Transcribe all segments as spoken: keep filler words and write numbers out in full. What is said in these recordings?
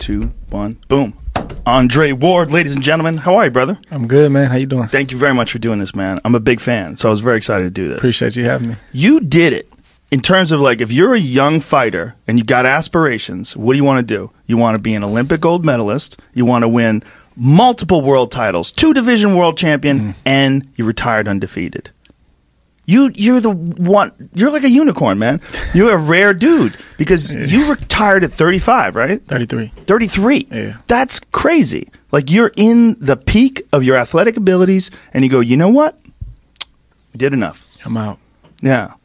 two, one, boom. Andre Ward, ladies and gentlemen. How are you, brother? I'm good, man. How you doing? Thank you very much for doing this, man. I'm a big fan, so I was very excited to do this. Appreciate you having me. You did it. In terms of, like, if you're a young fighter and you got aspirations, what do you want to do? You want to be an Olympic gold medalist. You want to win multiple world titles, two division world champion, mm. and you retired undefeated. You, you're the one. You're like a unicorn, man. You're a rare dude because yeah. you retired at thirty-five, right? thirty-three. thirty-three. Yeah. That's crazy. Like, you're in the peak of your athletic abilities, and you go, you know what? We did enough. I'm out. Yeah.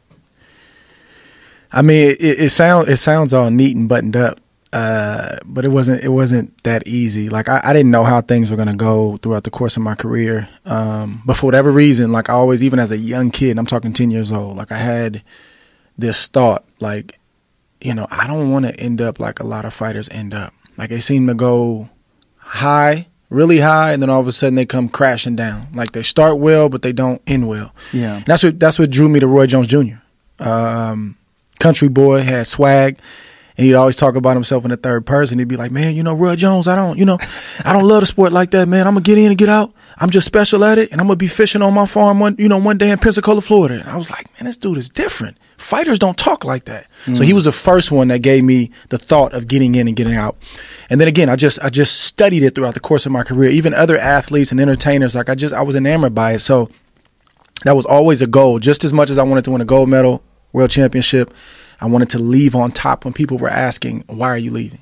I mean, it, it sounds it sounds all neat and buttoned up, uh, but it wasn't it wasn't that easy. Like I, I didn't know how things were gonna go throughout the course of my career. Um, but for whatever reason, like I always, even as a young kid, I'm talking ten years old, like I had this thought, like, you know, I don't want to end up like a lot of fighters end up. Like they seem to go high, really high, and then all of a sudden they come crashing down. Like they start well, but they don't end well. Yeah, and that's what that's what drew me to Roy Jones Junior Um, country boy, had swag, and he'd always talk about himself in the third person. He'd be like, man, you know, Roy Jones, I don't, you know, I don't love the sport like that, man. I'm going to get in and get out. I'm just special at it, and I'm going to be fishing on my farm one, you know, one day in Pensacola, Florida. And I was like, man, this dude is different. Fighters don't talk like that. Mm. So he was the first one that gave me the thought of getting in and getting out. And then again, I just I just studied it throughout the course of my career. Even other athletes and entertainers, like I just I was enamored by it. So that was always a goal. Just as much as I wanted to win a gold medal, world championship, I wanted to leave on top when people were asking, why are you leaving?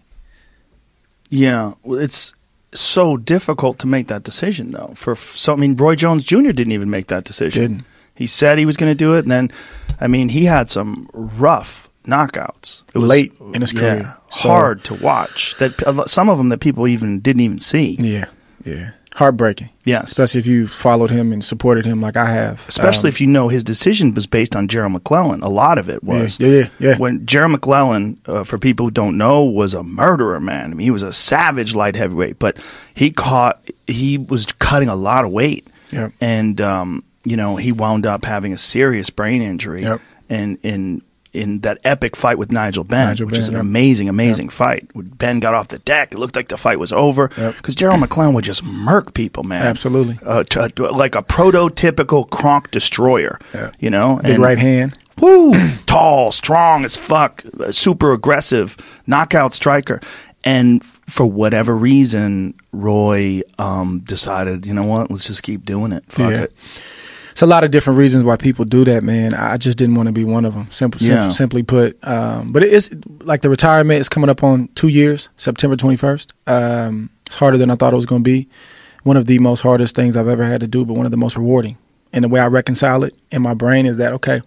Yeah, it's so difficult to make that decision, though. For so, I mean, Roy Jones Junior didn't even make that decision. Didn't. He said he was going to do it, and then, I mean, he had some rough knockouts. It was late in his yeah, career. So, hard to watch. That some of them that people even didn't even see. Yeah, yeah. Heartbreaking. Yes. Especially if you followed him and supported him like I have. Especially um, if you know his decision was based on Gerald McClellan. A lot of it was. Yeah, yeah, yeah. When Gerald McClellan, uh, for people who don't know, was a murderer, man. I mean, he was a savage light heavyweight, but he caught, he was cutting a lot of weight. Yep. And, um, you know, he wound up having a serious brain injury. Yep. And in in that epic fight with Nigel Benn, Nigel which Benn, is an yep. amazing, amazing yep. fight. When Ben got off the deck, it looked like the fight was over. Because yep. Gerald McClellan would just murk people, man. Absolutely. Uh, to, to, like a prototypical Kronk destroyer, yep. you know? Big and, right hand. Woo! Tall, strong as fuck, super aggressive, knockout striker. And for whatever reason, Roy um, decided, you know what, let's just keep doing it. Fuck yeah. it. It's a lot of different reasons why people do that, man. I just didn't want to be one of them. Simple, yeah. simply, simply put. Um, but it is like the retirement is coming up on two years, September twenty-first. Um, it's harder than I thought it was going to be. One of the most hardest things I've ever had to do, but one of the most rewarding. And the way I reconcile it in my brain is that, okay,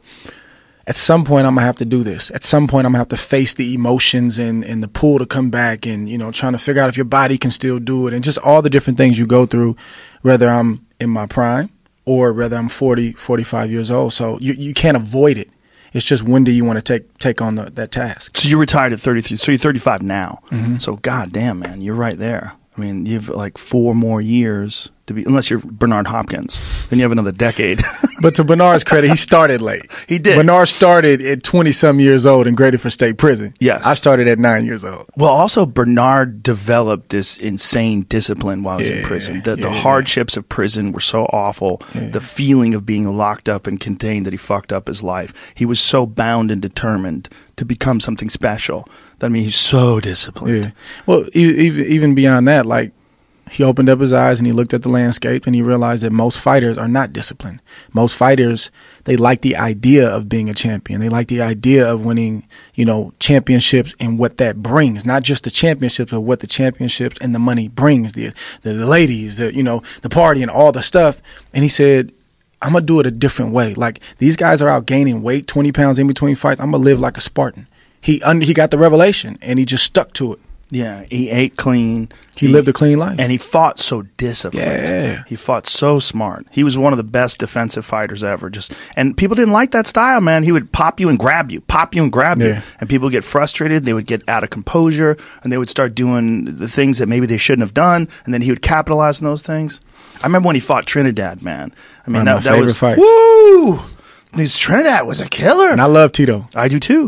at some point I'm going to have to do this. At some point I'm going to have to face the emotions and, and the pull to come back and, you know, trying to figure out if your body can still do it and just all the different things you go through, whether I'm in my prime or whether I'm forty, forty-five years old. So you, you can't avoid it. It's just when do you want to take take on the, that task. So you retired at thirty-three. So you're thirty-five now. Mm-hmm. So goddamn, man, you're right there. I mean, you have like four more years to be, unless you're Bernard Hopkins, then you have another decade. But to Bernard's credit, he started late. He did. Bernard started at twenty-some years old and graded for state prison. Yes. I started at nine years old. Well, also, Bernard developed this insane discipline while he was yeah, in prison. The, yeah, the hardships of prison were so awful. Yeah. The feeling of being locked up and contained that he fucked up his life. He was so bound and determined to become something special. That, I mean, he's so disciplined. Yeah. Well, even, even beyond that, like, he opened up his eyes and he looked at the landscape and he realized that most fighters are not disciplined. Most fighters, they like the idea of being a champion. They like the idea of winning, you know, championships and what that brings. Not just the championships, but what the championships and the money brings. The, the, the ladies, the, you know, the party and all the stuff. And he said, I'm going to do it a different way. Like, these guys are out gaining weight, twenty pounds in between fights. I'm going to live like a Spartan. He, un- he got the revelation and he just stuck to it. Yeah, he ate clean. He, he lived a clean life. And he fought so disciplined. Yeah. He fought so smart. He was one of the best defensive fighters ever. Just And people didn't like that style, man. He would pop you and grab you, pop you and grab yeah. you. And people would get frustrated. They would get out of composure. And they would start doing the things that maybe they shouldn't have done. And then he would capitalize on those things. I remember when he fought Trinidad, man. I mean, one that, of my that favorite was, fights. Woo! This Trinidad was a killer. And I love Tito. I do too.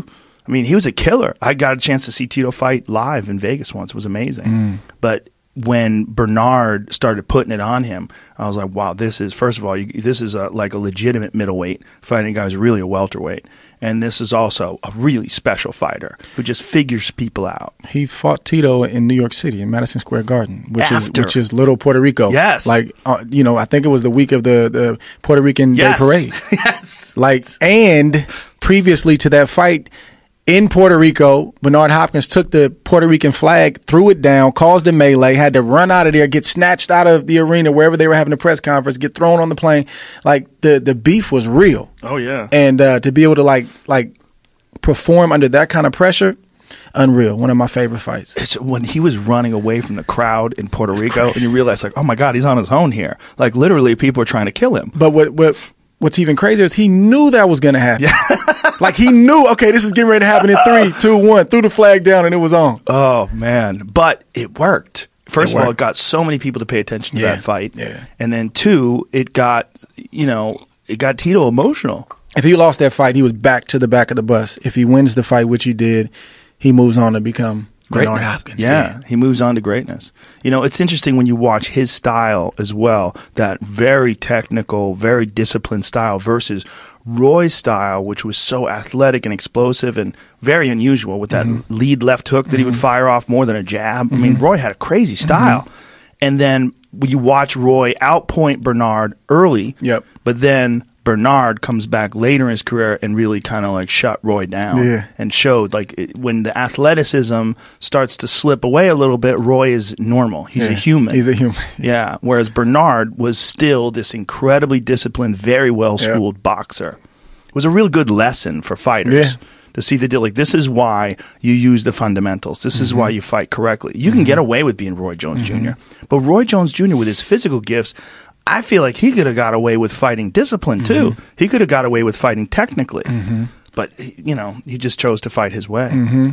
I mean, he was a killer. I got a chance to see Tito fight live in Vegas once. It was amazing. Mm. But when Bernard started putting it on him, I was like, wow, this is, first of all, you, this is a, like a legitimate middleweight fighting a guy who's really a welterweight. And this is also a really special fighter who just figures people out. He fought Tito in New York City in Madison Square Garden, which After. is which is Little Puerto Rico. Yes. Like, uh, you know, I think it was the week of the, the Puerto Rican yes. Day Parade. Yes. Like, and previously to that fight, in Puerto Rico, Bernard Hopkins took the Puerto Rican flag, threw it down, caused a melee, had to run out of there, get snatched out of the arena wherever they were having a press conference, get thrown on the plane. Like, the, the beef was real. Oh, yeah. And uh, to be able to, like, like perform under that kind of pressure, unreal. One of my favorite fights. It's when he was running away from the crowd in Puerto That's Rico, crazy. and you realize, like, oh, my God, he's on his own here. Like, literally, people are trying to kill him. But what what what's even crazier is he knew that was going to happen. Yeah. Like, he knew, okay, this is getting ready to happen in three, two, one. Threw the flag down, and it was on. Oh, man. But it worked. First It of all, worked. it got so many people to pay attention to Yeah. that fight. Yeah. And then, two, it got, you know, it got Tito emotional. If he lost that fight, he was back to the back of the bus. If he wins the fight, which he did, he moves on to become Bernard Greatness. Hopkins. Yeah, he moves on to greatness. You know, it's interesting when you watch his style as well, that very technical, very disciplined style versus Roy's style, which was so athletic and explosive and very unusual with that mm-hmm. lead left hook that mm-hmm. he would fire off more than a jab. Mm-hmm. I mean, Roy had a crazy style. Mm-hmm. And then when you watch Roy outpoint Bernard early, Yep. but then Bernard comes back later in his career and really kind of like shut Roy down Yeah. and showed like it, when the athleticism starts to slip away a little bit, Roy is normal. He's Yeah. a human. He's a human. Yeah. Whereas Bernard was still this incredibly disciplined, very well schooled Yep. boxer. It was a real good lesson for fighters. Yeah. To see the deal, like this is why you use the fundamentals. This is Mm-hmm. why you fight correctly. You can get away with being Roy Jones Mm-hmm. Junior But Roy Jones Junior with his physical gifts, I feel like he could have got away with fighting discipline too. Mm-hmm. He could have got away with fighting technically, Mm-hmm. but you know he just chose to fight his way. Mm-hmm.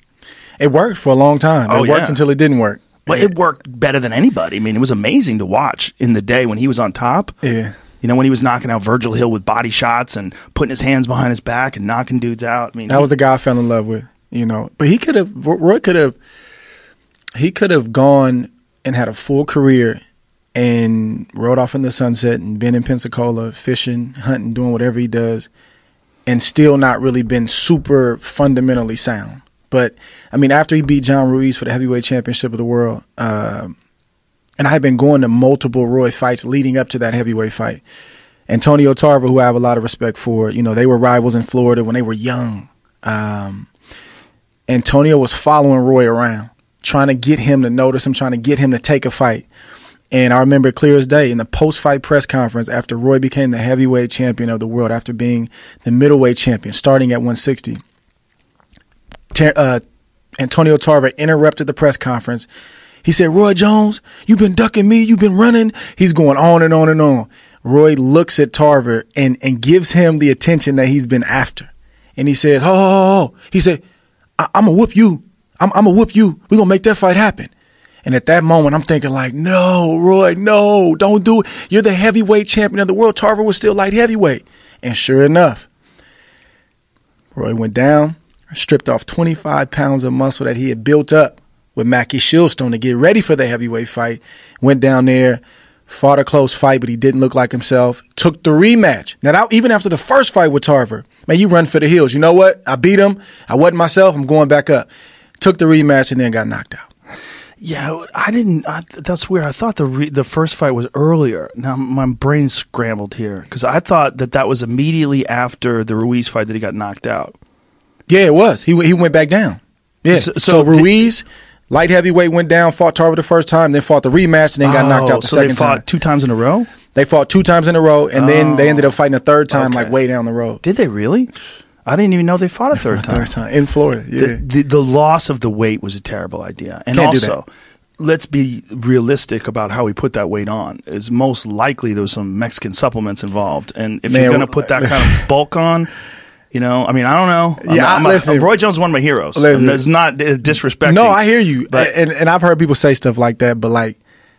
It worked for a long time. Oh, it worked yeah. until it didn't work. But it worked better than anybody. I mean, it was amazing to watch in the day when he was on top. Yeah. You know, when he was knocking out Virgil Hill with body shots and putting his hands behind his back and knocking dudes out. I mean, That he- was the guy I fell in love with, you know. But he could have, Roy could have, he could have gone and had a full career and rode off in the sunset and been in Pensacola fishing, hunting, doing whatever he does, and still not really been super fundamentally sound. But, I mean, after he beat John Ruiz for the heavyweight championship of the world, uh, and I had been going to multiple Roy fights leading up to that heavyweight fight. Antonio Tarver, who I have a lot of respect for, you know, they were rivals in Florida when they were young. Um, Antonio was following Roy around, trying to get him to notice him, trying to get him to take a fight. And I remember clear as day in the post-fight press conference after Roy became the heavyweight champion of the world, after being the middleweight champion, starting at one sixty. Ter- uh, Antonio Tarver interrupted the press conference. He said, Roy Jones, you've been ducking me. You've been running. He's going on and on and on. Roy looks at Tarver and, and gives him the attention that he's been after. And he said, oh, oh, oh, oh. He said, I- I'm going to whoop you. I'm, I'm going to whoop you. We're going to make that fight happen. And at that moment, I'm thinking like, no, Roy, no, don't do it. You're the heavyweight champion of the world. Tarver was still light heavyweight. And sure enough, Roy went down, stripped off twenty-five pounds of muscle that he had built up with Mackie Shieldstone to get ready for the heavyweight fight. Went down there, fought a close fight, but he didn't look like himself. Took the rematch. Now, that, even after the first fight with Tarver, man, you run for the hills. You know what? I beat him. I wasn't myself. I'm going back up. Took the rematch and then got knocked out. Yeah, I didn't. I, that's weird. I thought the re, the first fight was earlier. Now my brain scrambled here because I thought that that was immediately after the Ruiz fight that he got knocked out. Yeah, it was. He he went back down. Yeah. So- So, so did- Ruiz, light heavyweight, went down, fought Tarver the first time, then fought the rematch, and then got knocked out the so second they fought time. two times in a row. They fought two times in a row, and then they ended up fighting a third time, Okay. like way down the road. Did they really? I didn't even know they fought a third time. Third time in Florida. Yeah. The, the, the loss of the weight was a terrible idea. And Can't do also, let's be realistic about how we put that weight on. Is most likely there was some Mexican supplements involved. And if Man, you're going to put that kind of bulk on, you know, I mean, I don't know. I'm Yeah, not- I'm not- listen. Roy Jones is one of my heroes. Listen. And there's not uh, disrespecting. No, I hear you, But- and and I've heard people say stuff like that, but like,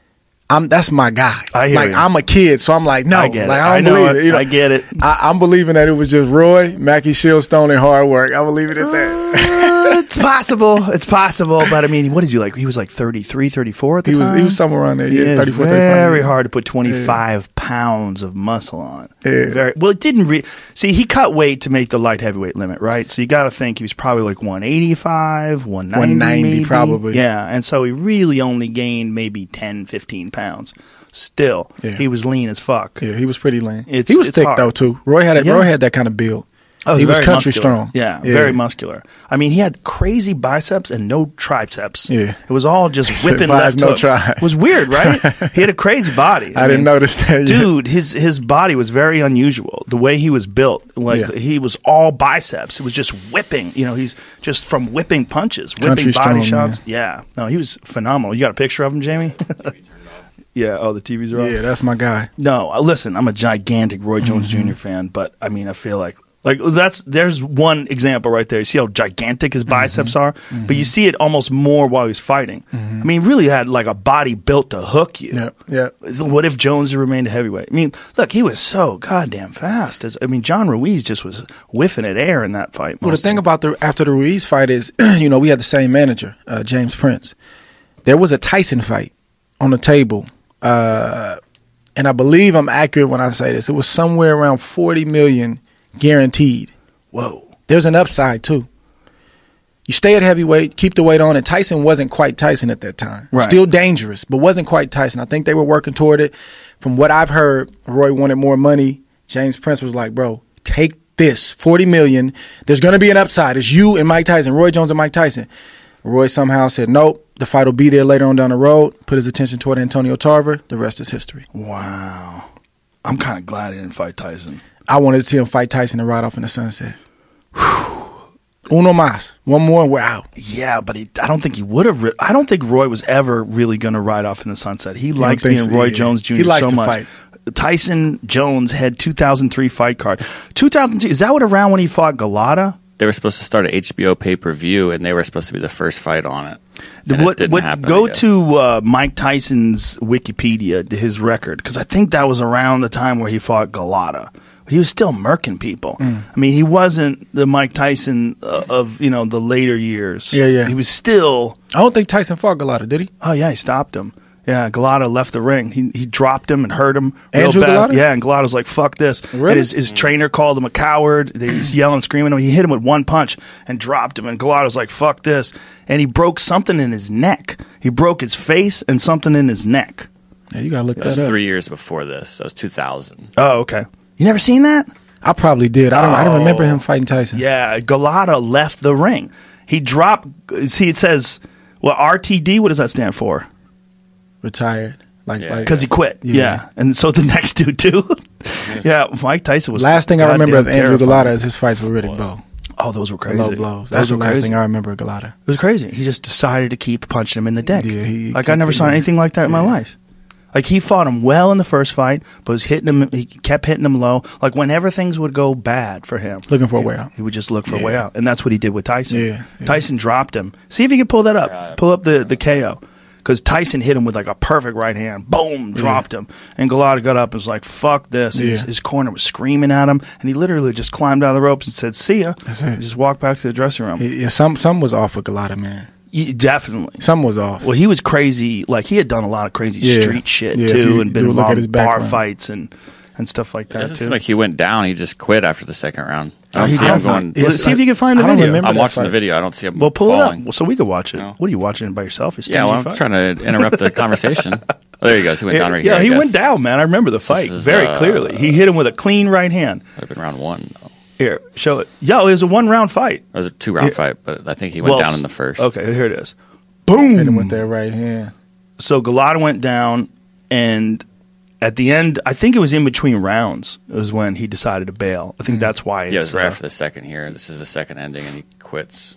I'm that's my guy. I hear like you. I'm a kid, so I'm like, no, I get like it. I I don't know believe it. it. You know? I get it. I, I'm believing that it was just Roy, Mackie Shieldstone, and hard work. I believe it at that. Uh, it's possible. It's possible. But I mean, what is he like? He was like thirty-three, thirty-four at the He was time. he was somewhere around there. It Yeah, is thirty-four, very thirty-five. hard to put twenty-five pounds of muscle on. Yeah. Very well. It didn't. Re- See, he cut weight to make the light heavyweight limit, right? So you got to think he was probably like one eighty-five, one ninety, one ninety maybe. probably. Yeah, and so he really only gained maybe ten, fifteen pounds. Still, Yeah. he was lean as fuck. Yeah, he was pretty lean. It's- he was it's thick hard. though too. Roy had a, Yeah. Roy had that kind of build. Oh, he was very country muscular. strong. Yeah, Yeah. very muscular. I mean, he had crazy biceps and no triceps. Yeah. It was all just whipping Survives left no hooks. tri. It was weird, right? He had a crazy body. I, didn't mean, notice that. yet. Dude, his his body was very unusual. The way he was built, like Yeah. he was all biceps. It was just whipping. You know, he's just from whipping punches, whipping Country body strong, shots. Yeah, no, he was phenomenal. You got a picture of him, Jamie? Yeah. Oh, the T Vs are off. Yeah, that's my guy. No, uh, listen, I'm a gigantic Roy Jones Mm-hmm. Junior fan, but I mean, I feel like like that's there's one example right there. You see how gigantic his biceps are, Mm-hmm. but you see it almost more while he's fighting. I mean, he really had like a body built to hook you. Yep, yep. What if Jones had remained a heavyweight? I mean, look, he was so goddamn fast. As, I mean, John Ruiz just was whiffing at air in that fight. Well, the most thing of about the after the Ruiz fight is, you know, we had the same manager, uh, James Prince. There was a Tyson fight on the table, uh, and I believe I'm accurate when I say this. It was somewhere around forty million guaranteed. it. Whoa. There's an upside too. You stay at heavyweight, keep the weight on, and Tyson wasn't quite Tyson at that time. Right. Still dangerous, but wasn't quite Tyson. I think they were working toward it. From what I've heard, Roy wanted more money. James Prince was like, bro, take this, forty million. There's going to be an upside. It's you and Mike Tyson, Roy Jones and Mike Tyson. Roy somehow said, nope, the fight will be there later on down the road. Put his attention toward Antonio Tarver. The rest is history. Wow. I'm kind of glad he didn't fight Tyson. I wanted to see him fight Tyson and ride off in the sunset. Uno más. One more and we're out. Yeah, but he, I don't think he would have. Ri- I don't think Roy was ever really going to ride off in the sunset. He likes think being so? Roy Yeah. Jones He Junior likes so to much. fight. Tyson Jones had two thousand three fight card. two thousand two, is that what around when he fought Galata? They were supposed to start an H B O pay per view, and they were supposed to be the first fight on it. And What, it didn't what, happen. go I guess. to uh, Mike Tyson's Wikipedia, to his record, because I think that was around the time where he fought Galata. He was still murking people. Mm. I mean, he wasn't the Mike Tyson uh, of you know the later years. Yeah, yeah. He was still. I don't think Tyson fought Galata, did he? Oh yeah, he stopped him. Yeah, Galata left the ring. He he dropped him and hurt him real Andrew bad. Galata? Yeah, and Galata's like, "Fuck this." Really? And his, his trainer called him a coward. They was yelling, screaming at him. He hit him with one punch and dropped him. And Galata's like, "Fuck this!" And he broke something in his neck. He broke his face and something in his neck. Yeah, you gotta look That was that up. three years before this. That was two thousand. Oh, okay. You never seen that? I probably did. I don't. I don't remember Oh. him fighting Tyson. Yeah, Galata left the ring. He dropped. See, it says, well, R T D. What does that stand for? Retired. Like, Yeah. like Because he quit. Yeah. Yeah. And so the next dude, too. Yeah, Mike Tyson was. last thing I remember of goddamn Andrew terrifying. Galata is his fights with Riddick Bowe. Oh, those were The crazy. low blows. Those That's the were last crazy. thing I remember of Galata. It was crazy. He just decided to keep punching him in the dick. Yeah, he- like he I never kept saw hitting him. anything like that in my Yeah. life. Like he fought him well in the first fight, but was hitting him. He kept hitting him low. Like whenever things would go bad for him, Looking for a he, way out. He would just look for a Yeah. way out, and that's what he did with Tyson. Yeah, yeah. Tyson dropped him. See if you can pull that up. Pull up the the K O. Because Tyson hit him with like a perfect right hand. Boom, dropped him. And Galata got up and was like, fuck this. And his, Yeah. his corner was screaming at him. And he literally just climbed out of the ropes and said, see ya. That's it. He just walked back to the dressing room. Yeah, some some was off with Galata, man. He- definitely. Some was off. Well, he was crazy. Like, he had done a lot of crazy Yeah. street shit, Yeah, if too. you And been do look at involved his in bar background. fights and, and stuff like It that, doesn't too. seem like he went down. He just quit after the second round. I Oh, don't he see him definitely- going. Well, see if you can find the I don't video. remember I'm that watching the fight. video. I don't see him Well, pull falling. it up so we can watch it. No. What are you watching it by yourself? You Yeah, well, I'm fuck? trying to interrupt the conversation. Oh, there he goes. He went down right yeah, here. I he guess. went down, man. I remember the fight is, very uh, clearly. He hit him with a clean right hand. Would have been round one. Though. Here, show it. Yo, it was a one round fight. It was a two round Yeah. fight, but I think he went Well, down in the first. Okay, here it is. Hit him Boom. with that right hand. So Galata went down, and at the end, I think it was in between rounds, was when he decided to bail. I think that's why. Yeah, it It's, was right uh, after the second here. This is the second ending, and he quits.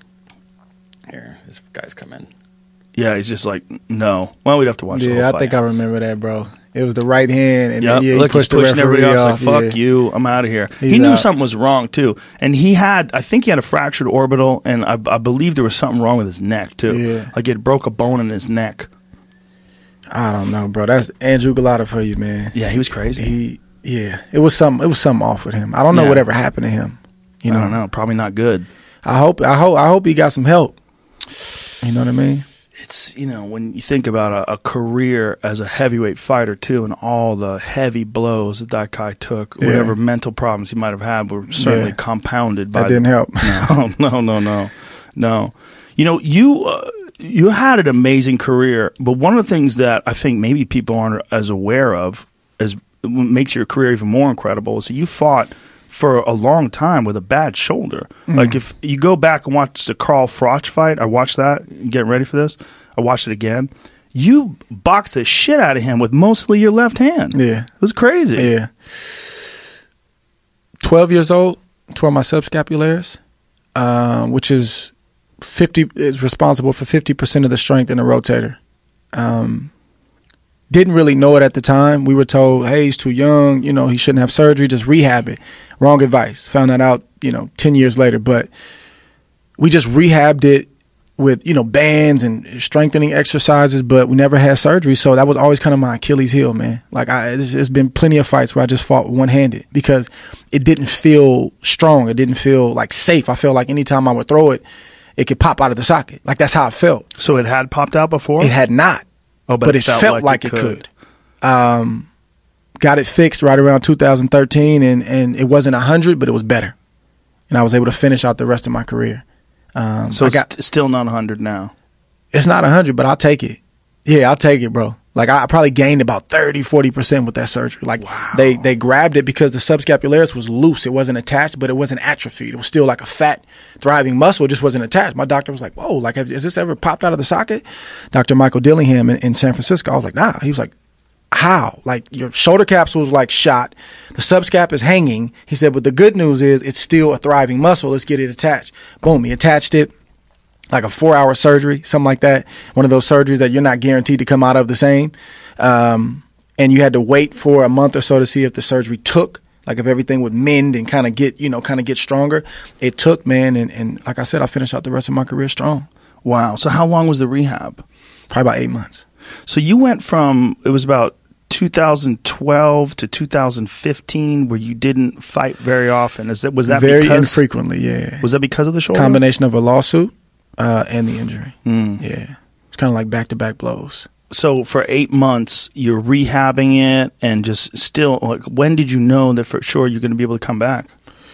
Here, this guy's come in. yeah, he's just like, no. Well, we'd have to watch the Yeah, whole I fight. think I remember that, bro. It was the right hand, and Yep. then, yeah, he Look, he's pushed the pushing referee everybody else off. like, fuck yeah. you, I'm out of here. He's he knew out. something was wrong, too. And he had, I think he had a fractured orbital, and I, I believe there was something wrong with his neck, too. Yeah. Like it broke a bone in his neck. I don't know, bro. That's Andrew Galata for you, man. Yeah, he was crazy. He, yeah, it was some, it was something off with him. I don't know Yeah. whatever happened to him. You know, I don't know. Probably not good. I hope, I hope, I hope he got some help. You know what I mean? It's, you know, when you think about a, a career as a heavyweight fighter too, and all the heavy blows that that guy took, Yeah. whatever mental problems he might have had were certainly Yeah. compounded by That didn't help. No, no, no, no, no. You know, you uh, you had an amazing career, but one of the things that I think maybe people aren't as aware of, as what makes your career even more incredible, is that you fought for a long time with a bad shoulder. Mm. Like if you go back and watch the Carl Froch fight, I watched that, getting ready for this. I watched it again. You boxed the shit out of him with mostly your left hand. Yeah. It was crazy. Yeah. twelve years old, tore my subscapularis, uh, which is fifty is responsible for fifty percent of the strength in the rotator. Um, didn't really know it at the time. We were told, hey, he's too young. You know, he shouldn't have surgery. Just rehab it. Wrong advice. Found that out, you know, ten years later. But we just rehabbed it with, you know, bands and strengthening exercises, but we never had surgery. So that was always kind of my Achilles heel, man. Like, I, there's, there's been plenty of fights where I just fought one-handed because it didn't feel strong. It didn't feel, like, safe. I felt like anytime I would throw it, it could pop out of the socket. Like, that's how it felt. So it had popped out before? It had not. Oh, but, it, felt, like, it could. Um, got it fixed right around two thousand thirteen, and, and it wasn't one hundred, but it was better. And I was able to finish out the rest of my career. Um, So I it's got, st- still not one hundred now. it's not one hundred, but I'll take it. Yeah, I'll take it, bro. Like, I, I probably gained about thirty, forty percent with that surgery. Like, they, they grabbed it because the subscapularis was loose. It wasn't attached, but it wasn't atrophied. It was still like a fat, thriving muscle. It just wasn't attached. My doctor was like, whoa, like, have, has this ever popped out of the socket? Doctor Michael Dillingham in, in San Francisco. I was like, nah. He was like, how? Like, your shoulder capsule was like shot. The subscap is hanging. He said, but the good news is it's still a thriving muscle. Let's get it attached. Boom. He attached it. Like a four hour surgery, something like that. One of those surgeries that you're not guaranteed to come out of the same. Um, and you had to wait for a month or so to see if the surgery took, like if everything would mend and kind of get, you know, kind of get stronger. It took, man. And, and like I said, I finished out the rest of my career strong. Wow. So how long was the rehab? Probably about eight months. So you went from, it was about two thousand twelve to two thousand fifteen where you didn't fight very often. Is that, was that Very because, infrequently, yeah. was that because of the shoulder? Combination of a lawsuit uh, and the injury. Mm. Yeah. It's kind of like back-to-back blows. So for eight months, you're rehabbing it and just still, like, when did you know that for sure you're going to be able to come back?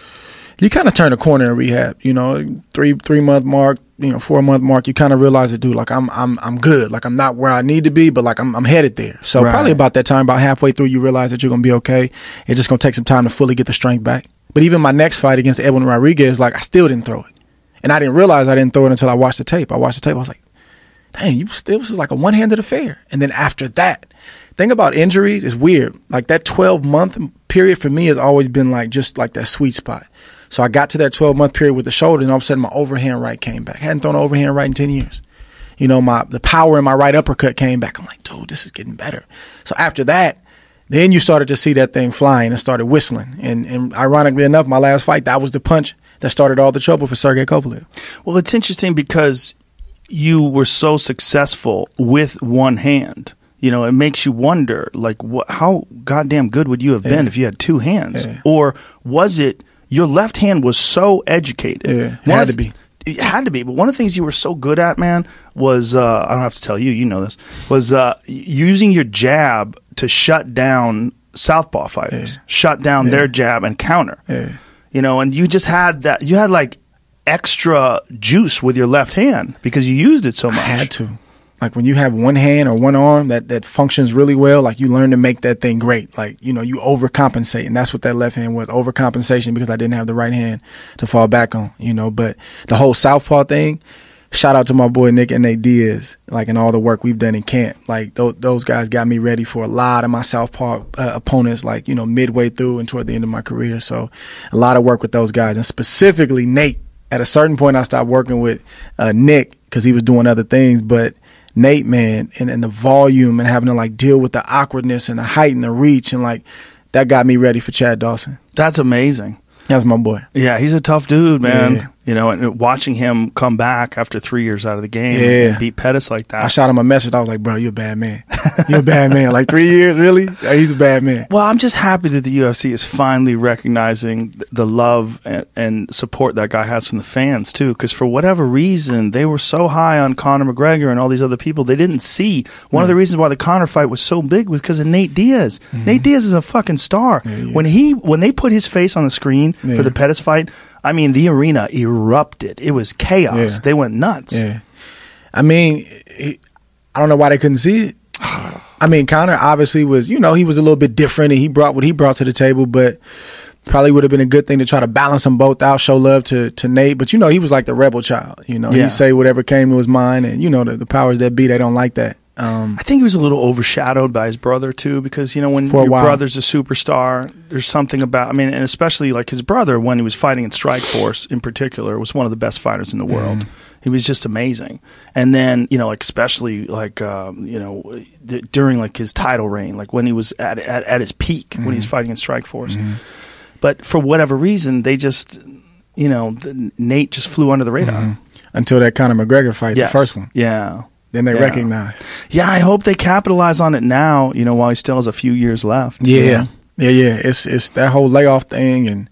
You kind of turn a corner in rehab, you know, three three month mark, you know, four month mark. You kind of realize that, dude, like I'm I'm I'm good, like I'm not where I need to be, but like I'm I'm headed there. So Right. probably about that time, about halfway through, you realize that you're gonna be okay. It's just gonna take some time to fully get the strength back. But even my next fight against Edwin Rodriguez, like I still didn't throw it, and I didn't realize I didn't throw it until I watched the tape. I watched the tape, I was like, dang, you still this was like a one handed affair. And then after that, thing about injuries is weird. Like that twelve month period for me has always been like just like that sweet spot. So I got to that twelve month period with the shoulder, and all of a sudden my overhand right came back. Hadn't thrown an overhand right in ten years. You know, my the power in my right uppercut came back. I'm like, dude, this is getting better. So after that, then you started to see that thing flying and started whistling. And, and ironically enough, my last fight, that was the punch that started all the trouble for Sergey Kovalev. Well, it's interesting because you were so successful with one hand. You know, it makes you wonder, like, what, how goddamn good would you have been Yeah. if you had two hands? Yeah. Or was it your left hand was so educated? Yeah, it One had of to the- be. It had to be. But one of the things you were so good at, man, was, uh, I don't have to tell you, you know this, was uh, using your jab to shut down southpaw fighters, Yeah. shut down Yeah. their jab and counter. Yeah. You know, and you just had that, you had like extra juice with your left hand because you used it so much. I had to. Like when you have one hand or one arm that, that functions really well, like you learn to make that thing great. Like, you know, you overcompensate. And that's what that left hand was, overcompensation, because I didn't have the right hand to fall back on, you know. But the whole southpaw thing, shout out to my boy Nick and Nate Diaz, like in all the work we've done in camp. Like th- those guys got me ready for a lot of my southpaw uh, opponents, like, you know, midway through and toward the end of my career. So a lot of work with those guys, and specifically Nate. At a certain point, I stopped working with uh, Nick because he was doing other things, but Nate, man, and, and the volume and having to like deal with the awkwardness and the height and the reach, and like that got me ready for Chad Dawson. That's amazing. That's my boy. Yeah, he's a tough dude, man. Yeah. You know, and watching him come back after three years out of the game Yeah. and beat Pettis like that. I shot him a message. I was like, bro, you're a bad man. You're a bad man. Like three years, really? Yeah, he's a bad man. Well, I'm just happy that the U F C is finally recognizing th- the love and, and support that guy has from the fans, too. Because for whatever reason, they were so high on Conor McGregor and all these other people, they didn't see. One yeah. of the reasons why the Conor fight was so big was because of Nate Diaz. Mm-hmm. Nate Diaz is a fucking star. Yeah, he when he when they put his face on the screen yeah. for the Pettis fight, I mean, the arena erupted. It was chaos. Yeah. They went nuts. Yeah. I mean, he, I don't know why they couldn't see it. I mean, Conor obviously was, you know, he was a little bit different and he brought what he brought to the table, but probably would have been a good thing to try to balance them both out, show love to, to Nate. But, you know, he was like the rebel child. You know, yeah. he'd say whatever came to his mind, and, you know, the, the powers that be, they don't like that. Um, I think he was a little overshadowed by his brother, too, because, you know, when your while. brother's a superstar, there's something about, I mean, and especially like his brother, when he was fighting in Strikeforce in particular, was one of the best fighters in the world. Mm. He was just amazing. And then, you know, like especially like, um, you know, d- during like his title reign, like when he was at at, at his peak, mm-hmm. when he was fighting in Strikeforce. Mm-hmm. But for whatever reason, they just, you know, the, Nate just flew under the radar. Mm-hmm. Until that Conor McGregor fight, yes. the first one. Yeah. Then they yeah. recognize. Yeah, I hope they capitalize on it now, you know, while he still has a few years left. Yeah. You know? Yeah, yeah. It's, it's that whole layoff thing, and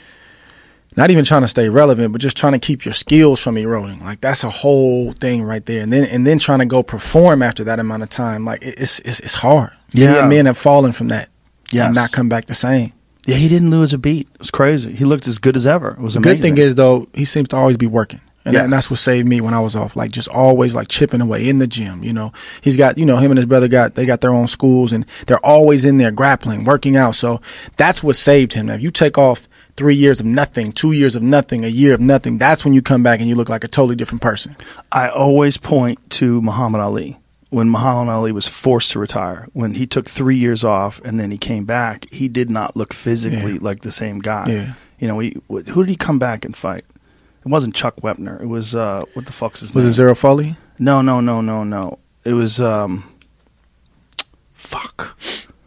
not even trying to stay relevant, but just trying to keep your skills from eroding. Like, that's a whole thing right there. And then and then trying to go perform after that amount of time. Like, it's it's, it's hard. Yeah. Many men have fallen from that yes. and not come back the same. Yeah, he didn't lose a beat. It was crazy. He looked as good as ever. It was the amazing. The good thing is, though, he seems to always be working. And, yes. that, and that's what saved me when I was off. Like, just always, like, chipping away in the gym, you know. He's got, you know, him and his brother got, they got their own schools, and they're always in there grappling, working out. So that's what saved him. Now, if you take off three years of nothing, two years of nothing, a year of nothing, that's when you come back and you look like a totally different person. I always point to Muhammad Ali. When Muhammad Ali was forced to retire, when he took three years off and then he came back, he did not look physically yeah. like the same guy. Yeah. You know, he, who did he come back and fight? It wasn't Chuck Wepner. It was, uh, what the fuck's his was name? Was it Zero Foley? No, no, no, no, no. It was, um, fuck.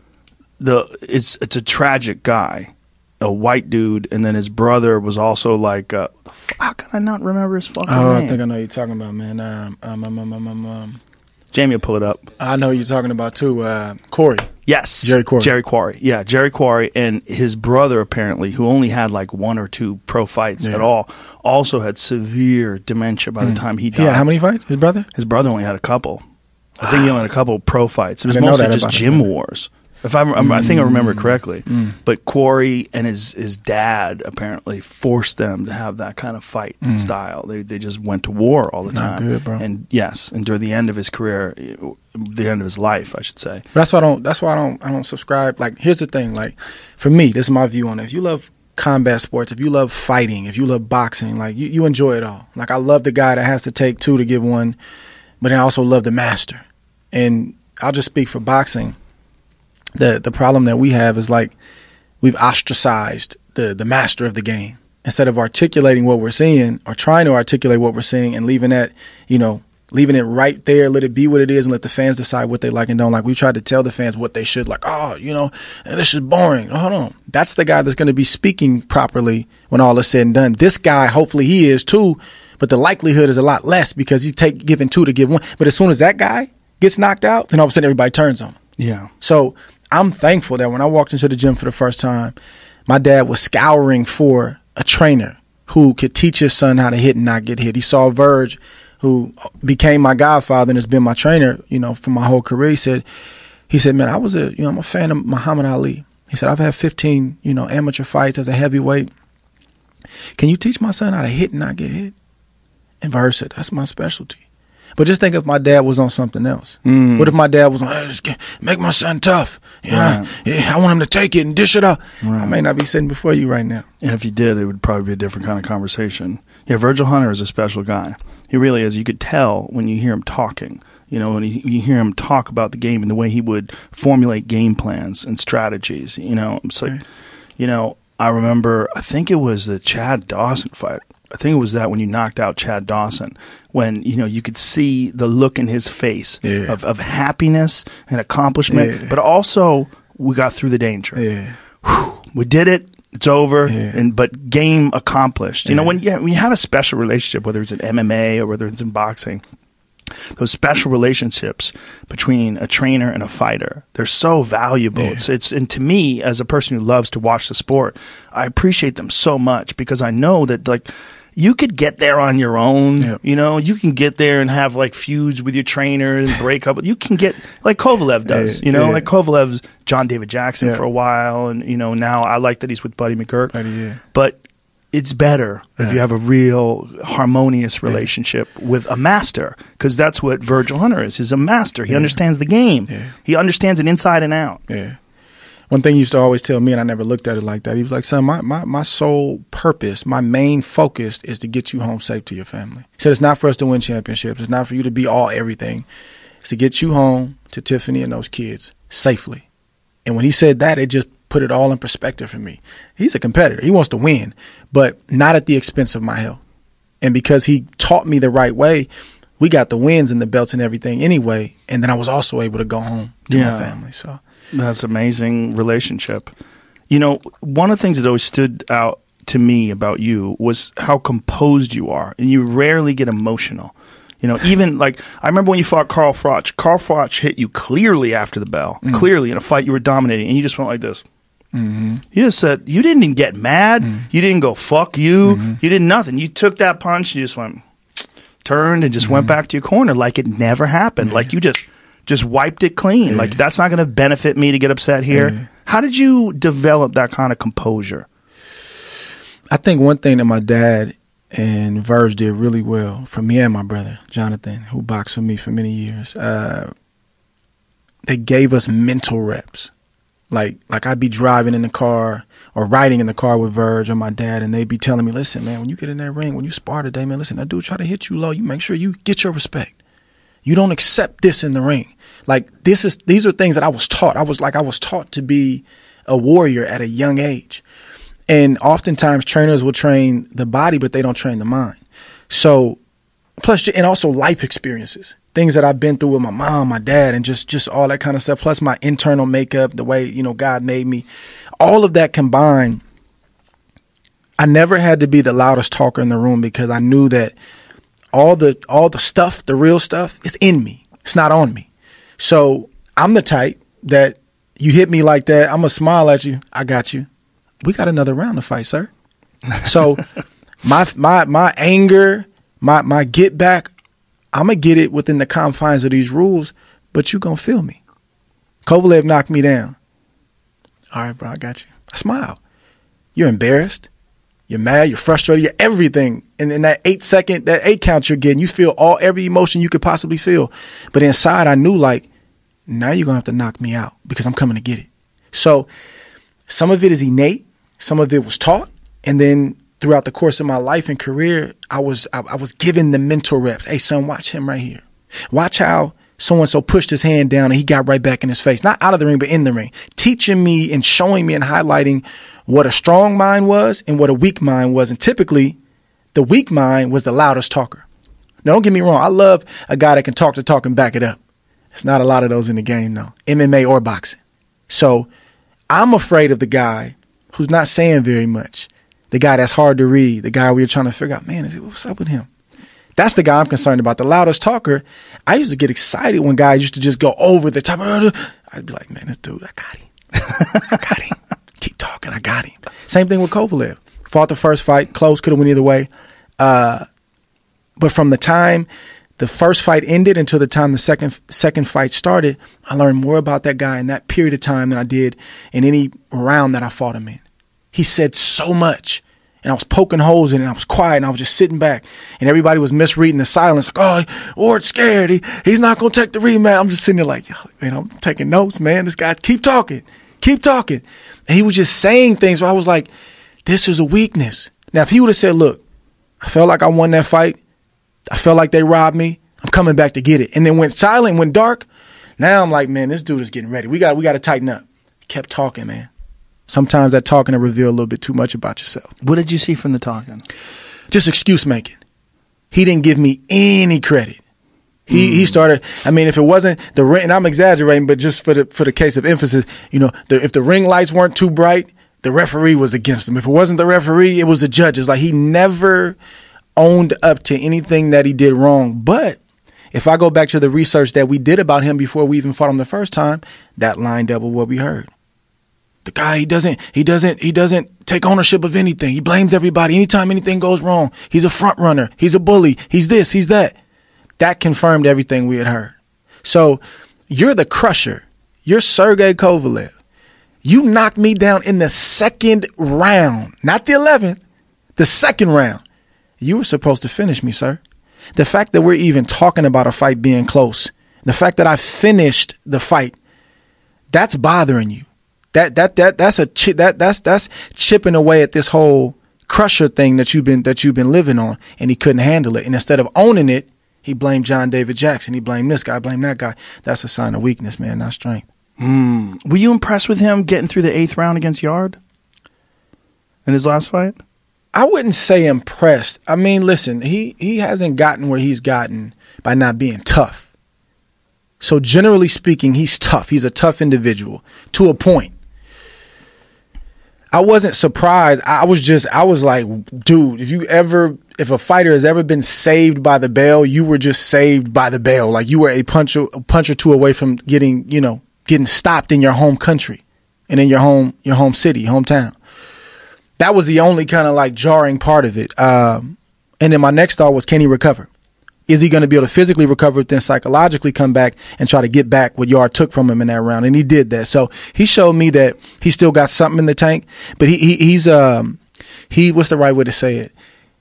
The It's it's a tragic guy, a white dude, and then his brother was also like, uh, how can I not remember his fucking oh, name? I think I know what you're talking about, man. Um, um, um, um, um, um, um. Jamie will pull it up. I know who you're talking about, too. Uh, Corey. Yes. Jerry Quarry. Jerry Quarry. Yeah, Jerry Quarry. And his brother, apparently, who only had like one or two pro fights yeah. at all, also had severe dementia by mm. the time he died. He had how many fights? His brother? His brother only had a couple. I think he only had a couple pro fights. It was I didn't mostly know that just about gym him. wars. If I'm, I'm, I think I remember correctly. Mm. But Quarry and his, his dad apparently forced them to have that kind of fight Mm. style. They they just went to war all the Not time. good, bro. And yes, and during the end of his career, the end of his life, I should say. But that's why I don't. That's why I don't. I don't subscribe. Like, here's the thing. Like, for me, this is my view on it. If you love combat sports, if you love fighting, if you love boxing, like you, you enjoy it all. Like, I love the guy that has to take two to give one, but I also love the master. And I'll just speak for boxing. The the problem that we have is, like, we've ostracized the the master of the game instead of articulating what we're seeing or trying to articulate what we're seeing and leaving that, you know, leaving it right there, let it be what it is, and let the fans decide what they like and don't like. We tried to tell the fans what they should like. Oh, you know, this is boring. Hold on. That's the guy that's going to be speaking properly when all is said and done. This guy, hopefully he is too, but the likelihood is a lot less because he's take, giving two to give one. But as soon as that guy gets knocked out, then all of a sudden everybody turns on him. Yeah. So I'm thankful that when I walked into the gym for the first time, my dad was scouring for a trainer who could teach his son how to hit and not get hit. He saw Verge, who became my godfather and has been my trainer, you know, for my whole career. He said, he said, man, I was a, you know, I'm a fan of Muhammad Ali. He said, I've had fifteen, you know, amateur fights as a heavyweight. Can you teach my son how to hit and not get hit? And Verge said, that's my specialty. But just think if my dad was on something else. Mm. What if my dad was on, hey, just make my son tough. Yeah, right. yeah, I want him to take it and dish it up. Right. I may not be sitting before you right now. And if you did, it would probably be a different kind of conversation. Yeah, Virgil Hunter is a special guy. He really is. You could tell when you hear him talking. You know, when you, you hear him talk about the game and the way he would formulate game plans and strategies. You know, it's like, Right. you know, I remember, I think it was the Chad Dawson fight. I think it was that when you knocked out Chad Dawson, when, you know, you could see the look in his face Yeah. of, of happiness and accomplishment, Yeah. but also we got through the danger. Yeah. Whew, we did it. It's over. Yeah. And but game accomplished. You know, Yeah. when you, when you have a special relationship, whether it's in M M A or whether it's in boxing, those special relationships between a trainer and a fighter, they're so valuable. Yeah. It's, it's, and to me, as a person who loves to watch the sport, I appreciate them so much because I know that, like, you could get there on your own. Yep. You know, you can get there and have like feuds with your trainer and break up. You can get like Kovalev does, Yeah, you know, yeah. like Kovalev's John David Jackson Yeah. for a while. And, you know, now I like that he's with Buddy McGirt. Buddy, yeah. But it's better if Yeah. you have a real harmonious relationship with a master, because that's what Virgil Hunter is. He's a master. He Yeah. understands the game. Yeah. He understands it inside and out. Yeah. One thing he used to always tell me, and I never looked at it like that, he was like, son, my, my, my sole purpose, my main focus is to get you home safe to your family. He said it's not for us to win championships. It's not for you to be all everything. It's to get you home to Tiffany and those kids safely. And when he said that, it just put it all in perspective for me. He's a competitor. He wants to win, but not at the expense of my health. And because he taught me the right way, we got the wins and the belts and everything anyway. And then I was also able to go home to Yeah. my family. So That's amazing relationship. You know, one of the things that always stood out to me about you was how composed you are, and you rarely get emotional. You know, even like I remember when you fought Carl Froch. Carl Froch hit you clearly after the bell, Mm. clearly in a fight you were dominating, and you just went like this. mm-hmm. You just said you didn't even get mad. Mm. You didn't go fuck you. Mhm. You did nothing. You took that punch. You just went, turned, and just Mm-hmm. went back to your corner like it never happened. Like you just just wiped it clean. Yeah. Like that's not going to benefit me to get upset here. Yeah. How did you develop that kind of composure? I think one thing that my dad and Verge did really well for me and my brother, Jonathan, who boxed with me for many years, uh, they gave us mental reps. Like, like I'd be driving in the car or riding in the car with Verge or my dad, and they'd be telling me, listen, man, when you get in that ring, when you spar today, man, listen, that dude try to hit you low. You make sure you get your respect. You don't accept this in the ring. Like, this is, these are things that I was taught. I was like, I was taught to be a warrior at a young age. And oftentimes trainers will train the body, but they don't train the mind. So, plus, and also life experiences, things that I've been through with my mom, my dad, and just, just all that kind of stuff. Plus my internal makeup, the way, you know, God made me, all of that combined. I never had to be the loudest talker in the room because I knew that all the, all the stuff, the real stuff, is in me. It's not on me. So I'm the type that you hit me like that, I'm going to smile at you. I got you. We got another round to fight, sir. So my my my anger, my my get back, I'm going to get it within the confines of these rules, but you going to feel me. Kovalev knocked me down. All right, bro, I got you. I smile. You're embarrassed. You're mad. You're frustrated. You're everything. And in that eight second, that eight count you're getting, you feel all every emotion you could possibly feel. But inside, I knew, like, now you're going to have to knock me out because I'm coming to get it. So some of it is innate. Some of it was taught. And then throughout the course of my life and career, I was I, I was given the mental reps. Hey, son, watch him right here. Watch how so-and-so pushed his hand down and he got right back in his face. Not out of the ring, but in the ring. Teaching me and showing me and highlighting what a strong mind was and what a weak mind was. And typically, the weak mind was the loudest talker. Now, don't get me wrong. I love a guy that can talk the talk and back it up. There's not a lot of those in the game, no. M M A or boxing. So I'm afraid of the guy who's not saying very much. The guy that's hard to read. The guy where you're trying to figure out, man, is it, what's up with him? That's the guy I'm concerned about. The loudest talker. I used to get excited when guys used to just go over the top. I'd be like, man, this dude, I got him. I got him. Keep talking. I got him. Same thing with Kovalev. Fought the first fight. Close. Could have went either way. Uh, but from the time the first fight ended until the time the second second fight started, I learned more about that guy in that period of time than I did in any round that I fought him in. He said so much. And I was poking holes in it. And I was quiet. And I was just sitting back. And everybody was misreading the silence. Like, oh, Ward's scared. He, he's not going to take the rematch. I'm just sitting there like, yo, man, I'm taking notes, man. This guy, keep talking. Keep talking. And he was just saying things where I was like, this is a weakness. Now, if he would have said, look, I felt like I won that fight. I felt like they robbed me. I'm coming back to get it. And then went silent, went dark. Now I'm like, man, this dude is getting ready. We got, we got to tighten up. He kept talking, man. Sometimes that talking will reveal a little bit too much about yourself. What did you see from the talking? Just excuse making. He didn't give me any credit. He mm. he started. I mean, if it wasn't the ring, and I'm exaggerating, but just for the for the case of emphasis, you know, the, if the ring lights weren't too bright, the referee was against him. If it wasn't the referee, it was the judges. Like, he never owned up to anything that he did wrong. But if I go back to the research that we did about him before we even fought him the first time, that lined up with what we heard. The guy, he doesn't, he doesn't, he doesn't take ownership of anything. He blames everybody. Anytime anything goes wrong, he's a front runner. He's a bully. He's this, he's that. That confirmed everything we had heard. So you're the crusher. You're Sergey Kovalev. You knocked me down in the second round, not the eleventh, the second round. You were supposed to finish me, sir. The fact that we're even talking about a fight being close, the fact that I finished the fight, that's bothering you. That that that that's a chi- that that's that's chipping away at this whole crusher thing that you've been that you've been living on, and he couldn't handle it. And instead of owning it, he blamed John David Jackson. He blamed this guy, blamed that guy. That's a sign of weakness, man, not strength. Mm. Were you impressed with him getting through the eighth round against Yard in his last fight? I wouldn't say impressed. I mean, listen, he he hasn't gotten where he's gotten by not being tough. So generally speaking, he's tough. He's a tough individual to a point. I wasn't surprised. I was just, I was like, dude, if you ever, if a fighter has ever been saved by the bell, you were just saved by the bell. Like you were a punch, a punch or two away from getting, you know, getting stopped in your home country and in your home, your home city, hometown. That was the only kind of like jarring part of it. Um, and then my next thought was, can he recover? Is he going to be able to physically recover, then psychologically come back and try to get back what Yard took from him in that round? And he did that. So he showed me that he still got something in the tank, but he, he he's, um, he, what's the right way to say it?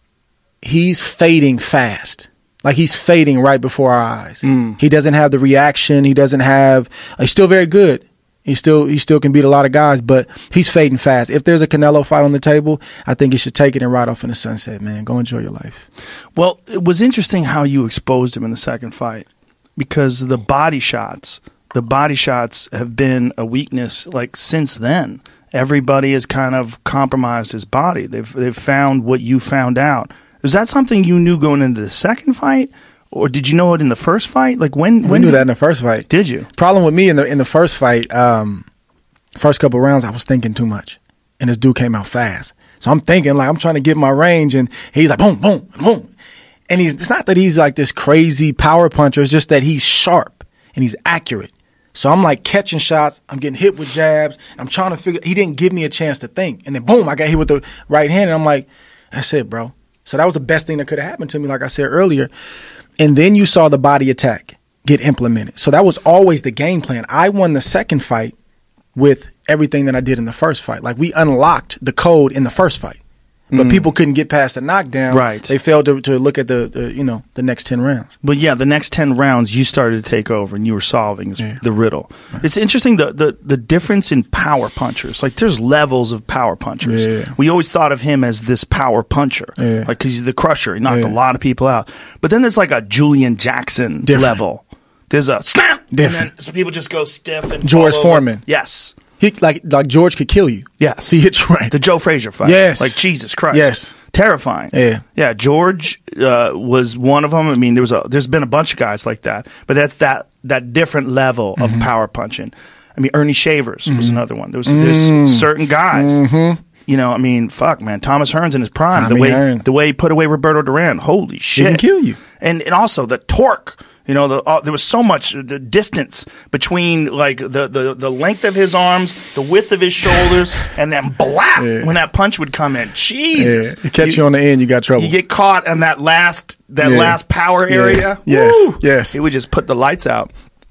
He's fading fast. Like he's fading right before our eyes. Mm. He doesn't have the reaction. He doesn't have, he's still very good. He still he still can beat a lot of guys, but he's fading fast. If there's a Canelo fight on the table, I think he should take it and ride off in the sunset, man. Go enjoy your life. Well, it was interesting how you exposed him in the second fight because the body shots, the body shots have been a weakness like since then. Everybody has kind of compromised his body. They've they've found what you found out. Was that something you knew going into the second fight? Or did you know it in the first fight? Like when? We when knew did, that in the first fight. Did you? Problem with me in the in the first fight, um, first couple of rounds, I was thinking too much, and this dude came out fast. So I'm thinking like I'm trying to get my range, and he's like boom, boom, boom, and he's it's not that he's like this crazy power puncher. It's just that he's sharp and he's accurate. So I'm like catching shots. I'm getting hit with jabs. And I'm trying to figure. He didn't give me a chance to think, and then boom, I got hit with the right hand, and I'm like, that's it, bro. So that was the best thing that could have happened to me, like I said earlier. And then you saw the body attack get implemented. So that was always the game plan. I won the second fight with everything that I did in the first fight. Like we unlocked the code in the first fight. But mm. people couldn't get past the knockdown. Right. They failed to, to look at the, the, you know, the next ten rounds. But yeah, the next ten rounds you started to take over and you were solving yeah. the riddle. Right. It's interesting the, the the difference in power punchers. Like there's levels of power punchers. Yeah. We always thought of him as this power puncher. Yeah. Like cuz he's the crusher. He knocked yeah. a lot of people out. But then there's like a Julian Jackson Different. level. There's a snap Different. and then so people just go stiff and George fall Foreman. Over. Yes. He like like George could kill you. Yes. He hits right. The Joe Frazier fight. Yes. Like Jesus Christ. Yes. Terrifying. Yeah. Yeah. George uh, was one of them. I mean, there was a, there's been a bunch of guys like that, but that's that that different level of mm-hmm. power punching. I mean, Ernie Shavers mm-hmm. was another one. There was mm-hmm. there's certain guys. Mm-hmm. You know, I mean, fuck, man. Thomas Hearns in his prime. Tommy the way Hearn. the way he put away Roberto Duran. Holy shit. He can kill you. And and also the torque. You know, the, uh, there was so much uh, distance between like the, the, the length of his arms, the width of his shoulders, and then blap yeah. when that punch would come in. Jesus, yeah. He catch you, you on the end, you got trouble. You get caught in that last that yeah. last power yeah. area. Yes, Woo! yes. It would just put the lights out.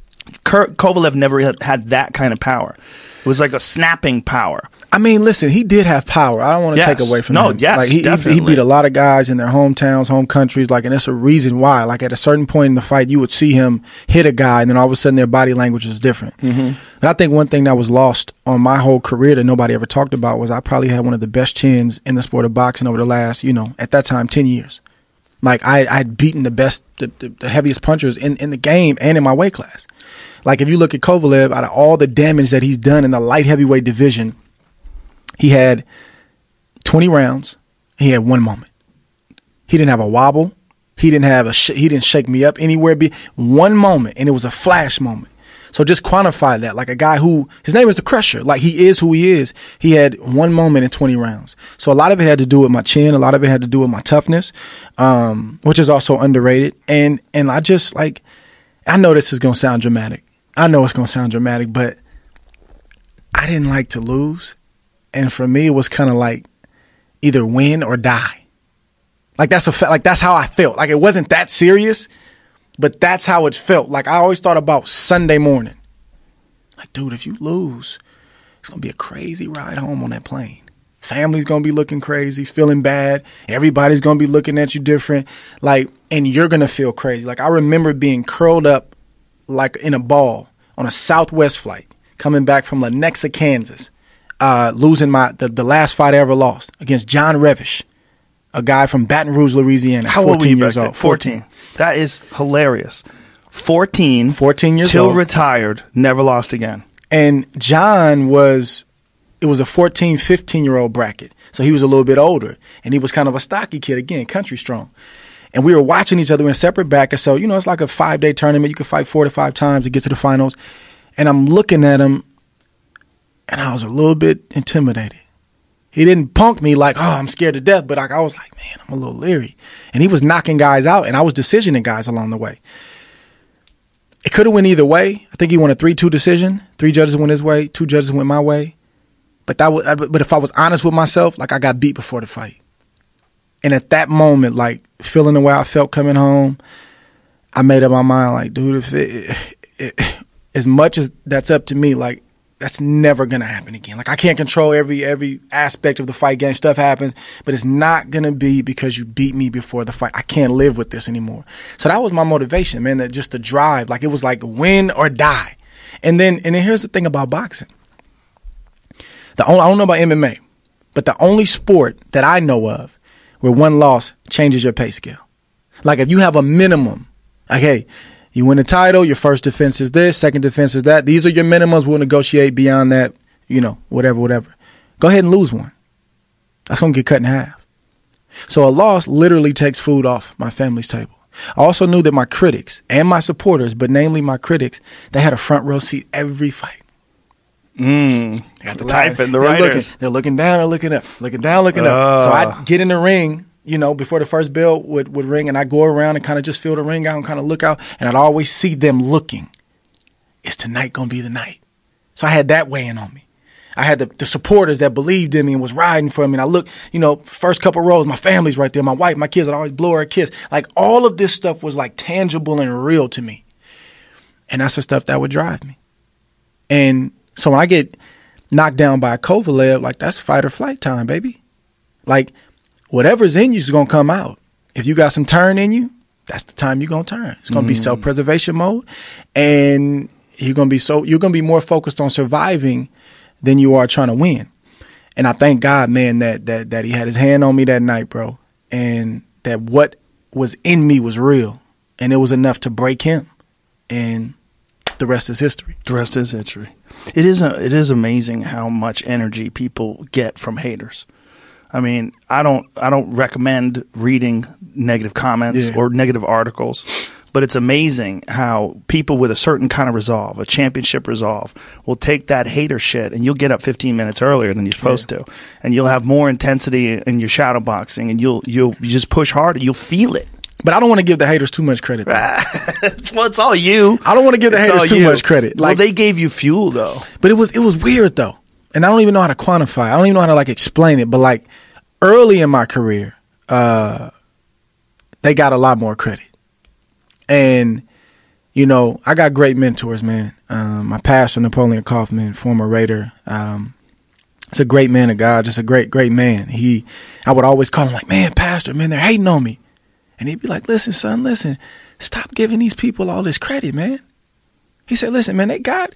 Kurt Kovalev never had, had that kind of power. It was like a snapping power. I mean, listen, he did have power. I don't want to yes. take away from no, him. yes, like he, definitely. he beat a lot of guys in their hometowns, home countries, like, and that's a reason why. Like at a certain point in the fight, you would see him hit a guy, and then all of a sudden their body language is different. Mm-hmm. And I think one thing that was lost on my whole career that nobody ever talked about was I probably had one of the best chins in the sport of boxing over the last, you know, at that time, ten years. Like I, I'd beaten the best, the, the, the heaviest punchers in, in the game and in my weight class. Like if you look at Kovalev, out of all the damage that he's done in the light heavyweight division, he had twenty rounds. He had one moment. He didn't have a wobble. He didn't have a. Sh- he didn't shake me up anywhere. Be one moment, and it was a flash moment. So just quantify that. Like a guy who, his name is the Crusher. Like he is who he is. He had one moment in twenty rounds. So a lot of it had to do with my chin. A lot of it had to do with my toughness, um, which is also underrated. And, and I just like, I know this is going to sound dramatic. I know it's going to sound dramatic, but I didn't like to lose. And for me, it was kind of like either win or die. Like that's a fa- like that's how I felt. Like it wasn't that serious, but that's how it felt. Like I always thought about Sunday morning. Like, dude, if you lose, it's going to be a crazy ride home on that plane. Family's going to be looking crazy, feeling bad. Everybody's going to be looking at you different. Like, and you're going to feel crazy. Like I remember being curled up like in a ball on a Southwest flight coming back from Lenexa, Kansas, uh, losing my the, the last fight I ever lost against John Revish, a guy from Baton Rouge, Louisiana. How old were you years back then? old. fourteen. That is hilarious. fourteen. fourteen years till old. retired, never lost again. And John was, it was a fourteen, fifteen-year-old bracket. So he was a little bit older. And he was kind of a stocky kid, again, country strong. And we were watching each other in separate brackets. So, you know, it's like a five-day tournament. You can fight four to five times to get to the finals. And I'm looking at him, and I was a little bit intimidated. He didn't punk me like, oh, I'm scared to death. But I, I was like, man, I'm a little leery. And he was knocking guys out, and I was decisioning guys along the way. It could have went either way. I think he won a three two decision. Three judges went his way. Two judges went my way. But that was, but if I was honest with myself, like I got beat before the fight. And at that moment, like feeling the way I felt coming home, I made up my mind, like, dude, if it, it, it, as much as that's up to me, like that's never gonna happen again. Like I can't control every every aspect of the fight game. Stuff happens, but it's not gonna be because you beat me before the fight. I can't live with this anymore. So that was my motivation, man. That just the drive, like it was like win or die. And then and then here's the thing about boxing. The only, I don't know about M M A, but the only sport that I know of where one loss changes your pay scale. Like if you have a minimum, like, hey, you win a title, your first defense is this, second defense is that. These are your minimums. We'll negotiate beyond that, you know, whatever, whatever. Go ahead and lose one. That's going to get cut in half. So a loss literally takes food off my family's table. I also knew that my critics and my supporters, but namely my critics, they had a front row seat every fight. Mm, Got the type and the they're writers. Looking, they're looking down or looking up, looking down, looking Uh. up. So I'd get in the ring, you know, before the first bell would, would ring, and I'd go around and kind of just feel the ring out and kind of look out, and I'd always see them looking. Is tonight going to be the night? So I had that weighing on me. I had the, the supporters that believed in me and was riding for me. And I look, you know, first couple rows, my family's right there. My wife, my kids, I'd always blow her a kiss. Like all of this stuff was like tangible and real to me. And that's the stuff that would drive me. And so when I get knocked down by a Kovalev, like that's fight or flight time, baby. Like whatever's in you is going to come out. If you got some turn in you, that's the time you're going to turn. It's going to mm. be self-preservation mode. And you're going to be so, you're going to be more focused on surviving than you are trying to win. And I thank God, man, that, that, that he had his hand on me that night, bro. And that what was in me was real. And it was enough to break him. And the rest is history. The rest is history. It is a, it is amazing how much energy people get from haters. I mean, I don't I don't recommend reading negative comments Yeah. or negative articles, but it's amazing how people with a certain kind of resolve, a championship resolve, will take that hater shit and you'll get up fifteen minutes earlier than you're supposed yeah. to, and you'll have more intensity in your shadow boxing, and you'll you'll you just push harder. You'll feel it. But I don't want to give the haters too much credit. Well, it's all you. I don't want to give the It's haters all too you. much credit. Like, well, they gave you fuel though. But it was it was weird though, and I don't even know how to quantify. I don't even know how to like explain it. But like early in my career, uh, they got a lot more credit, and you know I got great mentors, man. Um, my pastor Napoleon Kaufman, former Raider, um, he's a great man of God, just a great great man. He, I would always call him like, man, pastor, man, they're hating on me. And he'd be like, listen, son, listen, stop giving these people all this credit, man. He said, listen, man, they got,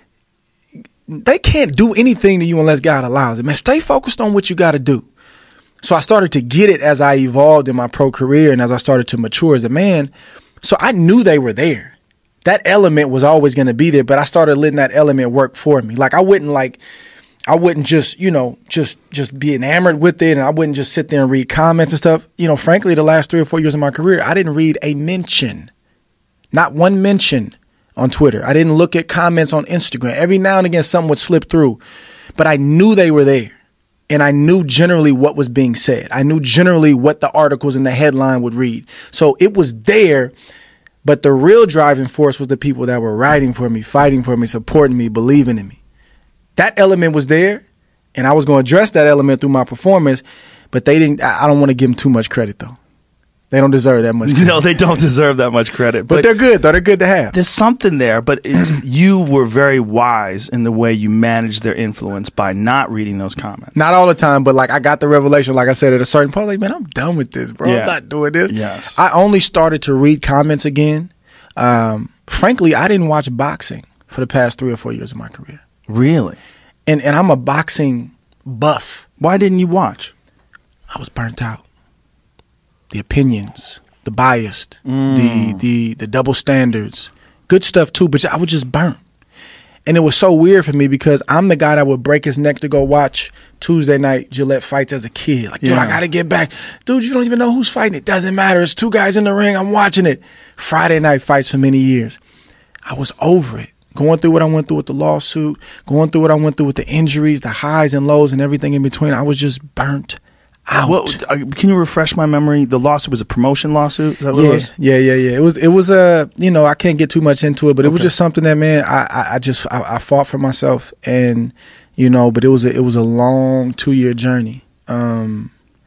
they can't do anything to you unless God allows it. Man, stay focused on what you got to do. So I started to get it as I evolved in my pro career and as I started to mature as a man. So I knew they were there. That element was always going to be there, but I started letting that element work for me. Like I wouldn't like, I wouldn't just, you know, just just be enamored with it, and I wouldn't just sit there and read comments and stuff. You know, frankly, the last three or four years of my career, I didn't read a mention, not one mention on Twitter. I didn't look at comments on Instagram. Every now and again, something would slip through, but I knew they were there. And I knew generally what was being said. I knew generally what the articles in the headline would read. So it was there, but the real driving force was the people that were writing for me, fighting for me, supporting me, believing in me. That element was there, and I was going to address that element through my performance, but they didn't. I don't want to give them too much credit, though. They don't deserve that much credit. No, they don't deserve that much credit. But, but they're good, though. They're good to have. There's something there, but it's, you were very wise in the way you managed their influence by not reading those comments. Not all the time, but like I got the revelation, like I said, at a certain point, like, man, I'm done with this, bro. Yeah. I'm not doing this. Yes. I only started to read comments again. Um, frankly, I didn't watch boxing for the past three or four years of my career. Really? And and I'm a boxing buff. Why didn't you watch? I was burnt out. The opinions, the biased, Mm. the the the double standards, good stuff too, but I was just burnt. And it was so weird for me because I'm the guy that would break his neck to go watch Tuesday night Gillette fights as a kid. Like, dude, Yeah. I got to get back. Dude, you don't even know who's fighting. It doesn't matter. It's two guys in the ring. I'm watching it. Friday night fights for many years. I was over it. Going through what I went through with the lawsuit, going through what I went through with the injuries, the highs and lows and everything in between. I was just burnt out. What, uh, can you refresh my memory? The lawsuit was a promotion lawsuit? Is that what yeah, it was? yeah, yeah, yeah. It was, it was a, you know, I can't get too much into it, but it was Okay. just something that, man, I, I, I just, I, I fought for myself, and you know, but it was, a, it was a long two year journey. Um,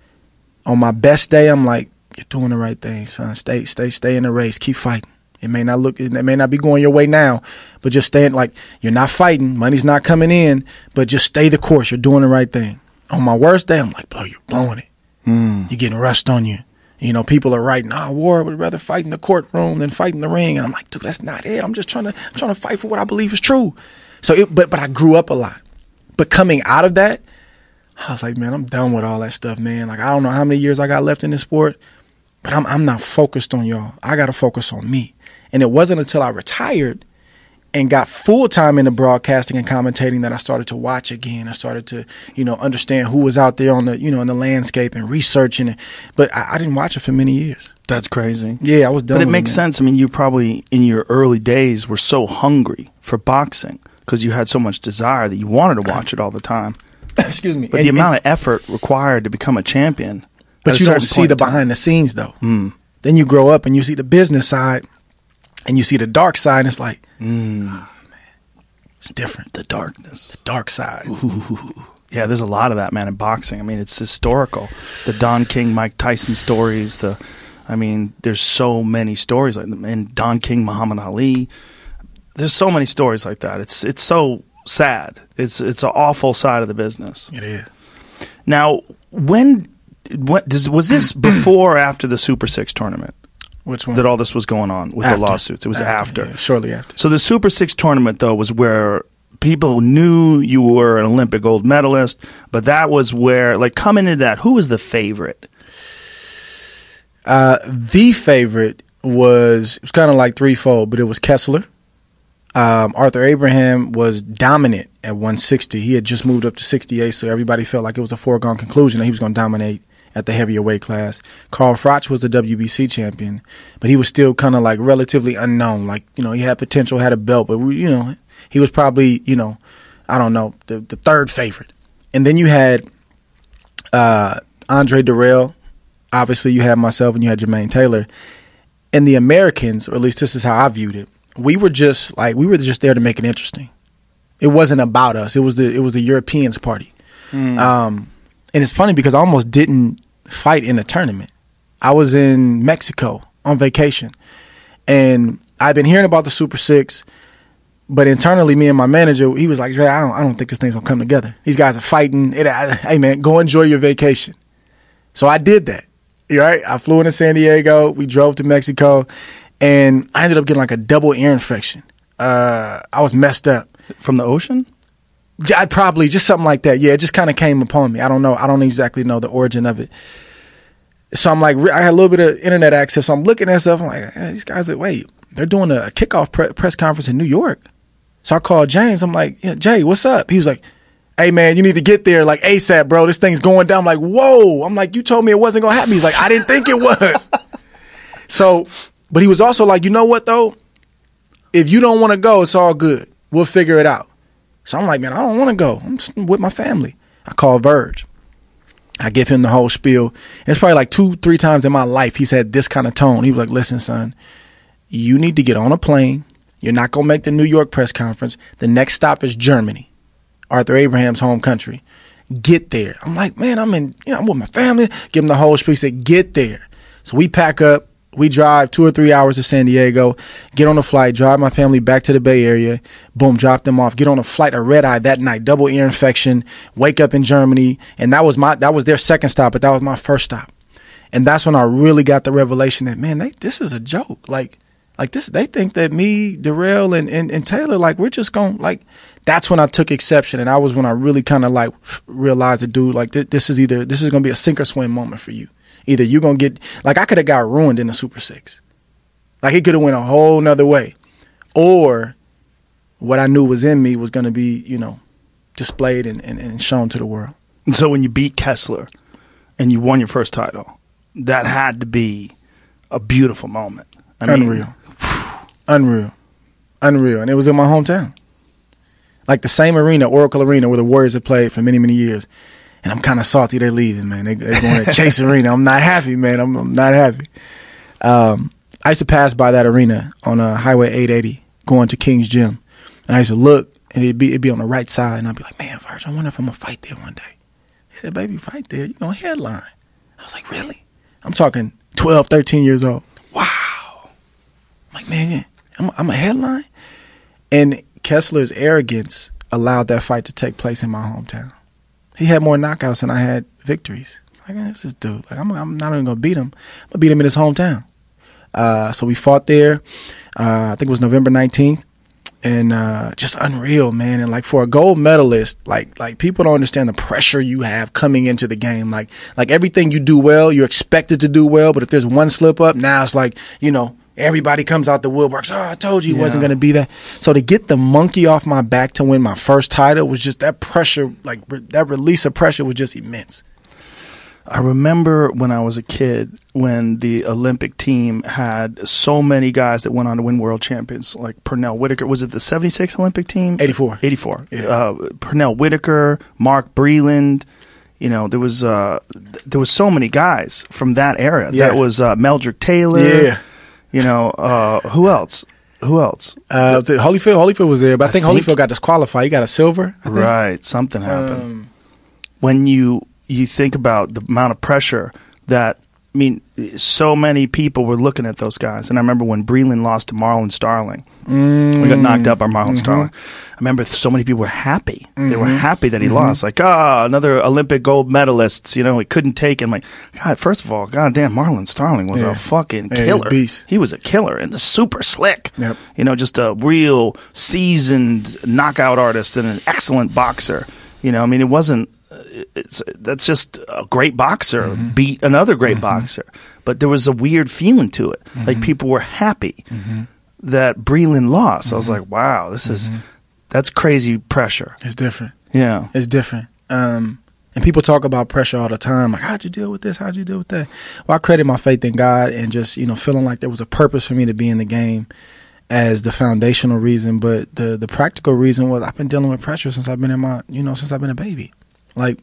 on my best day, I'm like, you're doing the right thing, son. Stay, stay, stay in the race. Keep fighting. It may not look, it may not be going your way now, but just staying, like, you're not fighting. Money's not coming in, but just stay the course. You're doing the right thing. On my worst day, I'm like, bro, you're blowing it. Mm. You're getting rust on you. You know, people are writing, "Oh, War would rather fight in the courtroom than fight in the ring." And I'm like, dude, that's not it. I'm just trying to, I'm trying to fight for what I believe is true. So, it, but, but I grew up a lot. But coming out of that, I was like, man, I'm done with all that stuff, man. Like, I don't know how many years I got left in this sport, but I'm, I'm not focused on y'all. I got to focus on me. And it wasn't until I retired and got full time into broadcasting and commentating that I started to watch again. I started to, you know, understand who was out there on the, you know, in the landscape and researching it. But I, I didn't watch it for many years. That's crazy. Yeah, I was done. But it with makes man. sense. I mean, you probably, in your early days, were so hungry for boxing because you had so much desire that you wanted to watch it all the time. Excuse me. But And- the amount and- of effort required to become a champion. But at a you don't certain see point the in time- behind the scenes though. Mm. Then you grow up and you see the business side and you see the dark side, and it's like, Mm. oh, man, it's different. The darkness. The dark side. Yeah, there's a lot of that, man, in boxing. I mean, it's historical. The Don King, Mike Tyson stories. The, I mean, there's so many stories like, and Don King, Muhammad Ali. There's so many stories like that. It's it's so sad. It's it's an awful side of the business. It is. Now, when what does was this before or after the Super Six tournament Which one? that all this was going on with After. the lawsuits? It was after. yeah, shortly after. So the Super Six tournament, though, was where people knew you were an Olympic gold medalist, but that was where, like, coming into that, who was the favorite? Uh, the favorite was, it was kind of like threefold, but it was Kessler. Um, Arthur Abraham was dominant at one sixty. He had just moved up to sixty-eight, so everybody felt like it was a foregone conclusion that he was going to dominate at the heavier weight class. Carl Froch was the W B C champion, but he was still kind of like relatively unknown. Like, you know, he had potential, had a belt, but, we, you know, he was probably, you know, I don't know, the, the third favorite. And then you had uh, Andre Durrell. Obviously, you had myself and you had Jermaine Taylor. And the Americans, or at least this is how I viewed it, we were just like we were just there to make it interesting. It wasn't about us. It was the it was the Europeans' party. Mm. Um, and it's funny because I almost didn't fight in the tournament. I was in Mexico on vacation, and I've been hearing about the Super Six. But internally, me and my manager, he was like, "Dre, I don't, I don't think this thing's gonna come together. These guys are fighting. It, I, hey man, go enjoy your vacation." So I did that. Right? I flew into San Diego. We drove to Mexico, and I ended up getting like a double ear infection. Uh, I was messed up. From the ocean? I probably just something like that. Yeah, it just kind of came upon me. I don't know. I don't exactly know the origin of it. So I'm like, I had a little bit of internet access. So I'm looking at stuff. I'm like, hey, these guys are, wait, they're doing a kickoff pre- press conference in New York. So I called James. I'm like, yeah, Jay, what's up? He was like, hey, man, you need to get there like ASAP, bro. This thing's going down. I'm like, whoa. I'm like, you told me it wasn't going to happen. He's like, I didn't think it was. So, but he was also like, you know what, though? if you don't want to go, it's all good. We'll figure it out. So I'm like, man, I don't want to go. I'm just with my family. I call Verge. I give him the whole spiel. And it's probably like two, three times in my life he's had this kind of tone. He was like, listen, son, you need to get on a plane. You're not going to make the New York press conference. The next stop is Germany, Arthur Abraham's home country. Get there. I'm like, man, I'm in, you know, I'm with my family. Give him the whole spiel. He said, get there. So we pack up. We drive two or three hours to San Diego, get on a flight, drive my family back to the Bay Area, boom, drop them off, get on a flight, a red eye that night, double ear infection, wake up in Germany. And that was my, that was their second stop, but that was my first stop. And that's when I really got the revelation that, man, they, this is a joke. Like, like this, they think that me, Darrell and, and, and Taylor, like, we're just going, like, that's when I took exception. And that was when I really kind of like realized the dude, like, th- this is either, this is going to be a sink or swim moment for you. Either you're going to get, like I could have got ruined in the Super Six. Like it could have went a whole nother way. Or what I knew was in me was going to be, you know, displayed and, and, and shown to the world. And so when you beat Kessler and you won your first title, that had to be a beautiful moment. I mean, Unreal. Unreal. Unreal. And it was in my hometown. Like the same arena, Oracle Arena, where the Warriors have played for many, many years. And I'm kind of salty they're leaving, man. They, they're going to Chase Arena. I'm not happy, man. I'm, I'm not happy. Um, I used to pass by that arena on uh, Highway eight eighty going to King's Gym. And I used to look, and it'd be, it'd be on the right side. And I'd be like, man, Verge, I wonder if I'm going to fight there one day. He said, baby, fight there. You're going to headline. I was like, really? I'm talking twelve, thirteen years old. Wow. I'm like, man, yeah, I'm, I'm a headline? And Kessler's arrogance allowed that fight to take place in my hometown. He had more knockouts than I had victories. Like, man, this is dude. Like, I'm, I'm not even gonna beat him. I'm gonna beat him in his hometown. Uh, so we fought there. Uh, I think it was November nineteenth, and uh, just unreal, man. And like for a gold medalist, like like people don't understand the pressure you have coming into the game. Like like everything you do well, you're expected to do well. But if there's one slip up, now it's like, you know, everybody comes out the woodworks. Oh, I told you he yeah. wasn't going to be that. So to get the monkey off my back to win my first title was just that pressure, like re- that release of pressure was just immense. I remember when I was a kid when the Olympic team had so many guys that went on to win world champions, like Pernell Whitaker. Was it the seventy-six Olympic team? eighty-four. eighty-four. Yeah. Uh, Pernell Whitaker, Mark Breland. You know, there was uh, th- there was so many guys from that era. Yes. That was uh, Meldrick Taylor. Yeah. You know, uh, who else? Who else? Uh, Holyfield, Holyfield was there, but I, I think, think- Holyfield got disqualified. He got a silver. I think. Right. Something happened. Um, when you you think about the amount of pressure that, I mean, so many people were looking at those guys. And I remember when Breland lost to Marlon Starling. mm, We got knocked out by Marlon mhm. Starling. I remember so many people were happy. They were Mhm. happy that he Mhm. lost. Like, ah, another Olympic gold medalist. You know, he couldn't take him. Like, God, first of all, goddamn, Marlon Starling was Yeah. a fucking Yeah, he was killer. a beast. He was a killer and super slick. Yep. You know, just a real seasoned knockout artist and an excellent boxer. You know, I mean, it wasn't. It's that's just a great boxer Mm-hmm. beat another great Mm-hmm. boxer, but there was a weird feeling to it. Mm-hmm. Like people were happy Mm-hmm. that Breland lost. I was Mhm. like, wow, this is Mhm. that's crazy pressure. It's different. Yeah, It's different. Um, and people talk about pressure all the time. Like, how'd you deal with this? How'd you deal with that? Well, I credit my faith in God and just, you know, feeling like there was a purpose for me to be in the game as the foundational reason. But the the practical reason was I've been dealing with pressure since I've been in my, you know, since I've been a baby. Like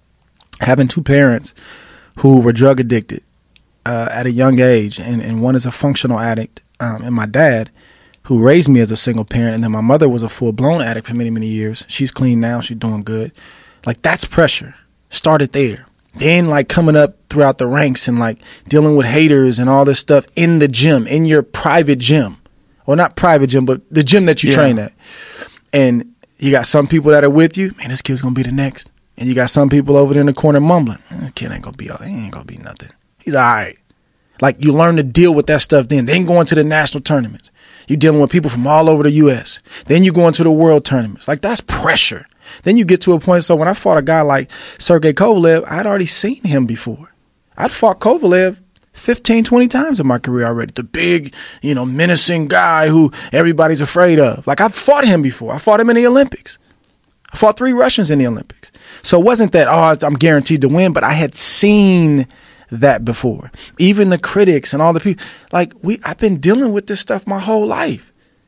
having two parents who were drug addicted uh, at a young age, and, and one is a functional addict, um, and my dad, who raised me as a single parent, and then my mother was a full-blown addict for many, many years. She's clean now. She's doing good. Like, that's pressure. Started there. Then, like, coming up throughout the ranks and, like, dealing with haters and all this stuff in the gym, in your private gym. Well, not private gym, but the gym that you Yeah. train at. And you got some people that are with you. Man, this kid's going to be the next. And you got some people over there in the corner mumbling. This kid ain't going to be all, he ain't going to be nothing. He's all right. Like, you learn to deal with that stuff then. Then going to the national tournaments. You're dealing with people from all over the U S. Then you go into the world tournaments. Like, that's pressure. Then you get to a point. So when I fought a guy like Sergey Kovalev, I'd already seen him before. I'd fought Kovalev fifteen, twenty times in my career already. The big, you know, menacing guy who everybody's afraid of. Like, I've fought him before. I fought him in the Olympics. I fought three Russians in the Olympics. So it wasn't that, oh, I'm guaranteed to win, but I had seen that before. Even the critics and all the people, like, we, I've been dealing with this stuff my whole life.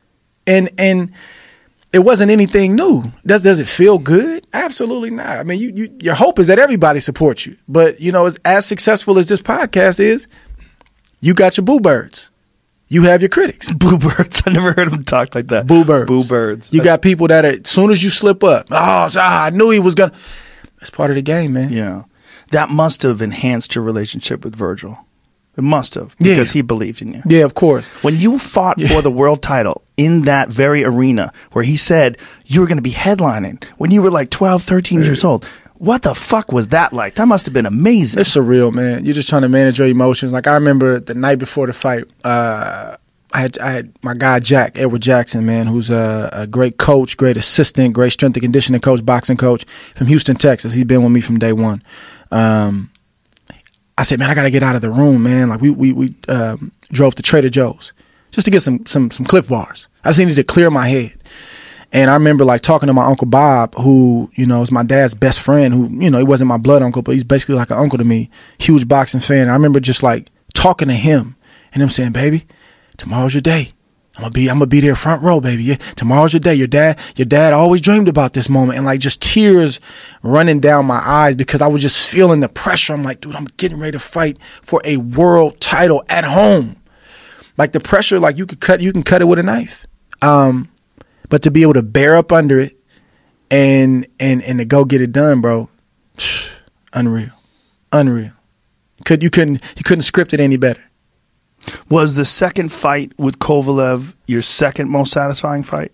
And and it wasn't anything new. Does does it feel good? Absolutely not. I mean, you, you your hope is that everybody supports you. But, you know, as, as successful as this podcast is, you got your boo birds. You have your critics. Boo birds. I never heard him talk like that. Boo birds. Boo birds. You That's- got people that are, as soon as you slip up, oh, I knew he was going to. That's part of the game, man. Yeah. That must have enhanced your relationship with Virgil. It must have. Yeah. Because he believed in you. Yeah, of course. When you fought Yeah. for the world title in that very arena where he said you were going to be headlining when you were like twelve, thirteen years old, what the fuck was that like? That must have been amazing. It's surreal, man. You're just trying to manage your emotions. Like, I remember the night before the fight, uh, I had I had my guy Jack, Edward Jackson, man, who's a, a great coach, great assistant, great strength and conditioning coach, boxing coach from Houston, Texas. He's been with me from day one. Um, I said, man, I got to get out of the room, man. Like, we we we um, drove to Trader Joe's just to get some some some Cliff Bars. I just needed to clear my head. And I remember like talking to my Uncle Bob, who, you know, is my dad's best friend, who, you know, he wasn't my blood uncle, but he's basically like an uncle to me, huge boxing fan. I remember just like talking to him and him saying, baby, tomorrow's your day. I'm gonna be, I'm gonna be there front row, baby. Yeah, tomorrow's your day. Your dad, your dad always dreamed about this moment, and like just tears running down my eyes because I was just feeling the pressure. I'm like, dude, I'm getting ready to fight for a world title at home. Like the pressure, like you could cut, you can cut it with a knife. Um, but to be able to bear up under it and and and to go get it done, bro, unreal, unreal. Could you couldn't you couldn't script it any better. Was the second fight with Kovalev your second most satisfying fight?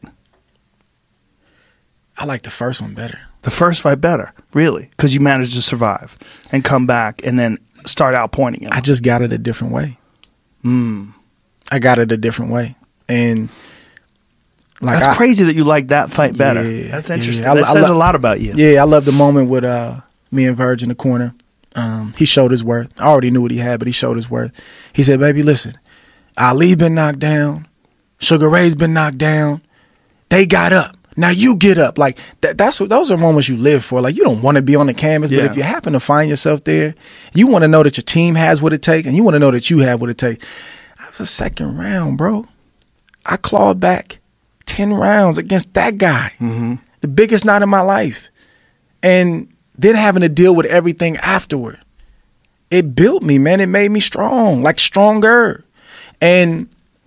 I like the first one better. The first fight better, really, because you managed to survive and come back and then start out pointing him. I just got it a different way. Mm. I got it a different way, and like That's I, crazy that you like that fight better. Yeah, That's yeah. interesting. I- that I says lo- a lot about you. Yeah, I love the moment with uh, me and Verge in the corner. Um, he showed his worth. I already knew what he had, but he showed his worth. He said, baby, listen, Ali been knocked down. Sugar Ray's been knocked down. They got up. Now you get up. Like that, that's what, those are moments you live for. Like you don't want to be on the canvas, Yeah. but if you happen to find yourself there, you want to know that your team has what it takes, and you want to know that you have what it takes. That was a second round, bro. I clawed back ten rounds against that guy, Mm-hmm. the biggest night of my life, and then having to deal with everything afterward. It built me, man. It made me strong, like stronger. And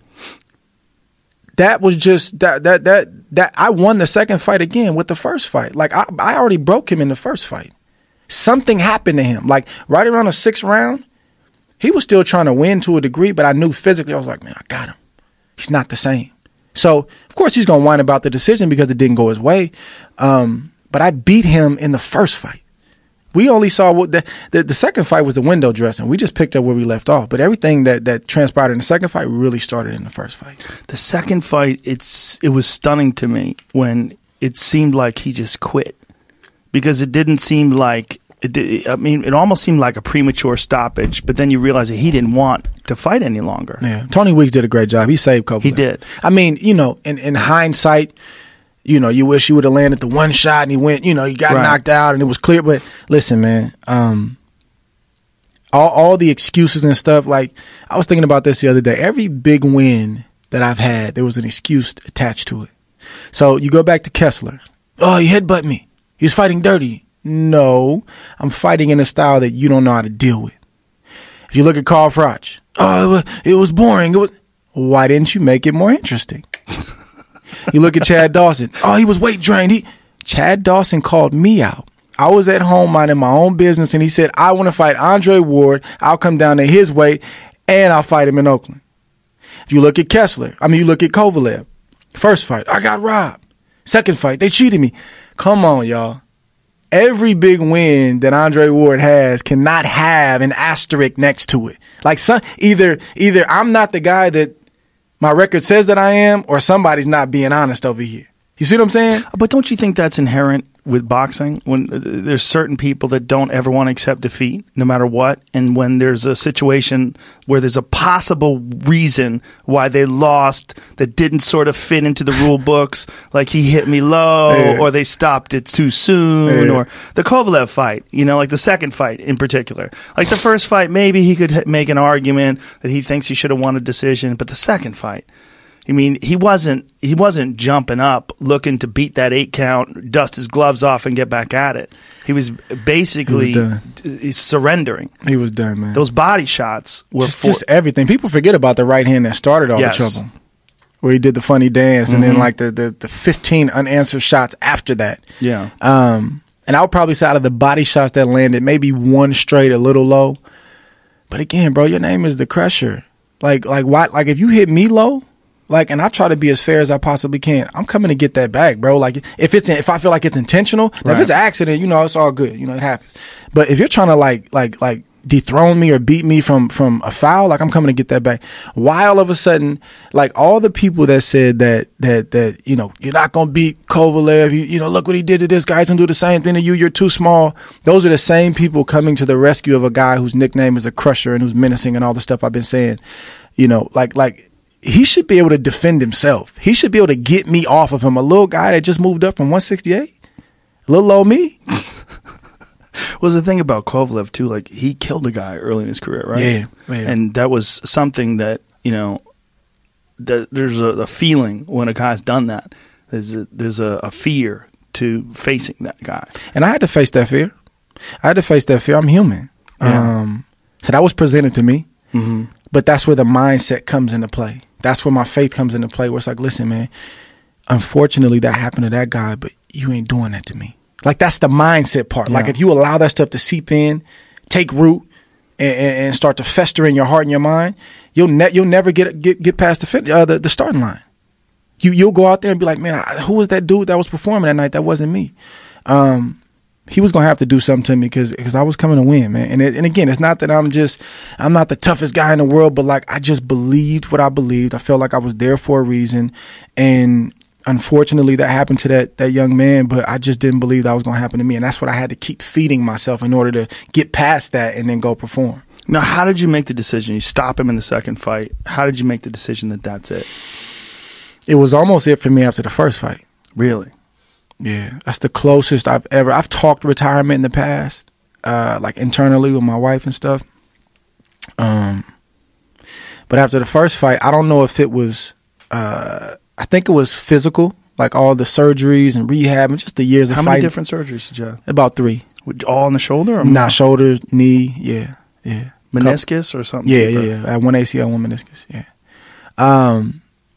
that was just that that that that I won the second fight again with the first fight. Like I, I already broke him in the first fight. Something happened to him. Like right around the sixth round, he was still trying to win to a degree, but I knew physically, I was like, man, I got him. He's not the same. So of course he's gonna whine about the decision because it didn't go his way. Um, but I beat him in the first fight. We only saw what the, the the second fight was the window dressing. We just picked up where we left off. But everything that, that transpired in the second fight really started in the first fight. The second fight, it's it was stunning to me when it seemed like he just quit because it didn't seem like it did, I mean, it almost seemed like a premature stoppage. But then you realize that he didn't want to fight any longer. Yeah, Tony Weeks did a great job. He saved Kovalev. He did. I mean, you know, in, in hindsight, you know, you wish you would have landed the one shot and he went, you know, he got Right. knocked out and it was clear. But listen, man, um, all, all the excuses and stuff, like I was thinking about this the other day. Every big win that I've had, there was an excuse attached to it. So you go back to Kessler. Oh, he headbutt me. He was fighting dirty. No, I'm fighting in a style that you don't know how to deal with. If you look at Carl Froch, oh, it was, it was boring. It was, why didn't you make it more interesting? You look at Chad Dawson. Oh, he was weight drained. He, Chad Dawson called me out. I was at home minding my own business, and he said, I want to fight Andre Ward. I'll come down to his weight, and I'll fight him in Oakland. If you look at Kessler, I mean, you look at Kovalev. First fight, I got robbed. Second fight, they cheated me. Come on, y'all. Every big win that Andre Ward has cannot have an asterisk next to it. Like some, either either I'm not the guy that my record says that I am, or somebody's not being honest over here. You see what I'm saying? But don't you think that's inherent with boxing? When uh, there's certain people that don't ever want to accept defeat, no matter what, and when there's a situation where there's a possible reason why they lost that didn't sort of fit into the rule books, like he hit me low, Yeah. or they stopped it too soon, Yeah. or the Kovalev fight, you know, like the second fight in particular. Like the first fight, maybe he could h- make an argument that he thinks he should have won a decision, but the second fight, I mean, he wasn't he wasn't jumping up looking to beat that eight count, dust his gloves off, and get back at it. He was basically He was done. d- surrendering. He was done, man. Those body shots were just, for, just everything. People forget about the right hand that started all Yes. the trouble, where he did the funny dance, and Mhm. then like the, the the fifteen unanswered shots after that. yeah. Um, and I would probably say out of the body shots that landed, maybe one straight a little low. But again, bro, your name is the Crusher. Like, like why? Like, if you hit me low, like, and I try to be as fair as I possibly can, I'm coming to get that back, bro. Like, if it's if I feel like it's intentional, now, if Right. it's an accident, you know, it's all good. You know, it happens. But if you're trying to like, like, like dethrone me or beat me from from a foul, like, I'm coming to get that back. Why all of a sudden, like, all the people that said that that that you know, you're not gonna beat Kovalev, you, you know, look what he did to this guy, he's gonna do the same thing to you, you're too small. Those are the same people coming to the rescue of a guy whose nickname is a Crusher and who's menacing and all the stuff I've been saying. You know, like like he should be able to defend himself. He should be able to get me off of him. A little guy that just moved up from one sixty-eight, little old me. Was the thing about Kovalev too? Like, he killed a guy early in his career, right? Yeah, yeah. And that was something that, you know, that there's a, a feeling when a guy's done that. There's a, there's a, a fear to facing that guy. And I had to face that fear. I had to face that fear. I'm human. Yeah. Um, so that was presented to me. Mm-hmm. But that's where the mindset comes into play. That's where my faith comes into play, where it's like, listen, man, unfortunately that happened to that guy, but you ain't doing that to me. Like, that's the mindset part. Yeah. Like, if you allow that stuff to seep in, take root, and, and, and start to fester in your heart and your mind, you'll ne- you'll never get get get past the, fin- uh, the the starting line. You you'll go out there and be like, man, I, who was that dude that was performing that night? That wasn't me. Um, he was gonna have to do something to me because because I was coming to win, man. And it, and again, it's not that I'm just I'm not the toughest guy in the world, but like, I just believed what I believed. I felt like I was there for a reason, and unfortunately that happened to that that young man. But I just didn't believe that was gonna happen to me, and that's what I had to keep feeding myself in order to get past that and then go perform. Now, how did you make the decision? You stop him in the second fight. How did you make the decision that that's it? It was almost it for me after the first fight. Really? Yeah, that's the closest I've ever. I've talked retirement in the past, uh, like internally with my wife and stuff. Um, but after the first fight, I don't know if it was. Uh, I think it was physical, like all the surgeries and rehab and just the years of How fighting. many different surgeries did you have? About three. All on the shoulder or Not shoulders, knee. Yeah, yeah. meniscus or something? Yeah, yeah, deeper? yeah. I had one A C L, one meniscus. Yeah. Um,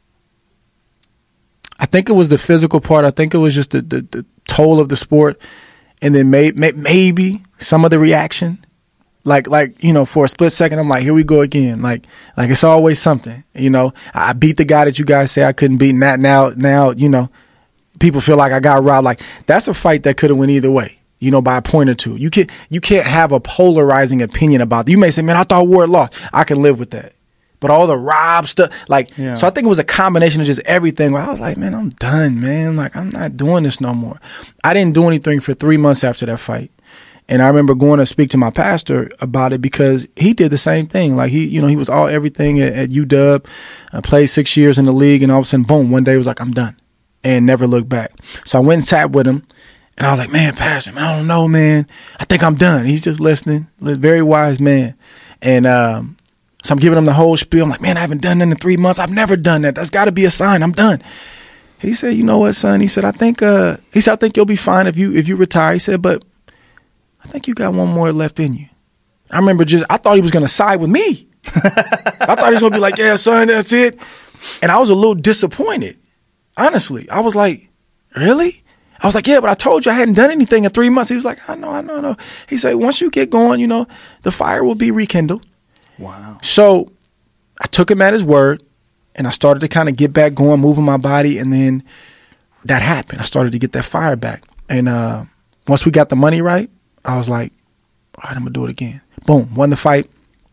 I think it was the physical part. I think it was just the, the, the toll of the sport, and then may, may, maybe some of the reaction. Like, like you know, for a split second, I'm like, here we go again. Like, like it's always something. You know, I beat the guy that you guys say I couldn't beat. Now, now, now, you know, people feel like I got robbed. Like, that's a fight that could have went either way. You know, by a point or two. You can't you can't have a polarizing opinion about it. You may say, man, I thought Ward lost. I can live with that. But all the rob stuff, like, Yeah. so I think it was a combination of just everything where I was like, man, I'm done, man. Like, I'm not doing this no more. I didn't do anything for three months after that fight. And I remember going to speak to my pastor about it because he did the same thing. Like, he, you know, he was all everything at, at U W, uh, played six years in the league, and all of a sudden, boom, one day he was like, I'm done, and never looked back. So I went and sat with him. And I was like, man, Pastor, man, I don't know, man. I think I'm done. He's just listening. Very wise man. And um, so I'm giving him the whole spiel. I'm like, man, I haven't done that in three months. I've never done that. That's got to be a sign. I'm done. He said, you know what, son? He said, I think uh, he said, I think you'll be fine if you if you retire. He said, but I think you got one more left in you. I remember just, I thought he was going to side with me. I thought he was going to be like, yeah, son, that's it. And I was a little disappointed. Honestly, I was like, really? I was like, yeah, but I told you I hadn't done anything in three months. He was like, I know, I know, I know. He said, once you get going, you know, the fire will be rekindled. Wow. So I took him at his word, and I started to kind of get back going, moving my body, and then that happened. I started to get that fire back. And uh, once we got the money right, I was like, all right, I'm going to do it again. Boom, won the fight.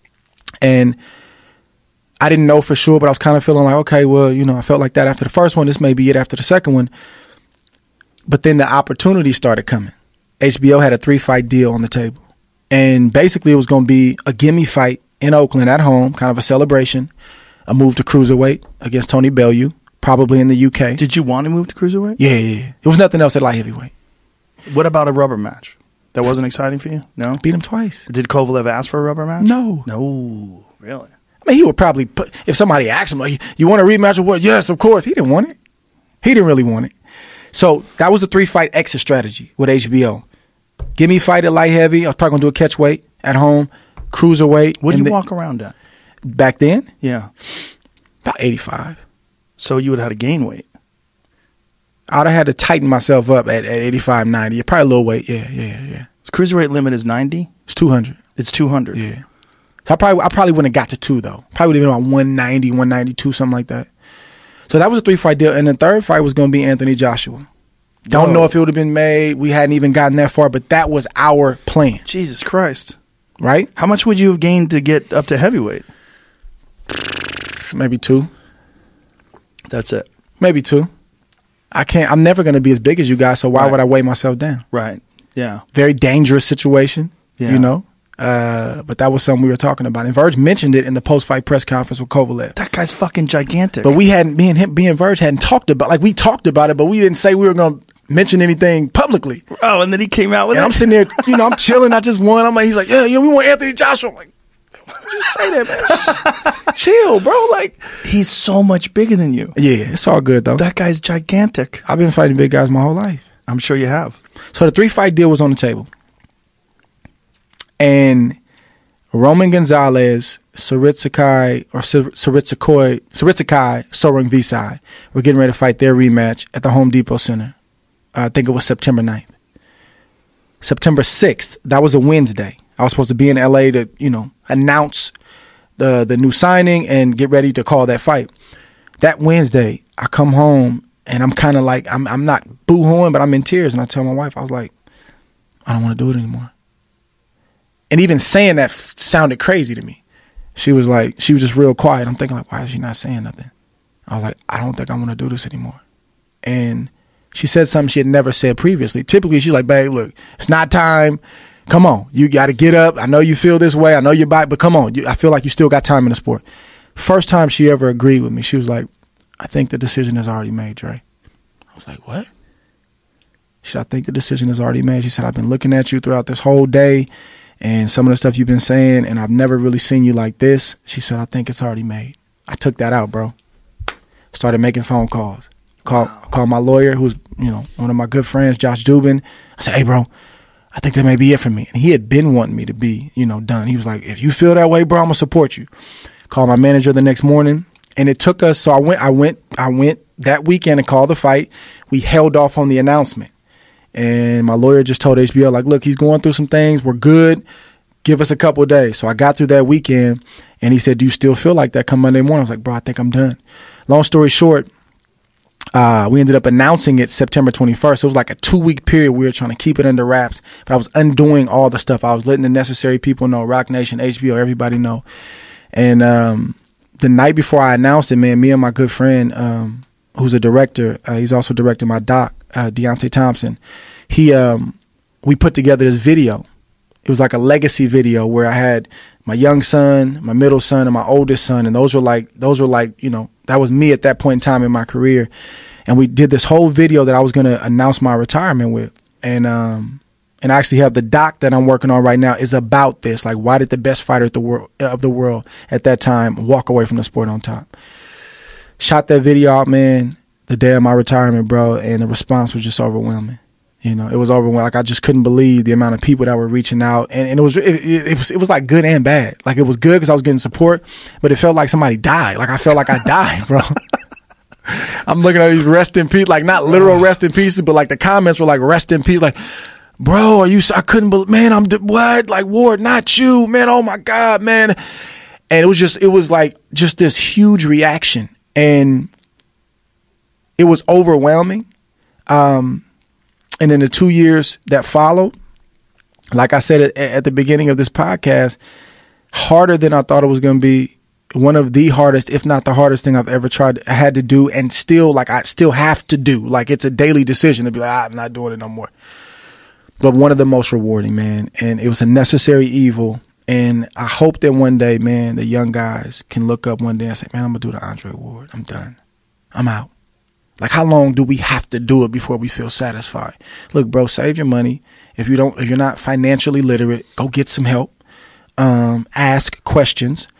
And I didn't know for sure, but I was kind of feeling like, okay, well, you know, I felt like that after the first one. This may be it after the second one. But then the opportunity started coming. H B O had a three-fight deal on the table. And basically it was going to be a gimme fight in Oakland at home, kind of a celebration, a move to cruiserweight against Tony Bellew, probably in the U K. Did you want to move to cruiserweight? Yeah, yeah, yeah. It was nothing else at light heavyweight. What about a rubber match? That wasn't exciting for you? No? Beat him twice. Did Kovalev ask for a rubber match? No. No. Really? I mean, he would probably put, if somebody asked him, like, you want a rematch or what? Yes, of course. He didn't want it. He didn't really want it. So that was the three-fight exit strategy with H B O. Give me fight at light heavy. I was probably going to do a catch weight at home, cruiserweight. What did you the, walk around at? Back then? Yeah. About eighty-five. So you would have had to gain weight. I'd have had to tighten myself up at, at eighty-five, ninety. Probably a little weight. Yeah, yeah, yeah. So cruiserweight limit is ninety? It's two hundred. It's two hundred. Yeah. So I probably I probably wouldn't have got to two, though. Probably would have been about one ninety, one ninety-two, something like that. So that was a three-fight deal. And the third fight was going to be Anthony Joshua. Don't Whoa. know if it would have been made. We hadn't even gotten that far, but that was our plan. Jesus Christ. Right? How much would you have gained to get up to heavyweight? Maybe two. That's it. Maybe two. I can't. I'm never going to be as big as you guys, so why Right. would I weigh myself down? Right. Yeah. Very dangerous situation, Yeah. you know? Uh, but that was something we were talking about. And Verge mentioned it in the post-fight press conference with Kovalev. That guy's fucking gigantic. But we hadn't, me and him, me and Verge hadn't talked about, like we talked about it, but we didn't say we were going to mention anything publicly. Oh, and then he came out with And it. I'm sitting there, you know, I'm chilling. I just won. I'm like, he's like, yeah, you know, we want Anthony Joshua. I'm like, why would you say that, man? Chill, bro. Like, He's so much bigger than you. yeah, it's all good though. That guy's gigantic. I've been fighting big guys my whole life. I'm sure you have. So the three fight deal was on the table. And Roman Gonzalez, Saritsakai, or Saritsakai, Saritsakai, Sorung Visai were getting ready to fight their rematch at the Home Depot Center. Uh, I think it was September ninth. September sixth, that was a Wednesday. I was supposed to be in L A to, you know, announce the the new signing and get ready to call that fight. That Wednesday, I come home and I'm kind of like, I'm I'm not boo-hooing, but I'm in tears. And I tell my wife, I was like, I don't want to do it anymore. And even saying that f- sounded crazy to me. She was like, she was just real quiet. I'm thinking like, why is she not saying nothing? I was like, I don't think I want to do this anymore. And she said something she had never said previously. Typically, she's like, babe, look, it's not time. Come on. You got to get up. I know you feel this way. I know you're back, but come on. You, I feel like you still got time in the sport. First time she ever agreed with me, she was like, I think the decision is already made, Dre. I was like, what? She said, I think the decision is already made. She said, I've been looking at you throughout this whole day and some of the stuff you've been saying, and I've never really seen you like this. She said, I think it's already made. I took that out, bro. Started making phone calls. Call, wow. Called my lawyer, who's, you know, one of my good friends, Josh Dubin. I said, hey, bro, I think that may be it for me. And he had been wanting me to be, you know, done. He was like, if you feel that way, bro, I'm going to support you. Called my manager the next morning. And it took us, so I went, I went, I went that weekend and called the fight. We held off on the announcement. And my lawyer just told H B O, like, look, he's going through some things. We're good. Give us a couple of days. So I got through that weekend, and he said, do you still feel like that come Monday morning? I was like, bro, I think I'm done. Long story short, uh, we ended up announcing it September twenty-first. It was like a two-week period. We were trying to keep it under wraps, but I was undoing all the stuff. I was letting the necessary people know, Rock Nation, H B O, everybody know. And um, the night before I announced it, man, me and my good friend, um, who's a director, uh, he's also directing my doc, uh, Deontay Thompson, he, um, we put together this video. It was like a legacy video where I had my young son, my middle son, and my oldest son, and those were like, those were like, you know, that was me at that point in time in my career. And we did this whole video that I was going to announce my retirement with. And, um, and I actually have the doc that I'm working on right now is about this. Like, why did the best fighter at the world, of the world at that time walk away from the sport on top? Shot that video out, man, the day of my retirement, bro, and the response was just overwhelming. You know, it was overwhelming. Like, I just couldn't believe the amount of people that were reaching out, and, and it was it, it was it was like good and bad. Like, it was good because I was getting support, but it felt like somebody died. Like, I felt like I died, bro. I'm looking at these rest in peace, like not literal rest in pieces, but like the comments were like rest in peace, like, bro, are you? I couldn't believe, man. I'm what? Like, Ward, not you, man. Oh my God, man. And it was just, it was like just this huge reaction, and it was overwhelming. Um. And in the two years that followed, like I said at, at the beginning of this podcast, harder than I thought it was going to be. One of the hardest, if not the hardest thing I've ever tried, I had to do, and still, like, I still have to do. Like, it's a daily decision to be like, ah, I'm not doing it no more. But one of the most rewarding, man. And it was a necessary evil. And I hope that one day, man, the young guys can look up one day and say, man, I'm going to do the Andre Ward. I'm done. I'm out. Like, how long do we have to do it before we feel satisfied? Look, bro, save your money. If you don't, if you're not financially literate, go get some help. Um, ask questions,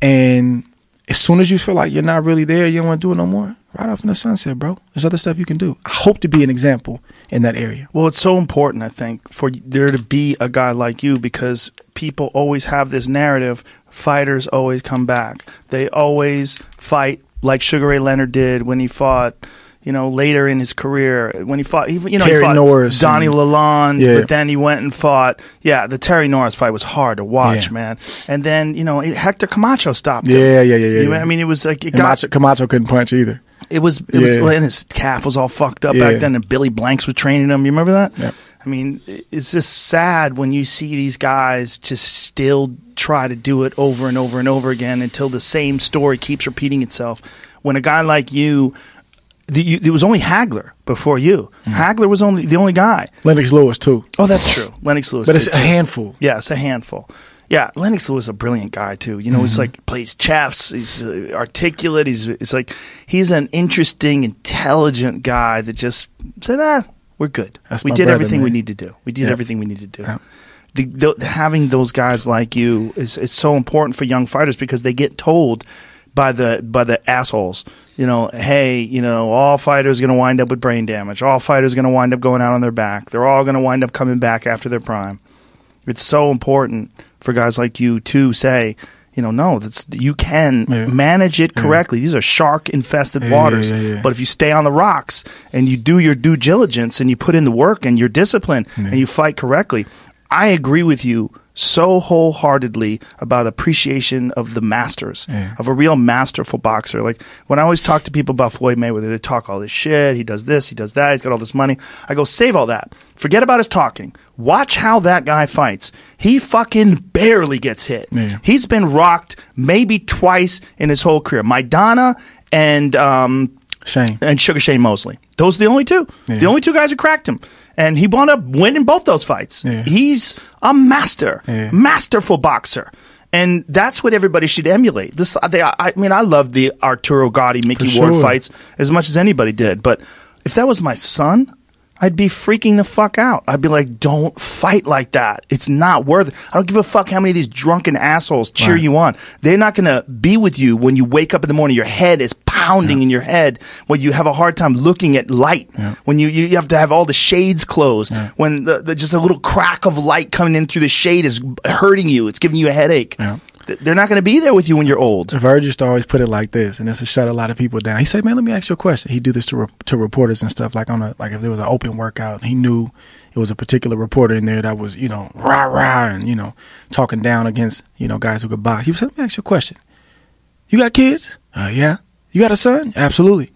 And as soon as you feel like you're not really there, you don't want to do it no more, right off in the sunset, bro. There's other stuff you can do. I hope to be an example in that area. Well, it's so important, I think, for there to be a guy like you, because people always have this narrative. Fighters always come back. They always fight like Sugar Ray Leonard did when he fought, you know, later in his career. When he fought, he, you know, Terry he fought Norris Donnie and- Lalonde, Yeah. but then he went and fought. Yeah, the Terry Norris fight was hard to watch, Yeah. man. And then, you know, Hector Camacho stopped him. Yeah, yeah, yeah, yeah. You know, yeah. I mean, it was like it And got. Camacho, Camacho couldn't punch either. It was, it was, Yeah. and his calf was all fucked up Yeah. back then, and Billy Blanks was training him. You remember that? Yep. I mean, it's just sad when you see these guys just still try to do it over and over and over again until the same story keeps repeating itself. When a guy like you, the, you there was only Hagler before you. Mm. Hagler was only the only guy. Lennox Lewis, too. Oh, that's true. Lennox Lewis, But it's did a too. handful. Yeah, it's a handful. Yeah, Lennox Lewis is a brilliant guy too. You know, he's like plays chess. He's uh, articulate. He's it's like he's an interesting, intelligent guy that just said, "Ah, we're good. That's we my did brother, everything we man. need to do. We did Yeah. everything we need to do." Yeah. The, the, having those guys like you is is so important for young fighters because they get told by the by the assholes. You know, hey, you know, all fighters are going to wind up with brain damage. All fighters are going to wind up going out on their back. They're all going to wind up coming back after their prime. It's so important for guys like you to say, you know, no, that's you can Yeah. manage it correctly. These are shark-infested Yeah, waters. yeah, yeah, yeah. But if you stay on the rocks and you do your due diligence and you put in the work and your discipline and you fight correctly, I agree with you so wholeheartedly about appreciation of the masters, Yeah. of a real masterful boxer. Like when I always talk to people about Floyd Mayweather, they talk all this shit. He does this, he does that. He's got all this money. I go, save all that. Forget about his talking. Watch how that guy fights. He fucking barely gets hit. Yeah. He's been rocked maybe twice in his whole career. Maidana and um, Shame. and Sugar Shane Mosley. Those are the only two. Yeah. The only two guys who cracked him. And he wound up winning both those fights. Yeah. He's a master, Yeah. masterful boxer. And that's what everybody should emulate. This, they, I mean, I love the Arturo Gotti, Mickey For Ward sure. fights as much as anybody did. But if that was my son, I'd be freaking the fuck out. I'd be like, don't fight like that. It's not worth it. I don't give a fuck how many of these drunken assholes cheer Right. you on. They're not going to be with you when you wake up in the morning. Your head is pounding Yeah. in your head. When you have a hard time looking at light. Yeah. When you, you have to have all the shades closed. Yeah. When the, the, just a little crack of light coming in through the shade is hurting you. It's giving you a headache. Yeah. Th- They're not going to be there with you when you're old. Verge used to always put it like this, and this will shut a lot of people down. He said, "Man, let me ask you a question." He'd do this to re- to reporters and stuff, like on a like if there was an open workout, he knew it was a particular reporter in there that was, you know, rah rah, and you know, talking down against, you know, guys who could box. He said, "Let me ask you a question. You got kids? Uh, yeah. You got a son? Absolutely.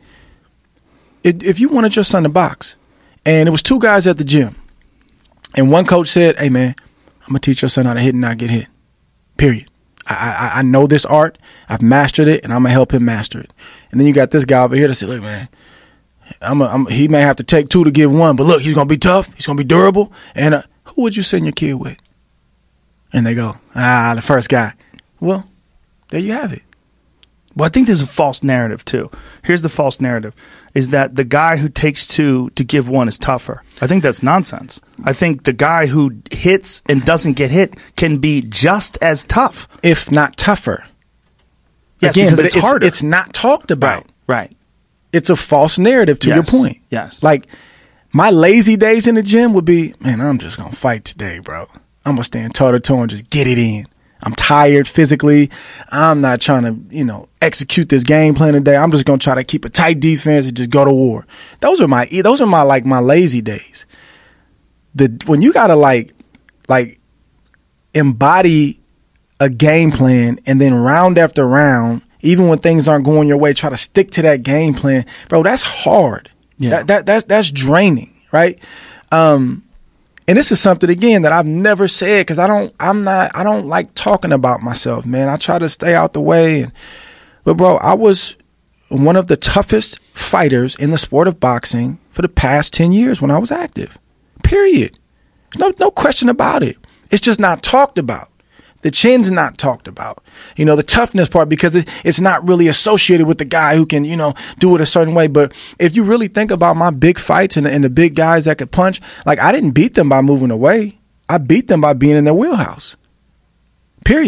If, if you wanted your son to box, and it was two guys at the gym, and one coach said, 'Hey man, I'm gonna teach your son how to hit and not get hit. Period. I, I I know this art. I've mastered it, and I'm gonna help him master it.' And then you got this guy over here that said, 'Look, man, I'm, a, I'm he may have to take two to give one, but look, he's gonna be tough. He's gonna be durable. And uh, who would you send your kid with?' And they go, 'Ah, the first guy.' Well, there you have it. Well, I think there's a false narrative too. Here's the false narrative: is that the guy who takes two to give one is tougher. I think that's nonsense. I think the guy who hits and doesn't get hit can be just as tough. If not tougher. Yes, Again, because but it's it's harder. It's not talked about. Right. It's a false narrative to Yes. your point. Yes. Like my lazy days in the gym would be, man, I'm just gonna fight today, bro. I'm gonna stand toe to toe and just get it in. I'm tired physically. I'm not trying to, you know, execute this game plan today. I'm just gonna try to keep a tight defense and just go to war. Those are my those are my like my lazy days. The when you gotta like like embody a game plan and then round after round, even when things aren't going your way, try to stick to that game plan, bro. That's hard. Yeah. That, that that's that's draining, right? Um, and this is something again that I've never said because I don't, I'm not, I don't like talking about myself, man. I try to stay out the way, and but bro, I was one of the toughest fighters in the sport of boxing for the past ten years when I was active. Period. No, no question about it. It's just not talked about. The chin's not talked about. You know, the toughness part, because it, it's not really associated with the guy who can, you know, do it a certain way. But if you really think about my big fights and, and the big guys that could punch, like I didn't beat them by moving away. I beat them by being in their wheelhouse. Period.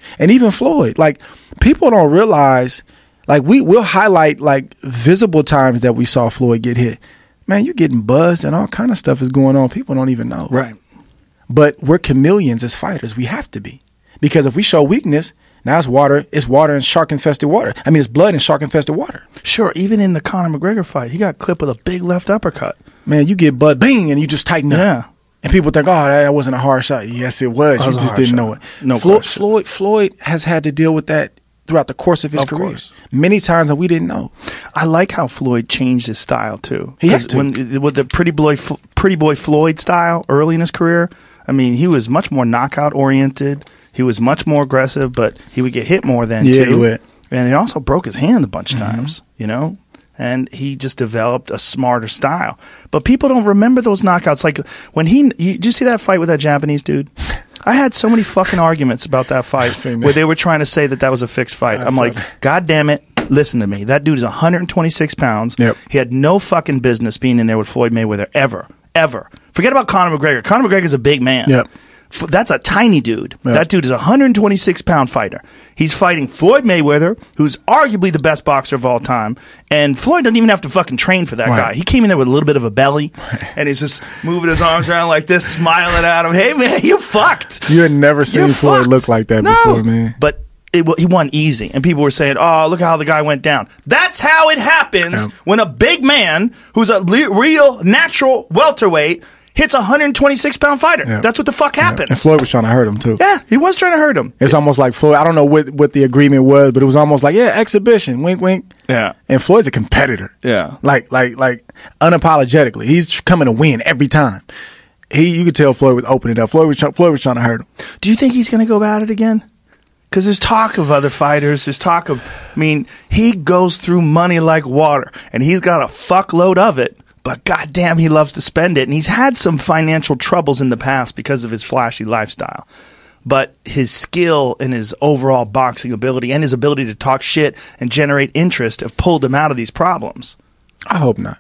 And even Floyd, like people don't realize, like we will highlight like visible times that we saw Floyd get hit. Man, you're getting buzzed and all kind of stuff is going on. People don't even know. Right. But we're chameleons as fighters. We have to be. Because if we show weakness, now it's water, it's water and shark-infested water. I mean, it's blood and shark-infested water. Sure, even in the Conor McGregor fight, he got clipped with a big left uppercut. Man, you get bud, bing, and you just tighten up. Yeah. And people think, oh, that wasn't a hard shot. Yes, it was. That was you a just hard didn't shot. know it. No Floyd, question. Floyd, Floyd has had to deal with that throughout the course of his Of career. course. Many times that we didn't know. I like how Floyd changed his style too. He had 'Cause to. When, with the pretty boy, pretty boy Floyd style early in his career, I mean, he was much more knockout oriented. He was much more aggressive, but he would get hit more then Yeah, too. he would. And he also broke his hand a bunch of Mm-hmm. times, you know? And he just developed a smarter style. But people don't remember those knockouts. Like when he, you, did you see that fight with that Japanese dude? I had so many fucking arguments about that fight seen that. where they were trying to say that that was a fixed fight. I I'm saw like, that. God damn it. Listen to me. That dude is one hundred twenty-six pounds. Yep. He had no fucking business being in there with Floyd Mayweather ever. Ever. Forget about Conor McGregor. Conor McGregor's a big man. Yep. F- That's a tiny dude. Yep. That dude is a one hundred twenty-six pound fighter. He's fighting Floyd Mayweather, who's arguably the best boxer of all time. And Floyd doesn't even have to fucking train for that Right. guy. He came in there with a little bit of a belly, and he's just moving his arms around like this, smiling at him. Hey, man, you fucked. You had never seen You're Floyd fucked. look like that No. before, man. But it, wa- he won easy. And people were saying, oh, look how the guy went down. That's how it happens Yeah. when a big man who's a le- real, natural welterweight hits a one hundred twenty-six pound fighter. Yeah. That's what the fuck happens. And Floyd was trying to hurt him, too. Yeah, he was trying to hurt him. It's almost like Floyd, I don't know what, what the agreement was, but it was almost like, yeah, exhibition, wink, wink. Yeah. And Floyd's a competitor. Yeah. Like, like, like, unapologetically. He's tr- coming to win every time. He, you could tell Floyd was opening up. Floyd was, try- Floyd was trying to hurt him. Do you think he's going to go at it again? Because there's talk of other fighters. There's talk of, I mean, he goes through money like water, and he's got a fuckload of it. But goddamn, he loves to spend it. And he's had some financial troubles in the past because of his flashy lifestyle. But his skill and his overall boxing ability and his ability to talk shit and generate interest have pulled him out of these problems. I hope not.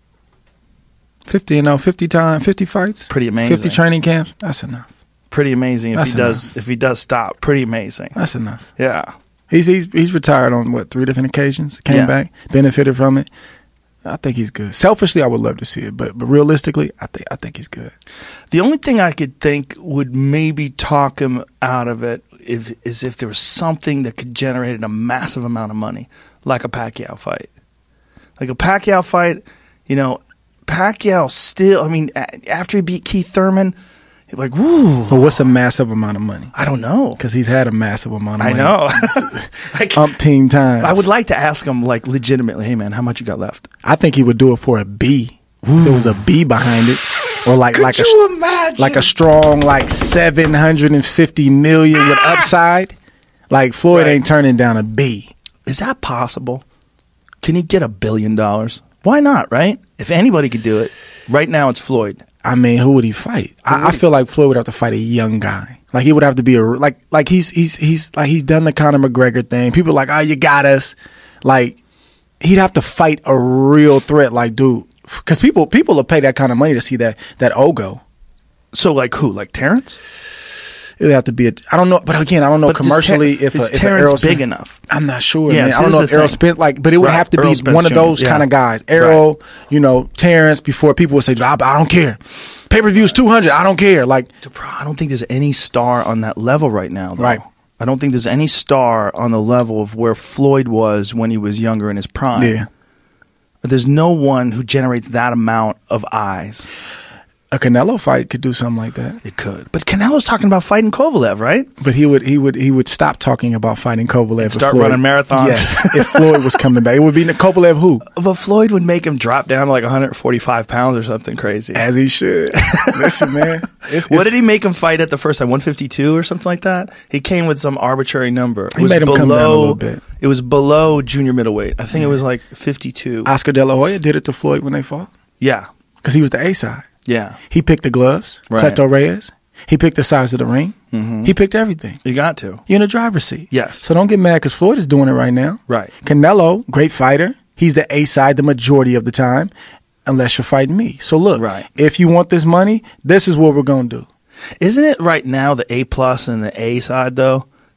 fifty, you know, fifty time, fifty fights. Pretty amazing. fifty training camps. That's enough. Pretty amazing if That's he does if he does stop. Pretty amazing. That's enough. Yeah. He's he's he's retired on what, three different occasions. Came Yeah. back, benefited from it. I think he's good. Selfishly, I would love to see it, but but realistically, I think I think he's good. The only thing I could think would maybe talk him out of it if, is if there was something that could generate a massive amount of money, like a Pacquiao fight. Like a Pacquiao fight, you know, Pacquiao still, I mean, a- after he beat Keith Thurman, like, woo, But what's a massive amount of money? I don't know. Because he's had a massive amount of I money. know. like, Umpteen times. I would like to ask him, like, legitimately, hey, man, how much you got left? I think he would do it for a B. If there was a B behind it, or like Could like you a imagine? like a strong like seven hundred and fifty million with upside. Like Floyd Right. ain't turning down a B. Is that possible? Can you get a billion dollars? Why not, right? If anybody could do it, right now it's Floyd. I mean, who would he fight? I, I feel like Floyd would have to fight a young guy. Like he would have to be a like like he's he's he's like he's done the Conor McGregor thing. People are like, oh, you got us. Like he'd have to fight a real threat. Like, dude, because people people will pay that kind of money to see that that Ogo. So, like who? Like Terrence? It would have to be a. I don't know, but again, I don't know But does commercially Ter- if is a, if a Terrence Errol big Spence- enough? I'm not sure, Yeah, man. see, I don't this know is if Errol the thing. Spence like, but it would Right, have to Errol be Spence one of Junior, those yeah. kind of guys. Errol, you know, Terrence. Before people would say, I, I don't care. Pay per view is two hundred. I don't care. Like, I don't think there's any star on that level right now, though. Right. I don't think there's any star on the level of where Floyd was when he was younger in his prime. yeah, There's no one who generates that amount of eyes. a Canelo fight could do something like that. It could. But Canelo's talking about fighting Kovalev, right? But he would he would he would stop talking about fighting Kovalev. if start Floyd- running marathons. Yes, if Floyd was coming back, it would be Kovalev who, But Floyd would make him drop down to like one hundred forty-five pounds or something crazy. as he should. Listen, man. It's, What it's- did he make him fight at the first time? one fifty-two or something like that? He came with some arbitrary number. It He was made him below, come down a little bit. It was below junior middleweight. I think it was like fifty-two. Oscar De La Hoya did it to Floyd when they fought yeah. because he was the A side. Yeah. He picked the gloves, Right. Cleto Reyes. He picked the size of the ring. Mhm. He picked everything. You got to. You're in the driver's seat. Yes. So don't get mad because Floyd is doing it right now. Right. Canelo, great fighter. He's the A side the majority of the time, unless you're fighting me. So look, Right. if you want this money, this is what we're going to do. Isn't it right now the A plus and the A side though?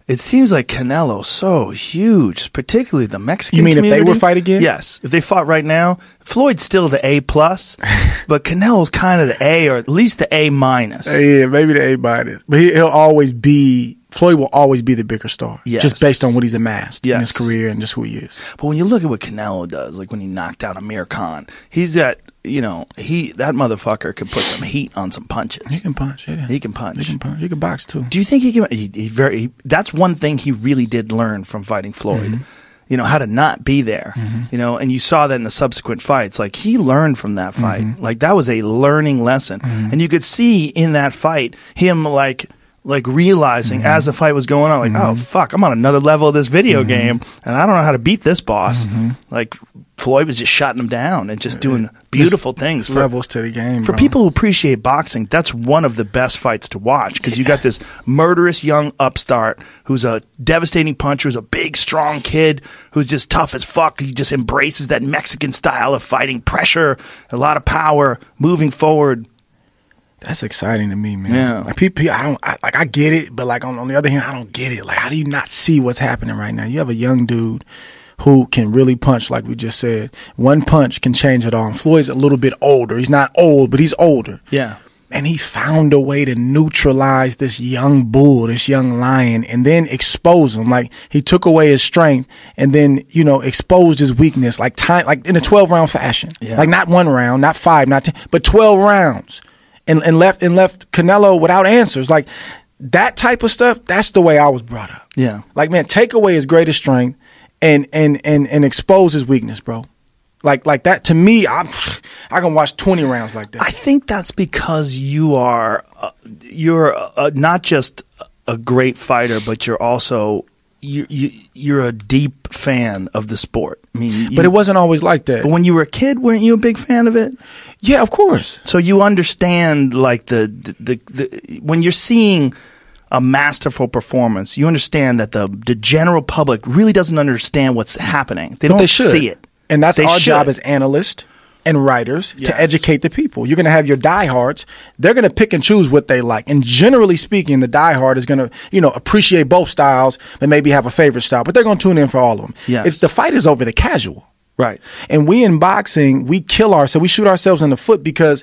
It seems like Canelo's so huge, particularly the Mexican You mean community. if they were fight again? Yes. If they fought right now, Floyd's still the A plus, but Canelo's kind of the A, or at least the A minus. Yeah, maybe the A minus. But he, he'll always be, Floyd will always be the bigger star. Yes. Just based on what he's amassed Yes. in his career and just who he is. But when you look at what Canelo does, like when he knocked out Amir Khan, he's got, you know, he that motherfucker can put some heat on some punches. He can punch, yeah. He can punch. He can punch. He can box, too. Do you think he can? He, he very. He, that's one thing he really did learn from fighting Floyd. Mm-hmm. You know, how to not be there. Mm-hmm. You know, and you saw that in the subsequent fights. Like he learned from that fight. Mm-hmm. Like that was a learning lesson, mm-hmm. and you could see in that fight him like. Like realizing mm-hmm. as the fight was going on, like, mm-hmm. oh, fuck, I'm on another level of this video mm-hmm. game, and I don't know how to beat this boss. Mm-hmm. Like, Floyd was just shutting him down and just doing beautiful There's things. For, levels to the game, For bro. people who appreciate boxing, that's one of the best fights to watch, because you got this murderous young upstart who's a devastating puncher, who's a big, strong kid, who's just tough as fuck. He just embraces that Mexican style of fighting, pressure, a lot of power, moving forward. That's exciting to me, man. Yeah. Like people, I don't I, like. I get it, but like on, on the other hand, I don't get it. Like, how do you not see what's happening right now? You have a young dude who can really punch, like we just said. One punch can change it all. And Floyd's a little bit older. He's not old, but he's older. Yeah. And he found a way to neutralize this young bull, this young lion, and then expose him. Like, he took away his strength and then, you know, exposed his weakness, like time, like in a twelve round fashion. Yeah. Like not one round, not five, not ten, but twelve rounds. And, and left and left Canelo without answers. Like that type of stuff, that's the way I was brought up. Yeah. Like, man, take away his greatest strength and and and and expose his weakness, bro. Like like that to me, I'm I can watch twenty rounds like that. I think that's because you are uh, you're uh, not just a great fighter, but you're also you, you you're a deep fan of the sport. I mean, you, but it wasn't always like that. But when you were a kid, weren't you a big fan of it? Yeah, of course. So you understand, like the the, the, the when you're seeing a masterful performance, you understand that the the general public really doesn't understand what's happening. They But don't they should. see it, and that's They our should. job as analysts and writers Yes. to educate the people. You're going to have your diehards. They're going to pick and choose what they like. And generally speaking, the diehard is going to, you know, appreciate both styles, but maybe have a favorite style. But they're going to tune in for all of them. Yes. It's the fight is over the casual. right? And we in boxing, we kill ourselves. We shoot ourselves in the foot because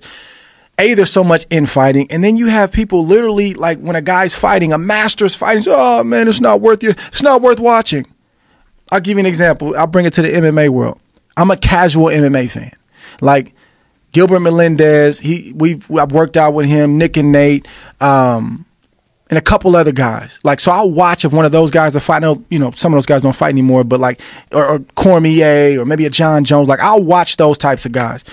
A, there's so much infighting. And then you have people literally, like when a guy's fighting, a master's fighting, so, oh man, it's not worth you. It's not worth watching. I'll give you an example. I'll bring it to the M M A world. I'm a casual M M A fan. Like Gilbert Melendez, he we've I've worked out with him, Nick and Nate, um, and a couple other guys. Like, so I'll watch if one of those guys are fighting. I know, you know, some of those guys don't fight anymore, but like, or, or Cormier, or maybe a John Jones. Like, I'll watch those types of guys.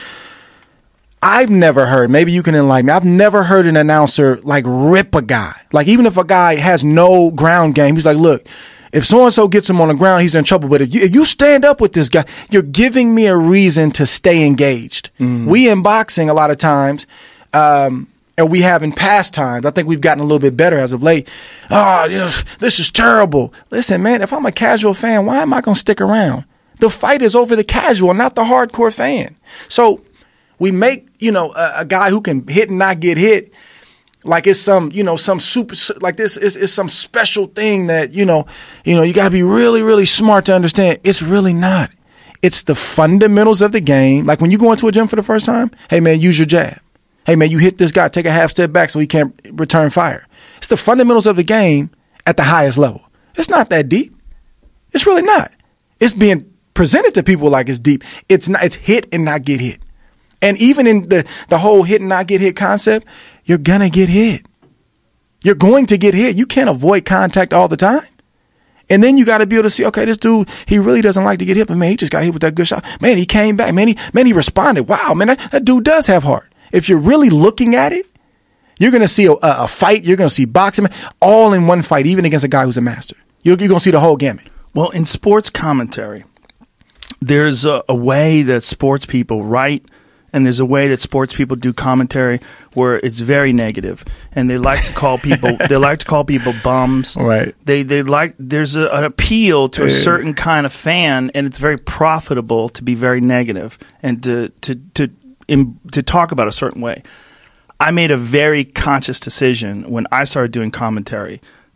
I've never heard, maybe you can enlighten me, I've never heard an announcer like rip a guy. Like, even if a guy has no ground game, he's like, look, if so-and-so gets him on the ground, he's in trouble. But if you, if you stand up with this guy, you're giving me a reason to stay engaged. Mm. We in boxing a lot of times, um, and we have in past times, I think we've gotten a little bit better as of late. Oh, you know, this is terrible. Listen, man, if I'm a casual fan, why am I going to stick around? The fight is over the casual, not the hardcore fan. So we make, you know, a, a guy who can hit and not get hit like it's some, you know, some super, like this is it's some special thing that, you know, you know, you got to be really, really smart to understand. It's really not. It's the fundamentals of the game. Like when you go into a gym for the first time, hey, man, use your jab. Hey, man, you hit this guy, take a half step back so he can't return fire. It's the fundamentals of the game at the highest level. It's not that deep. It's really not. It's being presented to people like it's deep. It's not. It's hit and not get hit. And even in the, the whole hit and not get hit concept, you're going to get hit. You're going to get hit. You can't avoid contact all the time. And then you got to be able to see, okay, this dude, he really doesn't like to get hit, but man, he just got hit with that good shot. Man, he came back. Man, he, man, he responded. Wow, man, that, that dude does have heart. If you're really looking at it, you're going to see a, a fight. You're going to see boxing all in one fight, even against a guy who's a master. You're, you're going to see the whole gamut. Well, in sports commentary, there's a, a way that sports people write, and there's a way that sports people do commentary where it's very negative, and they like to call people they like to call people bums. Right. They they like there's a, an appeal to a certain kind of fan, and it's very profitable to be very negative and to to to in, to talk about a certain way. I made a very conscious decision when I started doing commentary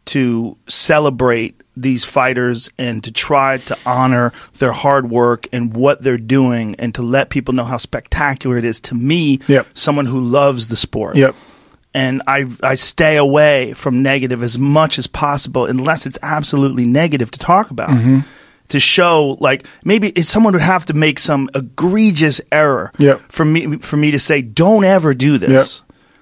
to celebrate these fighters and to try to honor their hard work and what they're doing and to let people know how spectacular it is. To me, Yep. someone who loves the sport. Yep. And I I stay away from negative as much as possible unless it's absolutely negative to talk about. Mm-hmm. To show, like, maybe if someone would have to make some egregious error Yep. for me for me to say, don't ever do this.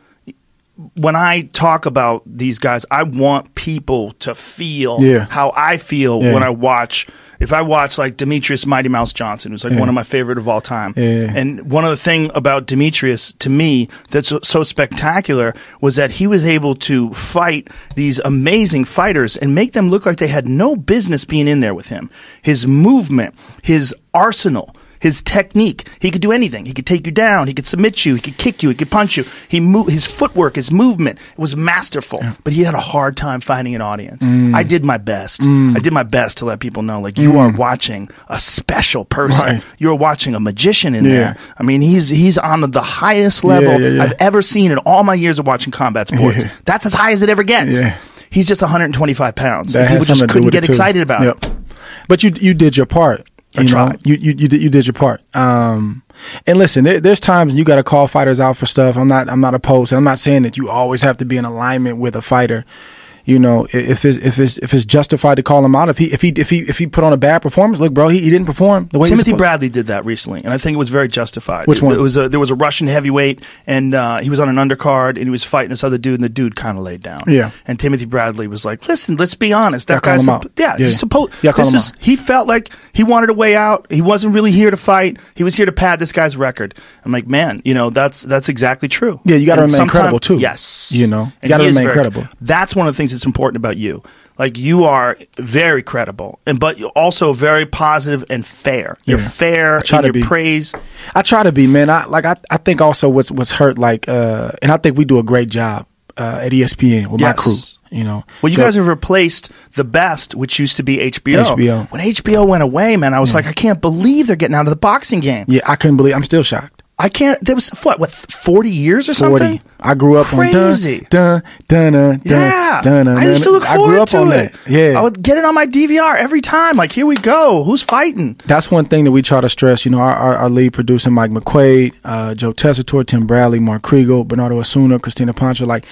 When I talk about these guys, I want people to feel Yeah. how I feel Yeah. when I watch. If I watch like Demetrius Mighty Mouse Johnson, who's like Yeah. one of my favorite of all time, Yeah. and one of the thing about Demetrius to me that's so, so spectacular was that he was able to fight these amazing fighters and make them look like they had no business being in there with him. His movement, his arsenal, his technique. He could do anything. He could take you down. He could submit you. He could kick you. He could punch you. He mo- His footwork, his movement was masterful. Yeah. But he had a hard time finding an audience. Mm. I did my best. Mm. I did my best to let people know, like, you mm. are watching a special person. Right. You're watching a magician in yeah. there. I mean, he's he's on the highest level yeah, yeah, yeah. I've ever seen in all my years of watching combat sports. Yeah. That's as high as it ever gets. Yeah. He's just one hundred twenty-five pounds. That people just couldn't get excited about yep. it. But you you did your part. You I know, tried. You, you you did you did your part. Um, and listen, there, there's times you got to call fighters out for stuff. I'm not I'm not opposed. And I'm not saying that you always have to be in alignment with a fighter. You know, if it's if it's if it's justified to call him out, if he if he if he if he put on a bad performance, look, bro, he, he didn't perform the way. Timothy Bradley did that recently, and I think it was very justified. Which one? It was a, there was a Russian heavyweight, and uh, he was on an undercard, and he was fighting this other dude, and the dude kind of laid down. Yeah. And Timothy Bradley was like, "Listen, let's be honest. That Y'all guy's call him out. yeah, Yeah. he's supposed. Y'all call this him is out. he felt like he wanted a way out. He wasn't really here to fight. He was here to pad this guy's record. I'm like, man, you know, that's that's exactly true. Yeah, you got to And remain sometime- credible too. Yes, you know, you And got to he is remain very- credible. That's one of the things that's important about you. Like, you are very credible, and but you're also very positive and fair. You're Yeah. fair I try in to your be. praise. I try to be, man. I like I, I think also what's what's hurt like uh and I think we do a great job uh at E S P N with my Yes. crew, you know. Well, you So- guys have replaced the best, which used to be H B O. H B O. When H B O went away, man, I was like, I can't believe they're getting out of the boxing game. Yeah, I couldn't believe I'm still shocked. I can't. There was what, what, forty years or something? forty. I grew up Crazy. on dun dun dun dun Yeah, dun, dun, I used to look I forward grew up to on it. that. Yeah, I would get it on my D V R every time. Like, here we go. Who's fighting? that's one thing that we try to stress. You know, our, our, our lead producer, Mike McQuaid, uh, Joe Tessitore, Tim Bradley, Mark Kriegel, Bernardo Osuna, Christina Pancho. Like,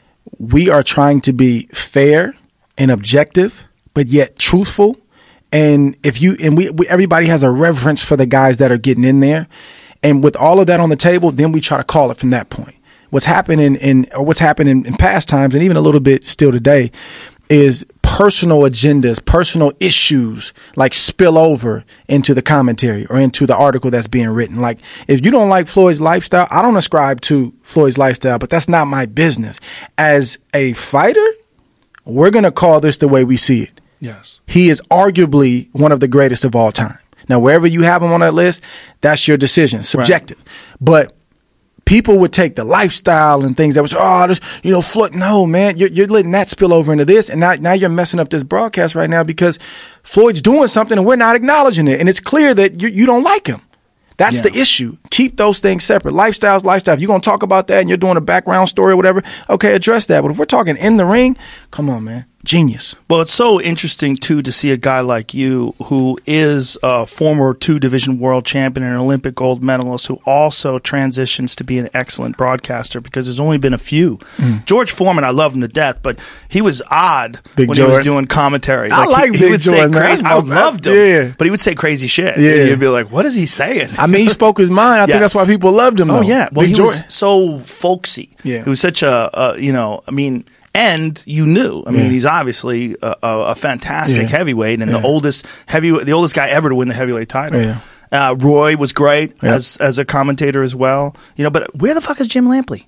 we are trying to be fair and objective, but yet truthful. And if you and we, we everybody has a reverence for the guys that are getting in there. And with all of that on the table, then we try to call it from that point. What's happening in or what's happening in, in past times, and even a little bit still today, is personal agendas, personal issues like spill over into the commentary or into the article that's being written. Like, if you don't like Floyd's lifestyle, I don't ascribe to Floyd's lifestyle, but that's not my business. As a fighter, we're going to call this the way we see it. Yes. He is arguably one of the greatest of all time. Now, wherever you have him on that list, that's your decision, subjective. Right. But people would take the lifestyle and things that was, oh, this, you know, Floyd. No, man, you're, you're letting that spill over into this. And now, now you're messing up this broadcast right now because Floyd's doing something and we're not acknowledging it. And it's clear that you, you don't like him. That's yeah. the issue. Keep those things separate. Lifestyle's lifestyle. If you're going to talk about that and you're doing a background story or whatever, okay, address that. But if we're talking in the ring, come on, man. Genius. Well, it's so interesting, too, to see a guy like you who is a former two-division world champion and an Olympic gold medalist who also transitions to be an excellent broadcaster because there's only been a few. Mm. George Foreman, I love him to death, but he was odd Big when George. he was doing commentary. I like he, Big he would George, say man. crazy, I loved him, yeah. but he would say crazy shit. Yeah. And you'd be like, what is he saying? I mean, he spoke his mind. I Yes. think that's why people loved him, though. Oh, yeah. Well, Big he George. was so folksy. Yeah. He was such a, a you know, I mean... And you knew. I mean, Yeah. he's obviously a, a, a fantastic Yeah. heavyweight and Yeah. the oldest heavy, the oldest guy ever to win the heavyweight title. Yeah. Uh, Roy was great Yeah. as as a commentator as well. You know, but where the fuck is Jim Lampley?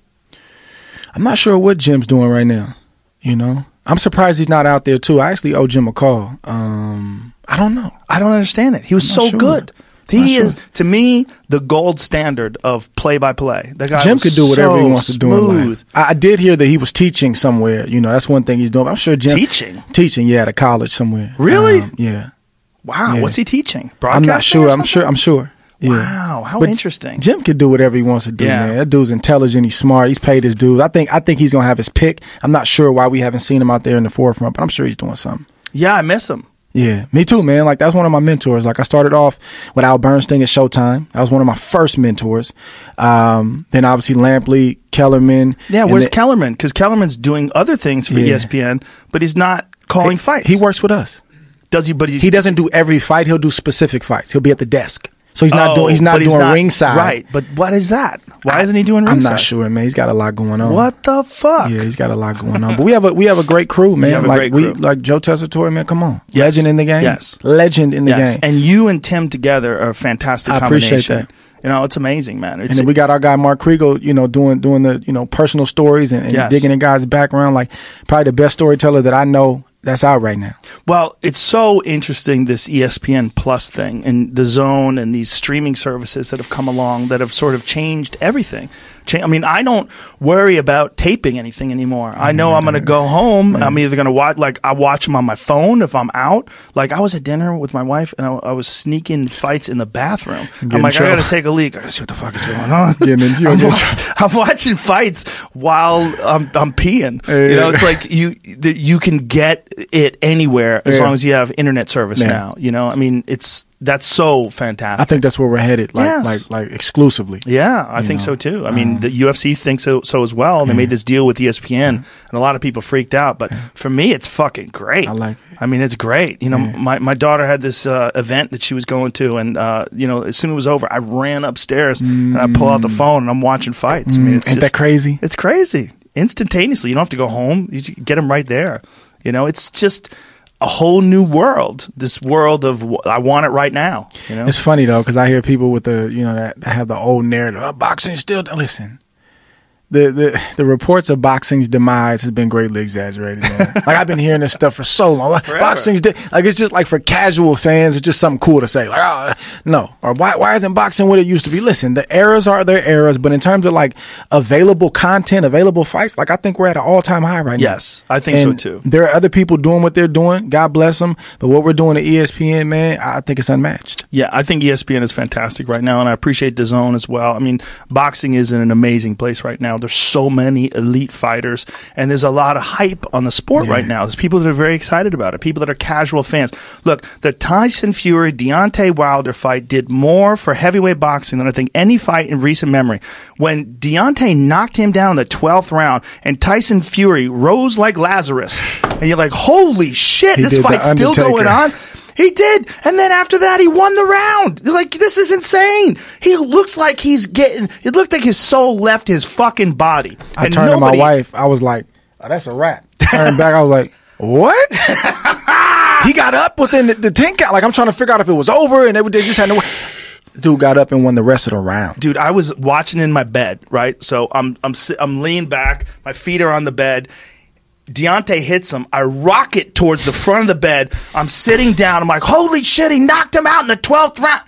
I'm not sure what Jim's doing right now. You know, I'm surprised he's not out there too. I actually owe Jim a call. Um, I don't know. I don't understand it. He was I'm so not sure. good. I'm not He sure. is, to me, the gold standard of play-by-play. The guy Jim was could do whatever so he wants to do in smooth. life. I, I did hear that he was teaching somewhere. You know, that's one thing he's doing. I'm sure Jim Teaching? teaching, yeah, at a college somewhere. Really? Um, yeah. Wow, Yeah. what's he teaching? I'm not Broadcasting or sure. I'm something? sure. I'm sure. Yeah. Wow, how But interesting. Jim can do whatever he wants to do, Yeah. man. That dude's intelligent. He's smart. He's paid his dues. I think. I think he's gonna have his pick. I'm not sure why we haven't seen him out there in the forefront, but I'm sure he's doing something. Yeah, I miss him. Yeah, me too, man. Like, that's one of my mentors. Like, I started off with Al Bernstein at Showtime. That was one of my first mentors. Um, then obviously Lampley, Kellerman. Yeah, and where's then- Kellerman? Because Kellerman's doing other things for Yeah. E S P N, but he's not calling fights. He works with us. Does he? But he's, He doesn't do every fight. He'll do specific fights. He'll be at the desk. So he's not Oh, doing. He's not but doing ringside. Right, but what is that? Why isn't he doing I'm ringside? not sure, man. He's got a lot going on. What the fuck? Yeah, he's got a lot going on. But we have a we have a great crew, man. have a like great we crew. like Joe Tessitore, man. Come on, Yes. legend in the game. Yes. Legend in the Yes. game. And you and Tim together are a fantastic I combination. appreciate that. You know, it's amazing, man. It's, And then we got our guy Mark Kriegel, you know, doing doing the you know personal stories and, and Yes. digging in guys' background. Like, probably the best storyteller that I know that's out right now. Well, it's so interesting, this E S P N Plus thing and the Zone and these streaming services that have come along that have sort of changed everything. Cha- I mean, I don't worry about taping anything anymore. I know I'm going to go home. I'm either going to watch, like, I watch them on my phone if I'm out. Like, I was at dinner with my wife and I, I was sneaking fights in the bathroom. Get I'm in like, I trouble. got to take a leak. I gotta see what the fuck is going on. Getting in- you I'm, get in watch- I'm watching fights while I'm, I'm peeing. Yeah. You know, it's like you the, you can get it anywhere as Yeah. long as you have internet service Yeah. now. You know, I mean, it's that's so fantastic. I think that's where we're headed. Like Yes. like like exclusively. Yeah, I You think know, so too. I mean, um, the U F C thinks so, so as well. They made this deal with E S P N, and a lot of people freaked out. But for me, it's fucking great. I like it. I mean, it's great. You know, Yeah. my, my daughter had this uh, event that she was going to, and uh, you know, as soon as it was over, I ran upstairs and I pull out the phone and I'm watching fights. I mean, it's Mm. Ain't just, that crazy? It's crazy. Instantaneously, you don't have to go home. You just get them right there. You know, it's just a whole new world. This world of w- I want it right now. You know, It's funny though, because I hear people with the you know that, that have the old narrative. Oh, boxing still listen. The, the the reports of boxing's demise has been greatly exaggerated, man. Like, I've been hearing this stuff for so long. Like, Forever. boxing's de- like it's just like for casual fans, it's just something cool to say. Like, oh, no, or why why isn't boxing what it used to be? Listen, the eras are their eras, but in terms of like available content, available fights, like I think we're at an all time high right now. Yes, I think so And too. There are other people doing what they're doing. God bless them. But what we're doing at E S P N, man, I think it's unmatched. Yeah, I think E S P N is fantastic right now, and I appreciate DAZN as well. I mean, boxing is in an amazing place right now. There's so many elite fighters, and there's a lot of hype on the sport Yeah. right now. There's people that are very excited about it, people that are casual fans. Look, the Tyson Fury Deontay Wilder fight did more for heavyweight boxing than I think any fight in recent memory. When Deontay knocked him down in the twelfth round, and Tyson Fury rose like Lazarus, and you're like, holy shit, He this did the fight's still Undertaker. going on. He did. And then after that, he won the round. Like, this is insane. He looks like he's getting, it looked like his soul left his fucking body. I And turned nobody- to my wife. I was like, oh, that's a wrap. Turned back. I was like, what? He got up within the, the ten count. Like, I'm trying to figure out if it was over, and they, they just had no. Dude got up and won the rest of the round. Dude, I was watching in my bed, right? So I'm, I'm, si- I'm leaning back. My feet are on the bed. Deontay hits him. I rocket towards the front of the bed. I'm sitting down. I'm like, holy shit, he knocked him out in the twelfth round.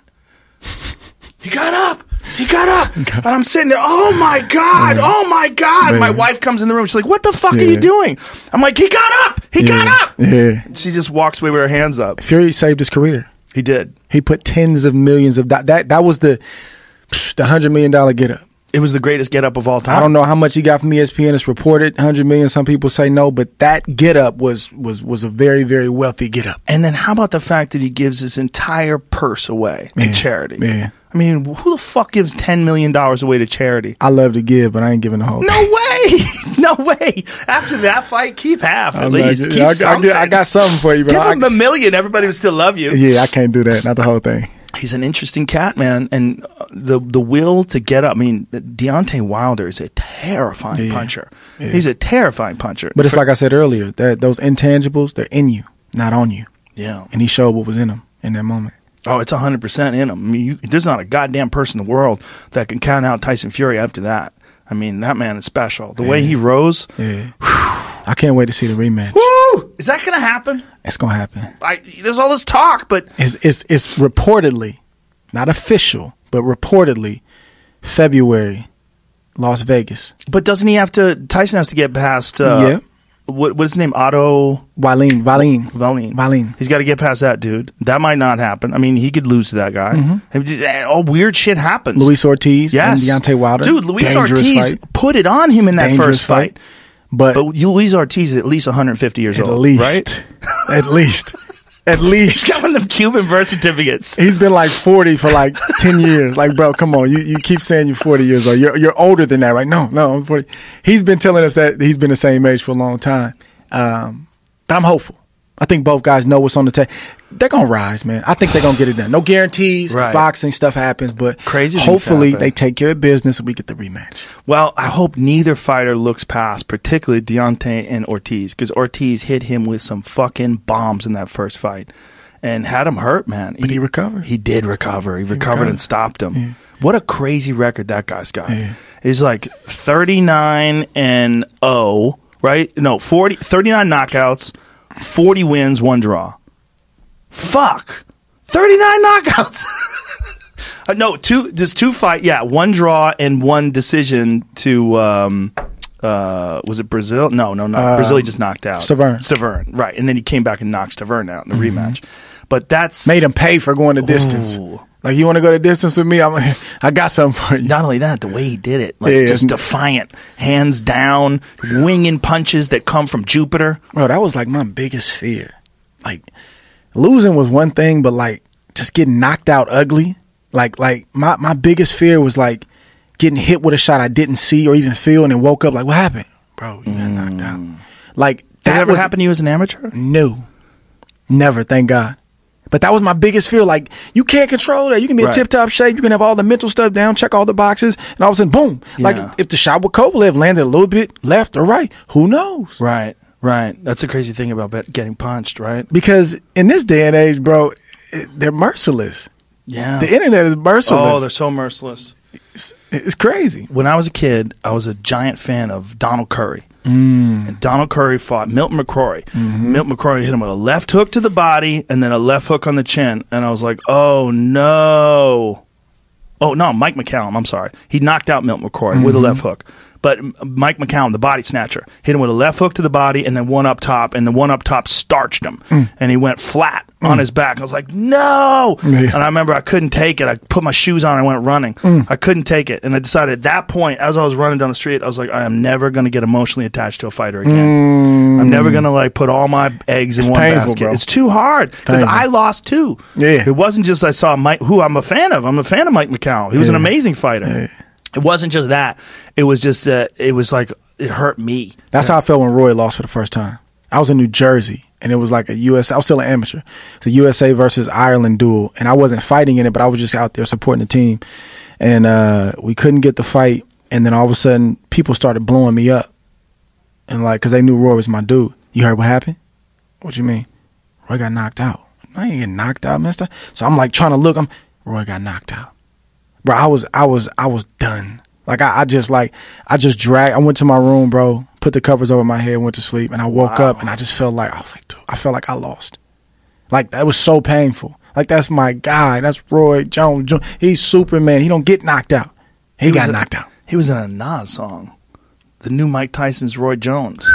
He got up. He got up. And I'm sitting there, oh my God, oh my God. Man. My wife comes in the room. She's like, what the fuck are Yeah. you doing? I'm like, he got up. He got Yeah. up. Yeah. She just walks away with her hands up. Fury saved his career. He did. He put tens of millions of that. That, that was the the hundred million dollar get up. It was the greatest get up of all time. I don't know how much he got from E S P N. It's reported hundred million. Some people say no, but that get up was was was a very very wealthy get up. And then how about the fact that he gives his entire purse away to Yeah. charity? Yeah. I mean, who the fuck gives ten million dollars away to charity? I love to give, but I ain't giving the whole. No way! No way! After that fight, keep half at I'm least. not- Keep I, I, something. I got something for you, but Give I, him a million. Everybody would still love you. yeah, I can't do that. Not the whole thing. He's an interesting cat, man, and uh, the the will to get up. I mean, Deontay Wilder is a terrifying Yeah. puncher. Yeah. He's a terrifying puncher. But it's For- like I said earlier, that those intangibles, they're in you, not on you. yeah. And he showed what was in him in that moment. Oh, it's one hundred percent in him. I mean, you, there's not a goddamn person in the world that can count out Tyson Fury after that. I mean, that man is special. The way he rose. Yeah. I can't wait to see the rematch. Woo! Is that going to happen? It's gonna happen. I, there's all this talk, but It's it's it's reportedly, not official, but reportedly, February, Las Vegas. but doesn't he have to? Tyson has to get past. Uh, yeah. what what's his name? Otto Wallin, Wallin, Wallin. Wallin. He's got to get past that dude. That might not happen. I mean, he could lose to that guy. Mm-hmm. All weird shit happens. Luis Ortiz yes. and Deontay Wilder. Dude, Luis Dangerous Ortiz fight. put it on him in that Dangerous first fight. fight. But, but Luis Ortiz is at least one hundred fifty years at old, least, right? At least. At least. He's got one of them Cuban birth certificates. He's been like forty for like ten years. Like, bro, come on. You you keep saying you're forty years old. You're you're older than that, right? No, no, I'm forty. He's been telling us that he's been the same age for a long time. Um, but I'm hopeful. I think both guys know what's on the table. They're going to rise, man. I think they're going to get it done. No guarantees. Right. It's boxing. Stuff happens. But Crazy things hopefully happen. they take care of business and we get the rematch. Well, I hope neither fighter looks past, particularly Deontay and Ortiz, because Ortiz hit him with some fucking bombs in that first fight and had him hurt, man. But he recovered. He did recover. He, he recovered, recovered and stopped him. Yeah. What a crazy record that guy's got. Yeah. He's like thirty-nine and oh, right? No, forty, thirty-nine knockouts, forty wins, one draw. Fuck. thirty-nine knockouts. uh, no, two, just two fight. Yeah, one draw and one decision to, um, uh, was it Brazil? No, no, no. Um, Brazil he just knocked out. Severn. Severn, right. And then he came back and knocked Severn out in the mm-hmm. rematch. But that's. Made him pay for going the distance. Ooh. Like, you want to go the distance with me? I'm, I got something for you. Not only that, the way he did it. Like, yeah, just defiant. Hands down, winging punches that come from Jupiter. Bro, that was like my biggest fear. Like, losing was one thing, but like, just getting knocked out ugly. Like, like my, my biggest fear was like getting hit with a shot I didn't see or even feel and then woke up like, what happened? Bro, you got mm. knocked out. Like, that Did it ever was, happen to you as an amateur? No. Never, thank God. But that was my biggest fear. Like, you can't control that. You can be in right. tip-top shape. You can have all the mental stuff down, check all the boxes, and all of a sudden, boom. Yeah. Like, if the shot with Kovalev landed a little bit left or right, who knows? Right, right. That's the crazy thing about getting punched, right? Because in this day and age, bro, it, they're merciless. Yeah. The internet is merciless. Oh, they're so merciless. It's, it's crazy. When I was a kid, I was a giant fan of Donald Curry. Mm. And Donald Curry fought Milton McCrory. Mm-hmm. Milton McCrory hit him with a left hook to the body and then a left hook on the chin. And I was like, oh, no. Oh, no, Mike McCallum. I'm sorry. He knocked out Milton McCrory mm-hmm. with a left hook. But Mike McCallum, the body snatcher, hit him with a left hook to the body and then one up top, and the one up top starched him. Mm. And he went flat mm. on his back. I was like, no! Yeah. And I remember I couldn't take it. I put my shoes on and I went running. Mm. I couldn't take it. And I decided at that point, as I was running down the street, I was like, I am never going to get emotionally attached to a fighter again. Mm. I'm never going to like put all my eggs it's in one painful, basket. Bro. It's too hard. Because I lost too. Yeah. It wasn't just I saw Mike, who I'm a fan of. I'm a fan of Mike McCallum. He was yeah. an amazing fighter. Yeah. It wasn't just that. It was just that uh, it was like it hurt me. That's how I felt when Roy lost for the first time. I was in New Jersey, and it was like a U S A. I was still an amateur. It's a U S A versus Ireland duel, and I wasn't fighting in it, but I was just out there supporting the team. And uh, we couldn't get the fight, and then all of a sudden, people started blowing me up, and like, because they knew Roy was my dude. You heard what happened? What you mean? Roy got knocked out. I ain't getting knocked out, mister. So I'm like trying to look. I'm Roy got knocked out. Bro, I was, I was, I was done. Like I, I just like, I just dragged. I went to my room, bro. Put the covers over my head, went to sleep, and I woke wow. up, and I just felt like I was like, dude, I felt like I lost. Like that was so painful. Like that's my guy. That's Roy Jones. He's Superman. He don't get knocked out. He, he got a, knocked out. He was in a Nas song, the new Mike Tyson's Roy Jones.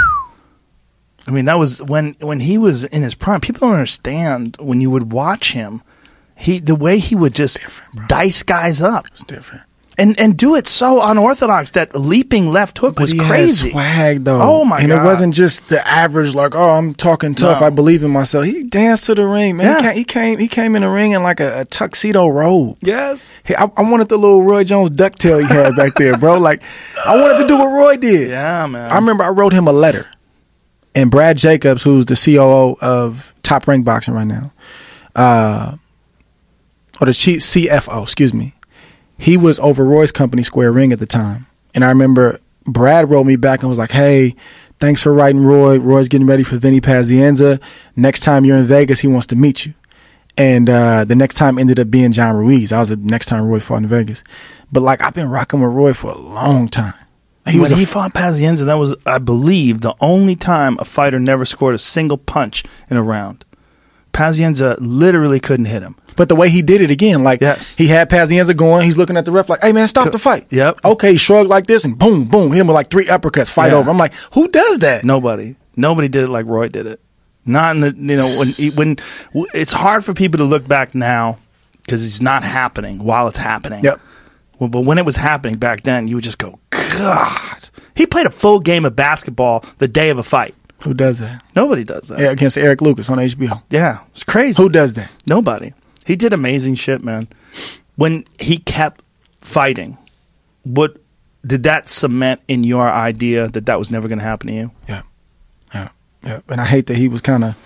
I mean, that was when when he was in his prime. People don't understand when you would watch him. He the way he would just dice guys up. It's different. And and do it so unorthodox. That leaping left hook but was he crazy. Had swag though. Oh my and god! And it wasn't just the average like, oh, I'm talking tough. No. I believe in myself. He danced to the ring, man. Yeah. He, came, he came. He came in the ring in like a, a tuxedo robe. Yes. He, I, I wanted the little Roy Jones ducktail he had back there, bro. Like I wanted to do what Roy did. Yeah, man. I remember I wrote him a letter, and Brad Jacobs, who's the C O O of Top Rank Boxing right now, uh, or the chief C F O, excuse me. He was over Roy's company, Square Ring, at the time. And I remember Brad wrote me back and was like, hey, thanks for writing Roy. Roy's getting ready for Vinny Pazienza. Next time you're in Vegas, he wants to meet you. And uh, the next time ended up being John Ruiz. That was the next time Roy fought in Vegas. But, like, I've been rocking with Roy for a long time. He when was he f- fought Pazienza, that was, I believe, the only time a fighter never scored a single punch in a round. Pazienza literally couldn't hit him. But the way he did it again, like yes. he had Pazienza going, he's looking at the ref like, hey, man, stop the fight. Yep. Okay, he shrugged like this and boom, boom, hit him with like three uppercuts, fight yeah. over. I'm like, who does that? Nobody. Nobody did it like Roy did it. Not in the you know when he- when it's hard for people to look back now because it's not happening while it's happening. Yep. Well, but when it was happening back then, you would just go, God. He played a full game of basketball the day of a fight. Who does that? Nobody does that. Yeah, against Eric Lucas on H B O. Yeah, it's crazy. Who does that? Nobody. He did amazing shit, man. When he kept fighting, what did that cement in your idea that that was never going to happen to you? Yeah, yeah, yeah. And I hate that he was kind of,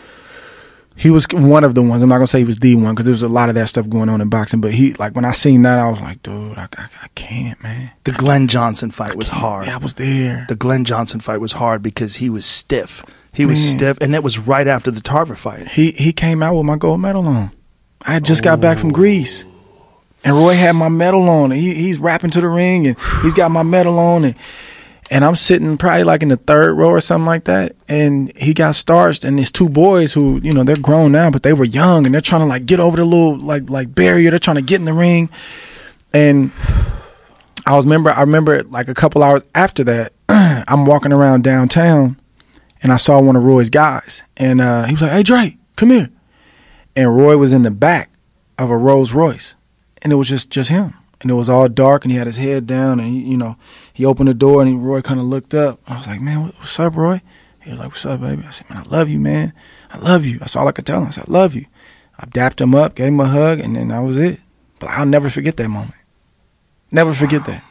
he was one of the ones. I'm not gonna say he was the one because there was a lot of that stuff going on in boxing. But he, like, when I seen that, I was like, dude, I, I, I can't, man. The Glenn Johnson fight was hard. Yeah, I was there. The Glenn Johnson fight was hard because he was stiff. He was Man. stiff, and that was right after the Tarver fight. He he came out with my gold medal on. I had just got back from Greece, and Roy had my medal on. And he he's rapping to the ring, and he's got my medal on, and and I'm sitting probably like in the third row or something like that. And he got starched, and these two boys who, you know, they're grown now, but they were young, and they're trying to like get over the little like like barrier. They're trying to get in the ring, and I was remember I remember like a couple hours after that, I'm walking around downtown, and I saw one of Roy's guys, and uh, he was like, "Hey, Dre, come here." And Roy was in the back of a Rolls Royce, and it was just, just him. And it was all dark, and he had his head down, and he, you know, he opened the door, and he, Roy kind of looked up. I was like, "Man, what, what's up, Roy?" He was like, "What's up, baby?" I said, "Man, I love you, man. I love you." That's all I could tell him. I said, "I love you." I dapped him up, gave him a hug, and then that was it. But I'll never forget that moment. Never forget that.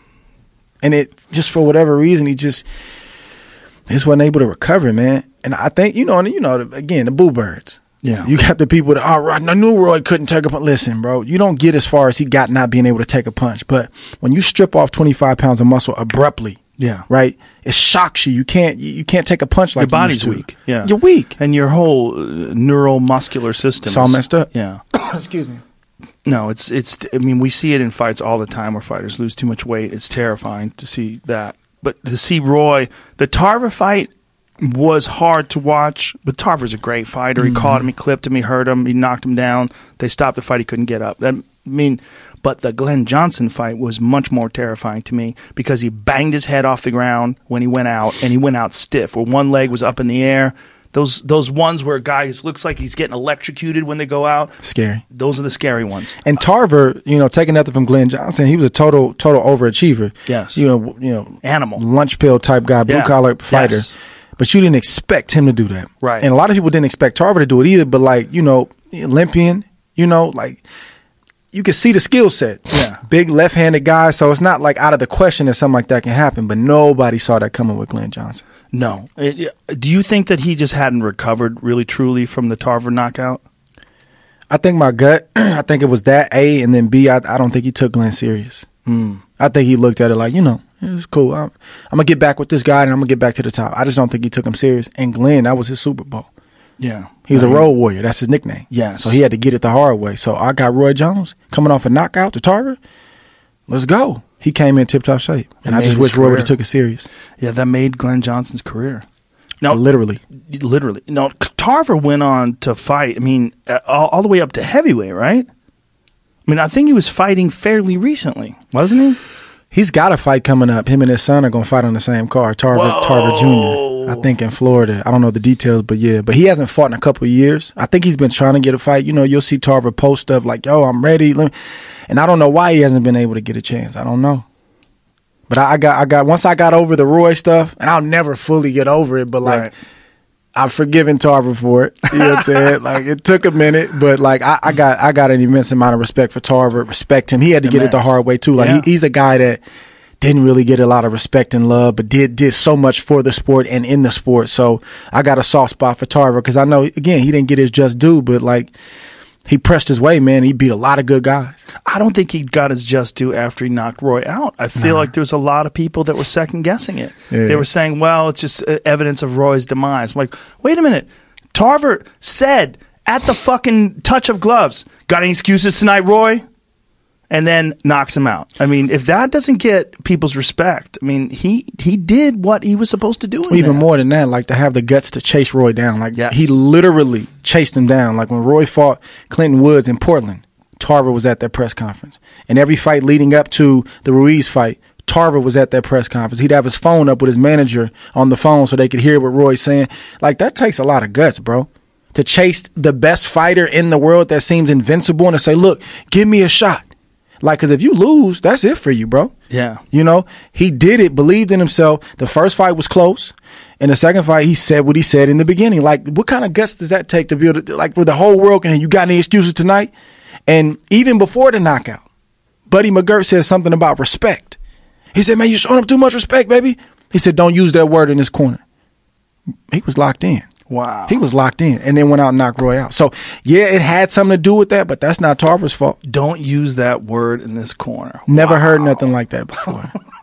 And it, just for whatever reason, he just, he just wasn't able to recover, man. And I think, you know, and you know, again, the Boo Birds. Yeah. You got the people that, oh, right, I knew Roy couldn't take a punch. Listen, bro, you don't get as far as he got not being able to take a punch. But when you strip off twenty-five pounds of muscle abruptly, Yeah. right, it shocks you. You can't you, you can't take a punch like Your body's you used weak. to. Yeah. You're weak. And your whole uh, neuromuscular system It's all is- messed up. Yeah. Excuse me. No, it's it's. I mean, we see it in fights all the time where fighters lose too much weight. It's terrifying to see that. But to see Roy, the Tarver fight was hard to watch. But Tarver's a great fighter. He Mm-hmm. caught him, he clipped him, he hurt him, he knocked him down. They stopped the fight. He couldn't get up. That, I mean, but the Glenn Johnson fight was much more terrifying to me because he banged his head off the ground when he went out, and he went out stiff, where one leg was up in the air. Those those ones where a guy looks like he's getting electrocuted when they go out. Scary. Those are the scary ones. And Tarver, you know, taking nothing from Glenn Johnson, he was a total total overachiever. Yes. You know, you know, Animal. lunch pill type guy, blue Yeah. collar fighter. Yes. But you didn't expect him to do that. Right. And a lot of people didn't expect Tarver to do it either, but like, you know, Olympian, you know, like you could see the skill set. Yeah. Big left-handed guy, so it's not like out of the question that something like that can happen, but nobody saw that coming with Glenn Johnson. No. It- do you think that he just hadn't recovered really truly from the Tarver knockout? I think my gut, I think it was that, A, and then B, I, I don't think he took Glenn serious. Mm. I think he looked at it like, you know, it's cool. I'm, I'm going to get back with this guy, and I'm going to get back to the top. I just don't think he took him serious. And Glenn, that was his Super Bowl. Yeah. He was I a mean, road warrior. That's his nickname. Yes. So he had to get it the hard way. So I got Roy Jones coming off a knockout to Tarver. Let's go. He came in tip-top shape. And It I just made wish his Roy would career. have took it serious. Yeah, that made Glenn Johnson's career. No, Literally. literally. No, Tarver went on to fight, I mean, uh, all, all the way up to heavyweight, right? I mean, I think he was fighting fairly recently, wasn't he? He's got a fight coming up. Him and his son are going to fight on the same card, Tarver, Whoa. Tarver Junior I think in Florida. I don't know the details, but yeah. But he hasn't fought in a couple of years. I think he's been trying to get a fight. You know, you'll see Tarver post stuff like, yo, I'm ready. Let me. And I don't know why he hasn't been able to get a chance. I don't know. But I, I got, I got, once I got over the Roy stuff, and I'll never fully get over it, but like, Right. I've forgiven Tarver for it. You know what I'm saying? Like, it took a minute, but like, I, I got, I got an immense amount of respect for Tarver. Respect him. He had to get it the Immense. hard way too. Like, Yeah. he, he's a guy that didn't really get a lot of respect and love, but did did so much for the sport and in the sport. So I got a soft spot for Tarver because I know, again, he didn't get his just due, but like, he pressed his way, man. He beat a lot of good guys. I don't think he got his just due after he knocked Roy out. I feel Nah. like there's a lot of people that were second guessing it. Yeah. They were saying, well, it's just uh, evidence of Roy's demise. I'm like, wait a minute. Tarver said at the fucking touch of gloves, got any excuses tonight, Roy? And then knocks him out. I mean, if that doesn't get people's respect, I mean, he he did what he was supposed to do. In Even there. more than that, like to have the guts to chase Roy down. Like Yes. he literally chased him down. Like when Roy fought Clinton Woods in Portland, Tarver was at that press conference. And every fight leading up to the Ruiz fight, Tarver was at that press conference. He'd have his phone up with his manager on the phone so they could hear what Roy's saying. Like, that takes a lot of guts, bro. To chase the best fighter in the world that seems invincible and to say, look, give me a shot. Like, because if you lose, that's it for you, bro. Yeah. You know, he did it, believed in himself. The first fight was close. In the second fight, he said what he said in the beginning. Like, what kind of guts does that take to be able to, like, where the whole world can, you got any excuses tonight? And even before the knockout, Buddy McGirt said something about respect. He said, man, you're showing up too much respect, baby. He said, don't use that word in this corner. He was locked in. Wow. He was locked in and then went out and knocked Roy out. So, yeah, it had something to do with that, but that's not Tarver's fault. Don't use that word in this corner. Never Wow. heard nothing like that before.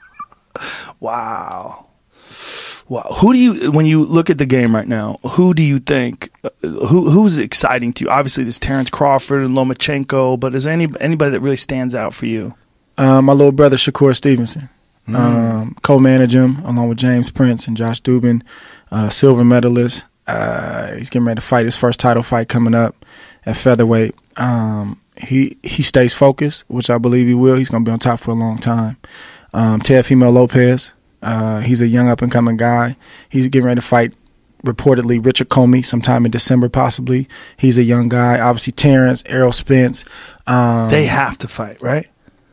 Wow. Wow. Who do you, when you look at the game right now, who do you think, uh, who who's exciting to you? Obviously, there's Terrence Crawford and Lomachenko, but is there any, anybody that really stands out for you? Um, my little brother, Shakur Stevenson. Mm. Um, co-manage him along with James Prince and Josh Dubin, uh, silver medalist. Uh, he's getting ready to fight his first title fight coming up at featherweight. Um, he he stays focused, which I believe he will. He's going to be on top for a long time. Um, Teofimo Lopez, uh, he's a young up-and-coming guy. He's getting ready to fight, reportedly, Richard Comey sometime in December possibly. He's a young guy. Obviously, Terrence, Errol Spence. Um, They have to fight, right?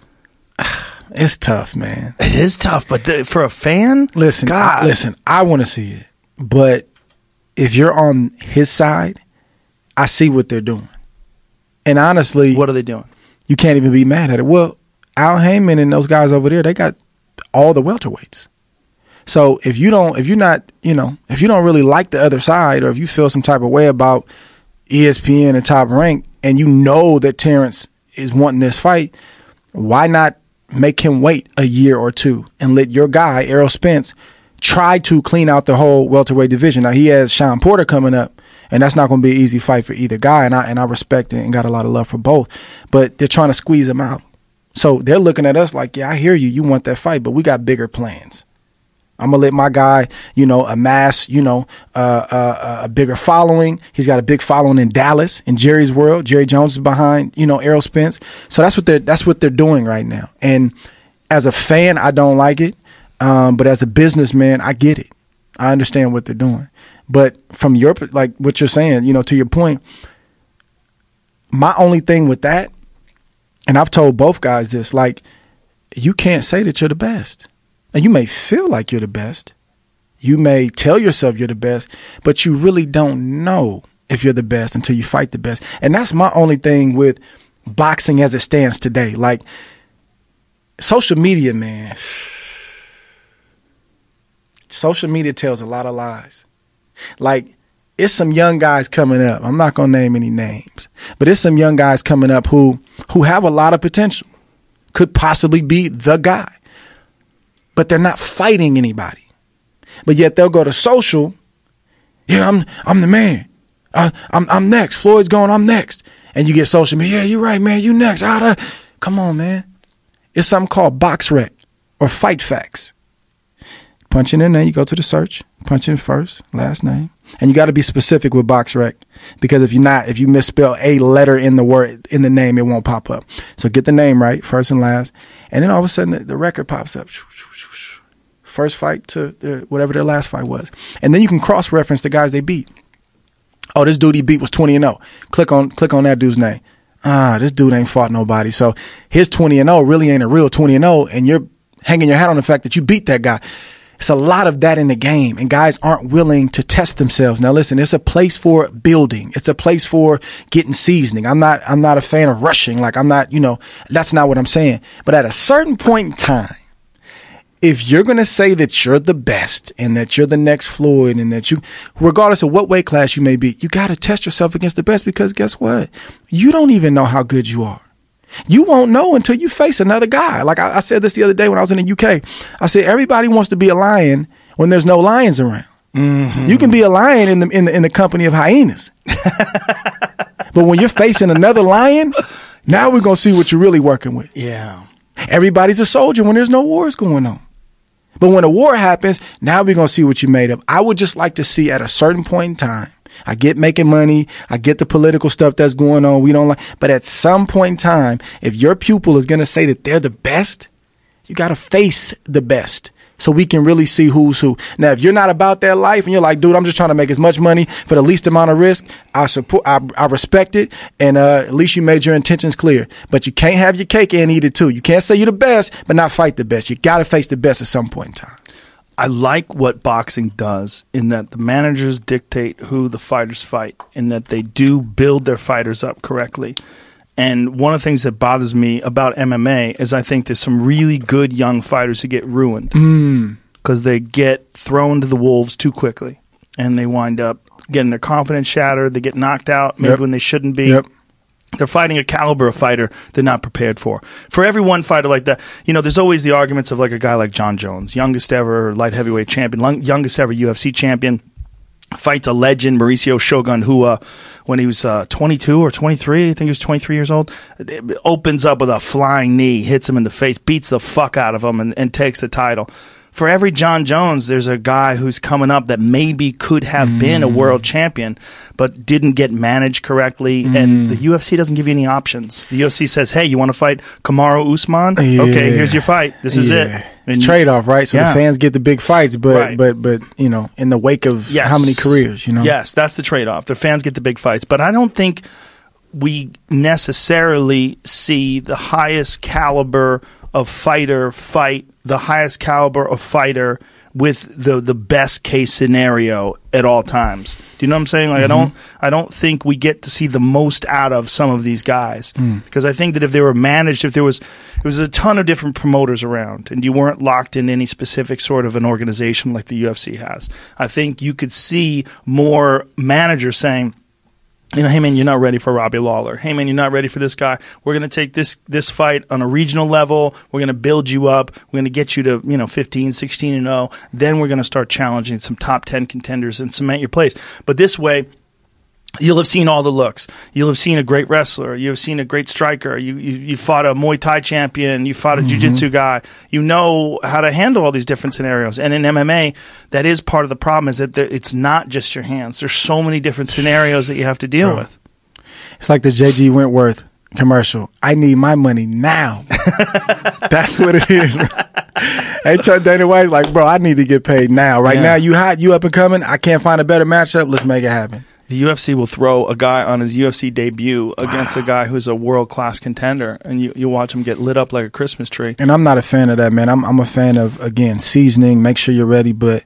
It's tough, man. It is tough, but the, for a fan, Listen, God. I, listen, I want to see it, but if you're on his side, I see what they're doing. And honestly, What are they doing? you can't even be mad at it. Well, Al Heyman and those guys over there, they got all the welterweights. So if you don't, if you're not, you know, if you don't really like the other side, or if you feel some type of way about E S P N and Top Rank, and you know that Terrence is wanting this fight, why not make him wait a year or two and let your guy, Errol Spence, try to clean out the whole welterweight division? Now, he has Sean Porter coming up, and that's not going to be an easy fight for either guy, and I and I respect it and got a lot of love for both. But they're trying to squeeze him out. So they're looking at us like, yeah, I hear you. You want that fight, but we got bigger plans. I'm going to let my guy, you know, amass, you know, uh, uh, a bigger following. He's got a big following in Dallas, in Jerry's world. Jerry Jones is behind, you know, Errol Spence. So that's what they're, that's what they're doing right now. And as a fan, I don't like it. Um, but as a businessman, I get it. I understand what they're doing. But from your, like what you're saying, you know, to your point, my only thing with that, and I've told both guys this, like, you can't say that you're the best. And you may feel like you're the best. You may tell yourself you're the best, but you really don't know if you're the best until you fight the best. And that's my only thing with boxing as it stands today. Like, social media, man. Social media tells a lot of lies. Like, it's some young guys coming up. I'm not going to name any names, but it's some young guys coming up who who have a lot of potential, could possibly be the guy, but they're not fighting anybody. But yet they'll go to social. Yeah, I'm I'm the man. I, I'm I'm next. Floyd's going. I'm next. And you get social media. Yeah, you're right, man. You next. Ah, come on, man. It's something called BoxRec or Fight Facts. Punch in their name. You go to the search. Punch in first, last name, and you got to be specific with BoxRec, because if you're not, if you misspell a letter in the word in the name, it won't pop up. So get the name right, first and last, and then all of a sudden the, the record pops up. First fight to the, whatever their last fight was, and then you can cross-reference the guys they beat. Oh, this dude he beat was twenty and oh. Click on click on that dude's name. Ah, this dude ain't fought nobody. So his twenty and oh really ain't a real twenty and oh, and you're hanging your hat on the fact that you beat that guy. It's a lot of that in the game, and guys aren't willing to test themselves. Now, listen, it's a place for building. It's a place for getting seasoning. I'm not, I'm not a fan of rushing. Like, I'm not, you know, that's not what I'm saying. But at a certain point in time, if you're going to say that you're the best and that you're the next Floyd and that you, regardless of what weight class you may be, you got to test yourself against the best, because guess what? You don't even know how good you are. You won't know until you face another guy. Like I, I said this the other day when I was in the U K. I said, everybody wants to be a lion when there's no lions around. Mm-hmm. You can be a lion in the, in the in the company of hyenas. But when you're facing another lion, now we're going to see what you're really working with. Yeah. Everybody's a soldier when there's no wars going on. But when a war happens, now we're going to see what you made of. I would just like to see at a certain point in time, I get making money. I get the political stuff that's going on. We don't like, but at some point in time, if your pupil is going to say that they're the best, You got to face the best so we can really see who's who. Now, if you're not about that life and you're like, dude, I'm just trying to make as much money for the least amount of risk, I support, I, I respect it, and uh, at least you made your intentions clear. But you can't have your cake and eat it too. You can't say you're the best, but not fight the best. You got to face the best at some point in time. I like what boxing does in that the managers dictate who the fighters fight, in that they do build their fighters up correctly. And one of the things that bothers me about M M A is I think there's some really good young fighters who get ruined because mm. they get thrown to the wolves too quickly, and they wind up getting their confidence shattered. They get knocked out maybe yep. when they shouldn't be. Yep. They're fighting a caliber of fighter they're not prepared for. For every one fighter like that, you know, there's always the arguments of like a guy like John Jones, youngest ever light heavyweight champion, youngest ever U F C champion, fights a legend, Mauricio Shogun, who uh, when he was uh, twenty-two or twenty-three, I think he was twenty-three years old, opens up with a flying knee, hits him in the face, beats the fuck out of him, and, and takes the title. For every John Jones, there's a guy who's coming up that maybe could have mm. been a world champion, but didn't get managed correctly, mm. and the U F C doesn't give you any options. The U F C says, hey, you want to fight Kamaru Usman? Yeah. Okay, here's your fight. This is yeah. it. It's and trade-off, right? So yeah. the fans get the big fights, but, right. but, but you know, in the wake of yes. how many careers, you know? Yes, that's the trade-off. The fans get the big fights, but I don't think we necessarily see the highest caliber of fighter fight, the highest caliber of fighter with the the best case scenario at all times. Do you know what I'm saying? Like mm-hmm. I don't I don't think we get to see the most out of some of these guys mm. because I think that if they were managed, if there was there was a ton of different promoters around and you weren't locked in any specific sort of an organization like the U F C has, I think you could see more managers saying, you know, hey, man, you're not ready for Robbie Lawler. Hey, man, you're not ready for this guy. We're going to take this this fight on a regional level. We're going to build you up. We're going to get you to, you know, fifteen, sixteen and oh. Then we're going to start challenging some top ten contenders and cement your place. But this way, you'll have seen all the looks. You'll have seen a great wrestler. You've seen a great striker. You you, you fought a Muay Thai champion. You fought a mm-hmm. jiu-jitsu guy. You know how to handle all these different scenarios. And in M M A, that is part of the problem, is that there, it's not just your hands. There's so many different scenarios that you have to deal Bro. with. It's like the J G Wentworth commercial. I need my money now. That's what it is. Hey, Chuck Dana White's like, bro, I need to get paid now. Right yeah. now, you hot, you up and coming. I can't find a better matchup. Let's make it happen. The U F C will throw a guy on his U F C debut against wow. a guy who's a world-class contender, and you, you watch him get lit up like a Christmas tree. And I'm not a fan of that, man. I'm I'm a fan of, again, seasoning, make sure you're ready, but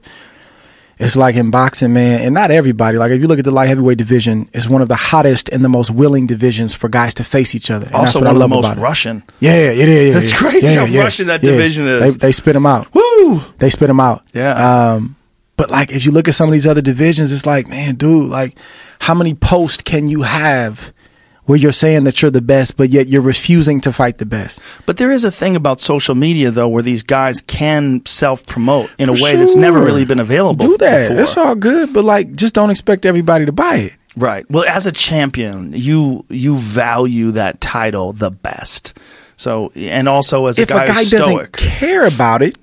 it's like in boxing, man, and not everybody. Like if you look at the light heavyweight division, it's one of the hottest and the most willing divisions for guys to face each other. And also that's what one I love of the most about Russian. It. Yeah, it is. That's yeah, crazy yeah, how yeah, Russian that yeah. division is. They, they spit them out. Woo! They spit them out. Yeah. Um, but like if you look at some of these other divisions, it's like, man, dude, like how many posts can you have where you're saying that you're the best, but yet you're refusing to fight the best? But there is a thing about social media, though, where these guys can self-promote in For a way sure. that's never really been available Do that. before. It's all good, but like just don't expect everybody to buy it. Right. Well, as a champion, you you value that title the best. So, and also as a if guy a guy who's doesn't stoic. care about it,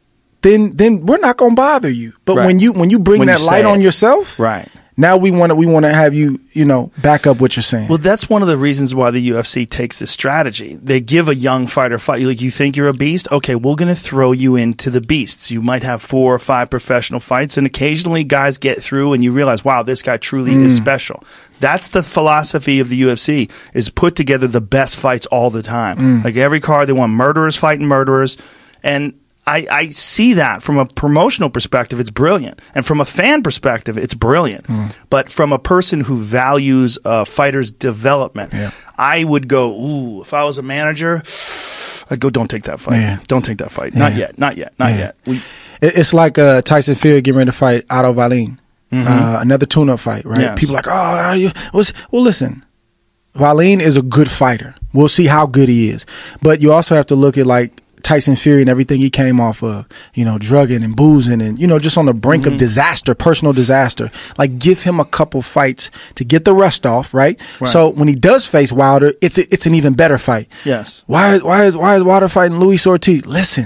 then then we're not gonna bother you. But Right. when you when you bring When that you light say on it. yourself, Right. now we want to we want to have you you know back up what you're saying. Well, that's one of the reasons why the U F C takes this strategy. They give a young fighter fight. Like, you think you're a beast? Okay, we're going to throw you into the beasts. You might have four or five professional fights, and occasionally guys get through and you realize, wow, this guy truly mm. is special. That's the philosophy of the U F C, is put together the best fights all the time. Mm. Like every card, they want murderers fighting murderers. And I, I see that from a promotional perspective, it's brilliant. And from a fan perspective, it's brilliant. Mm. But from a person who values a fighter's development, yeah. I would go, ooh, if I was a manager, I'd go, don't take that fight. Yeah. Don't take that fight. Yeah. Not yet. Not yet. Not yeah. yet. We, it's like uh, Tyson Fury getting ready to fight Otto Wallin. Mm-hmm. Uh, another tune-up fight, right? Yes. People are like, oh, are you? Well, listen, Wallin is a good fighter. We'll see how good he is. But you also have to look at, like, Tyson Fury and everything he came off of, you know, drugging and boozing and, you know, just on the brink mm-hmm. of disaster, personal disaster. Like, give him a couple fights to get the rust off, right? right. So when he does face Wilder, it's a, it's an even better fight. Yes. Why, why is, why is Wilder fighting Luis Ortiz? Listen,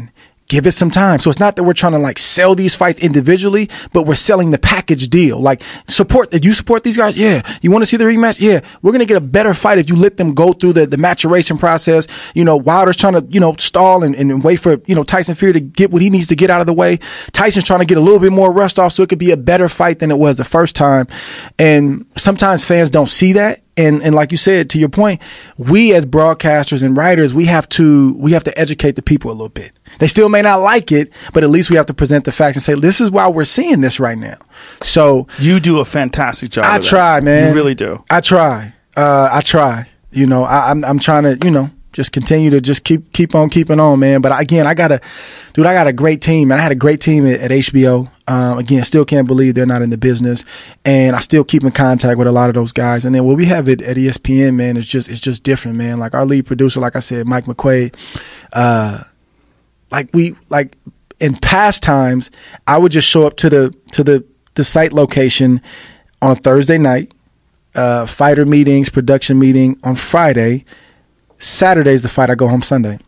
Give it some time. So it's not that we're trying to like sell these fights individually, but we're selling the package deal. Like support that you support these guys. Yeah. You want to see the rematch? Yeah. We're going to get a better fight if you let them go through the, the maturation process. You know, Wilder's trying to, you know, stall and, and wait for, you know, Tyson Fury to get what he needs to get out of the way. Tyson's trying to get a little bit more rust off so it could be a better fight than it was the first time. And sometimes fans don't see that. And and like you said, to your point, we as broadcasters and writers, we have to we have to educate the people a little bit. They still may not like it, but at least we have to present the facts and say, this is why we're seeing this right now. So you do a fantastic job. I of that. try, man. You really do. I try. Uh, I try. You know, I, I'm I'm trying to, you know, just continue to just keep keep on keeping on, man. But again, I got a dude. I got a great team, and I had a great team at, at H B O. Um, again, still can't believe they're not in the business, and I still keep in contact with a lot of those guys. And then what we have it at E S P N, man, is just it's just different, man. Like our lead producer, like I said, Mike McQuaid. Uh, like we like in past times, I would just show up to the to the the site location on a Thursday night, uh, fighter meetings, production meeting on Friday. Saturday's the fight. I go home Sunday.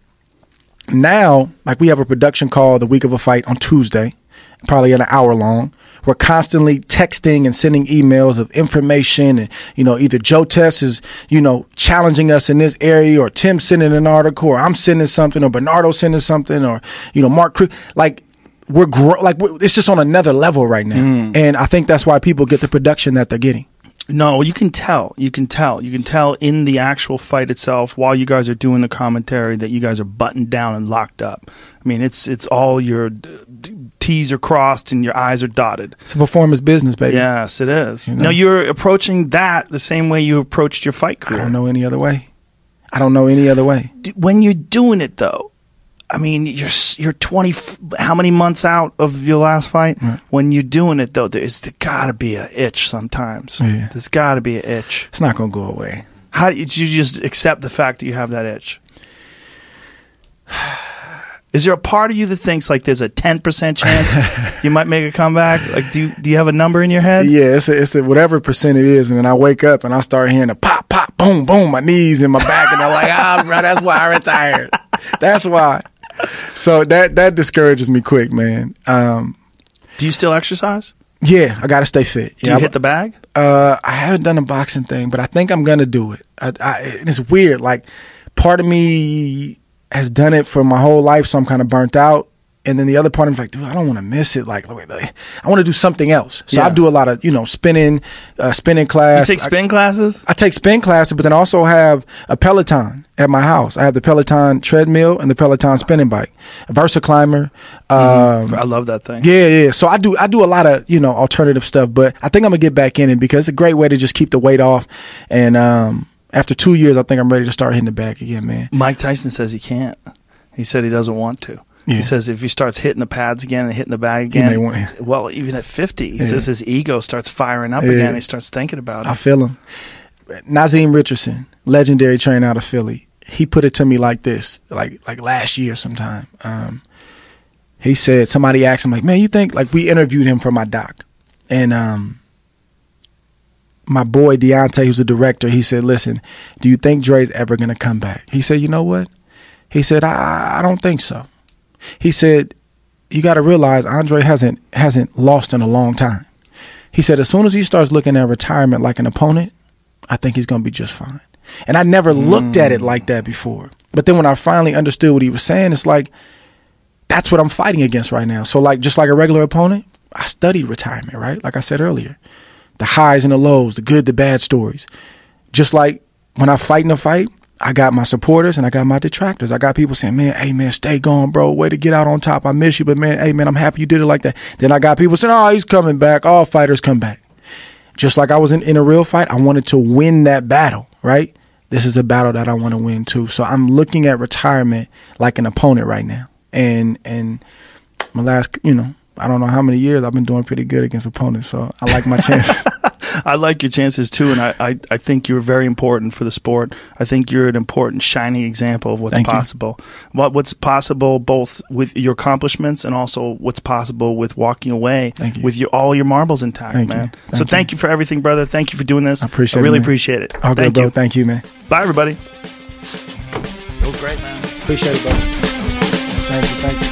Now, like we have a production call the week of a fight on Tuesday, probably an hour long. We're constantly texting and sending emails of information. And, you know, either Joe Tess is, you know, challenging us in this area, or Tim sending an article, or I'm sending something, or Bernardo sending something, or, you know, Mark Crew. Like, we're, gro- like we're, it's just on another level right now. Mm. And I think that's why people get the production that they're getting. No, you can tell. You can tell. You can tell in the actual fight itself, while you guys are doing the commentary, that you guys are buttoned down and locked up. I mean, it's it's all your T's are crossed and your I's are dotted. It's a performance business, baby. Yes, it is. You know? Now, you're approaching that the same way you approached your fight career. I don't know any other way. I don't know any other way. When you're doing it, though, I mean, you're you're twenty. How many months out of your last fight? Right. When you're doing it, though, there's got to be an itch sometimes. Yeah. There's got to be an itch. It's not gonna go away. How did you just accept the fact that you have that itch? Is there a part of you that thinks like there's a ten percent chance you might make a comeback? Like, do you, do you have a number in your head? Yeah, it's a, it's a whatever percent it is, and then I wake up and I start hearing a pop, pop, boom, boom, my knees and my back, and I'm like, ah, bro, that's why I retired. That's why. So that that discourages me quick, man. Um, do you still exercise? Yeah, I got to stay fit. Do yeah, you hit the bag? Uh, I haven't done a boxing thing, but I think I'm gonna do it. I, I, it's weird. Like, part of me has done it for my whole life, so I'm kind of burnt out. And then the other part of me's like, dude, I don't want to miss it. Like, wait, I want to do something else. So yeah. I do a lot of, you know, spinning, uh, spinning class. You take spin I, classes? I take spin classes, but then I also have a Peloton at my house. I have the Peloton treadmill and the Peloton spinning bike, a Versa climber. Um, I love that thing. Yeah, yeah. So I do, I do a lot of, you know, alternative stuff, but I think I'm gonna get back in it because it's a great way to just keep the weight off. And um, after two years, I think I'm ready to start hitting the bag again, man. Mike Tyson says he can't. He said he doesn't want to. Yeah. He says if he starts hitting the pads again and hitting the bag again, want, well, even at fifty, he yeah. says his ego starts firing up yeah. again. He starts thinking about it. I feel him. Nazeem Richardson, legendary trainer out of Philly, he put it to me like this, like like last year sometime. Um, he said, somebody asked him, like, man, you think, like, we interviewed him for my doc. And um, my boy Deontay, who's the director, he said, listen, do you think Dre's ever going to come back? He said, you know what? He said, I, I don't think so. He said, you got to realize Andre hasn't hasn't lost in a long time. He said, as soon as he starts looking at retirement like an opponent, I think he's going to be just fine. And I never mm. looked at it like that before. But then when I finally understood what he was saying, it's like, that's what I'm fighting against right now. So like, just like a regular opponent, I studied retirement, right? Like I said earlier, the highs and the lows, the good, the bad stories. Just like when I fight in a fight, I got my supporters and I got my detractors. I got people saying, man, hey, man, stay going, bro. Way to get out on top. I miss you. But, man, hey, man, I'm happy you did it like that. Then I got people saying, oh, he's coming back. All fighters come back. Just like I was in, in a real fight, I wanted to win that battle, right? This is a battle that I want to win, too. So I'm looking at retirement like an opponent right now. And and my last, you know, I don't know how many years I've been doing pretty good against opponents. So I like my chances. I like your chances too, and I, I, I think you're very important for the sport. I think you're an important, shining example of what's Thank possible. What what's possible both with your accomplishments and also what's possible with walking away with your all your marbles intact, thank man. Thank so you. thank you for everything, brother. Thank you for doing this. I appreciate it. I really it, appreciate it. All thank good, you. bro. Thank you, man. Bye, everybody. It was great, man. Appreciate it, bro. Thank you. Thank you.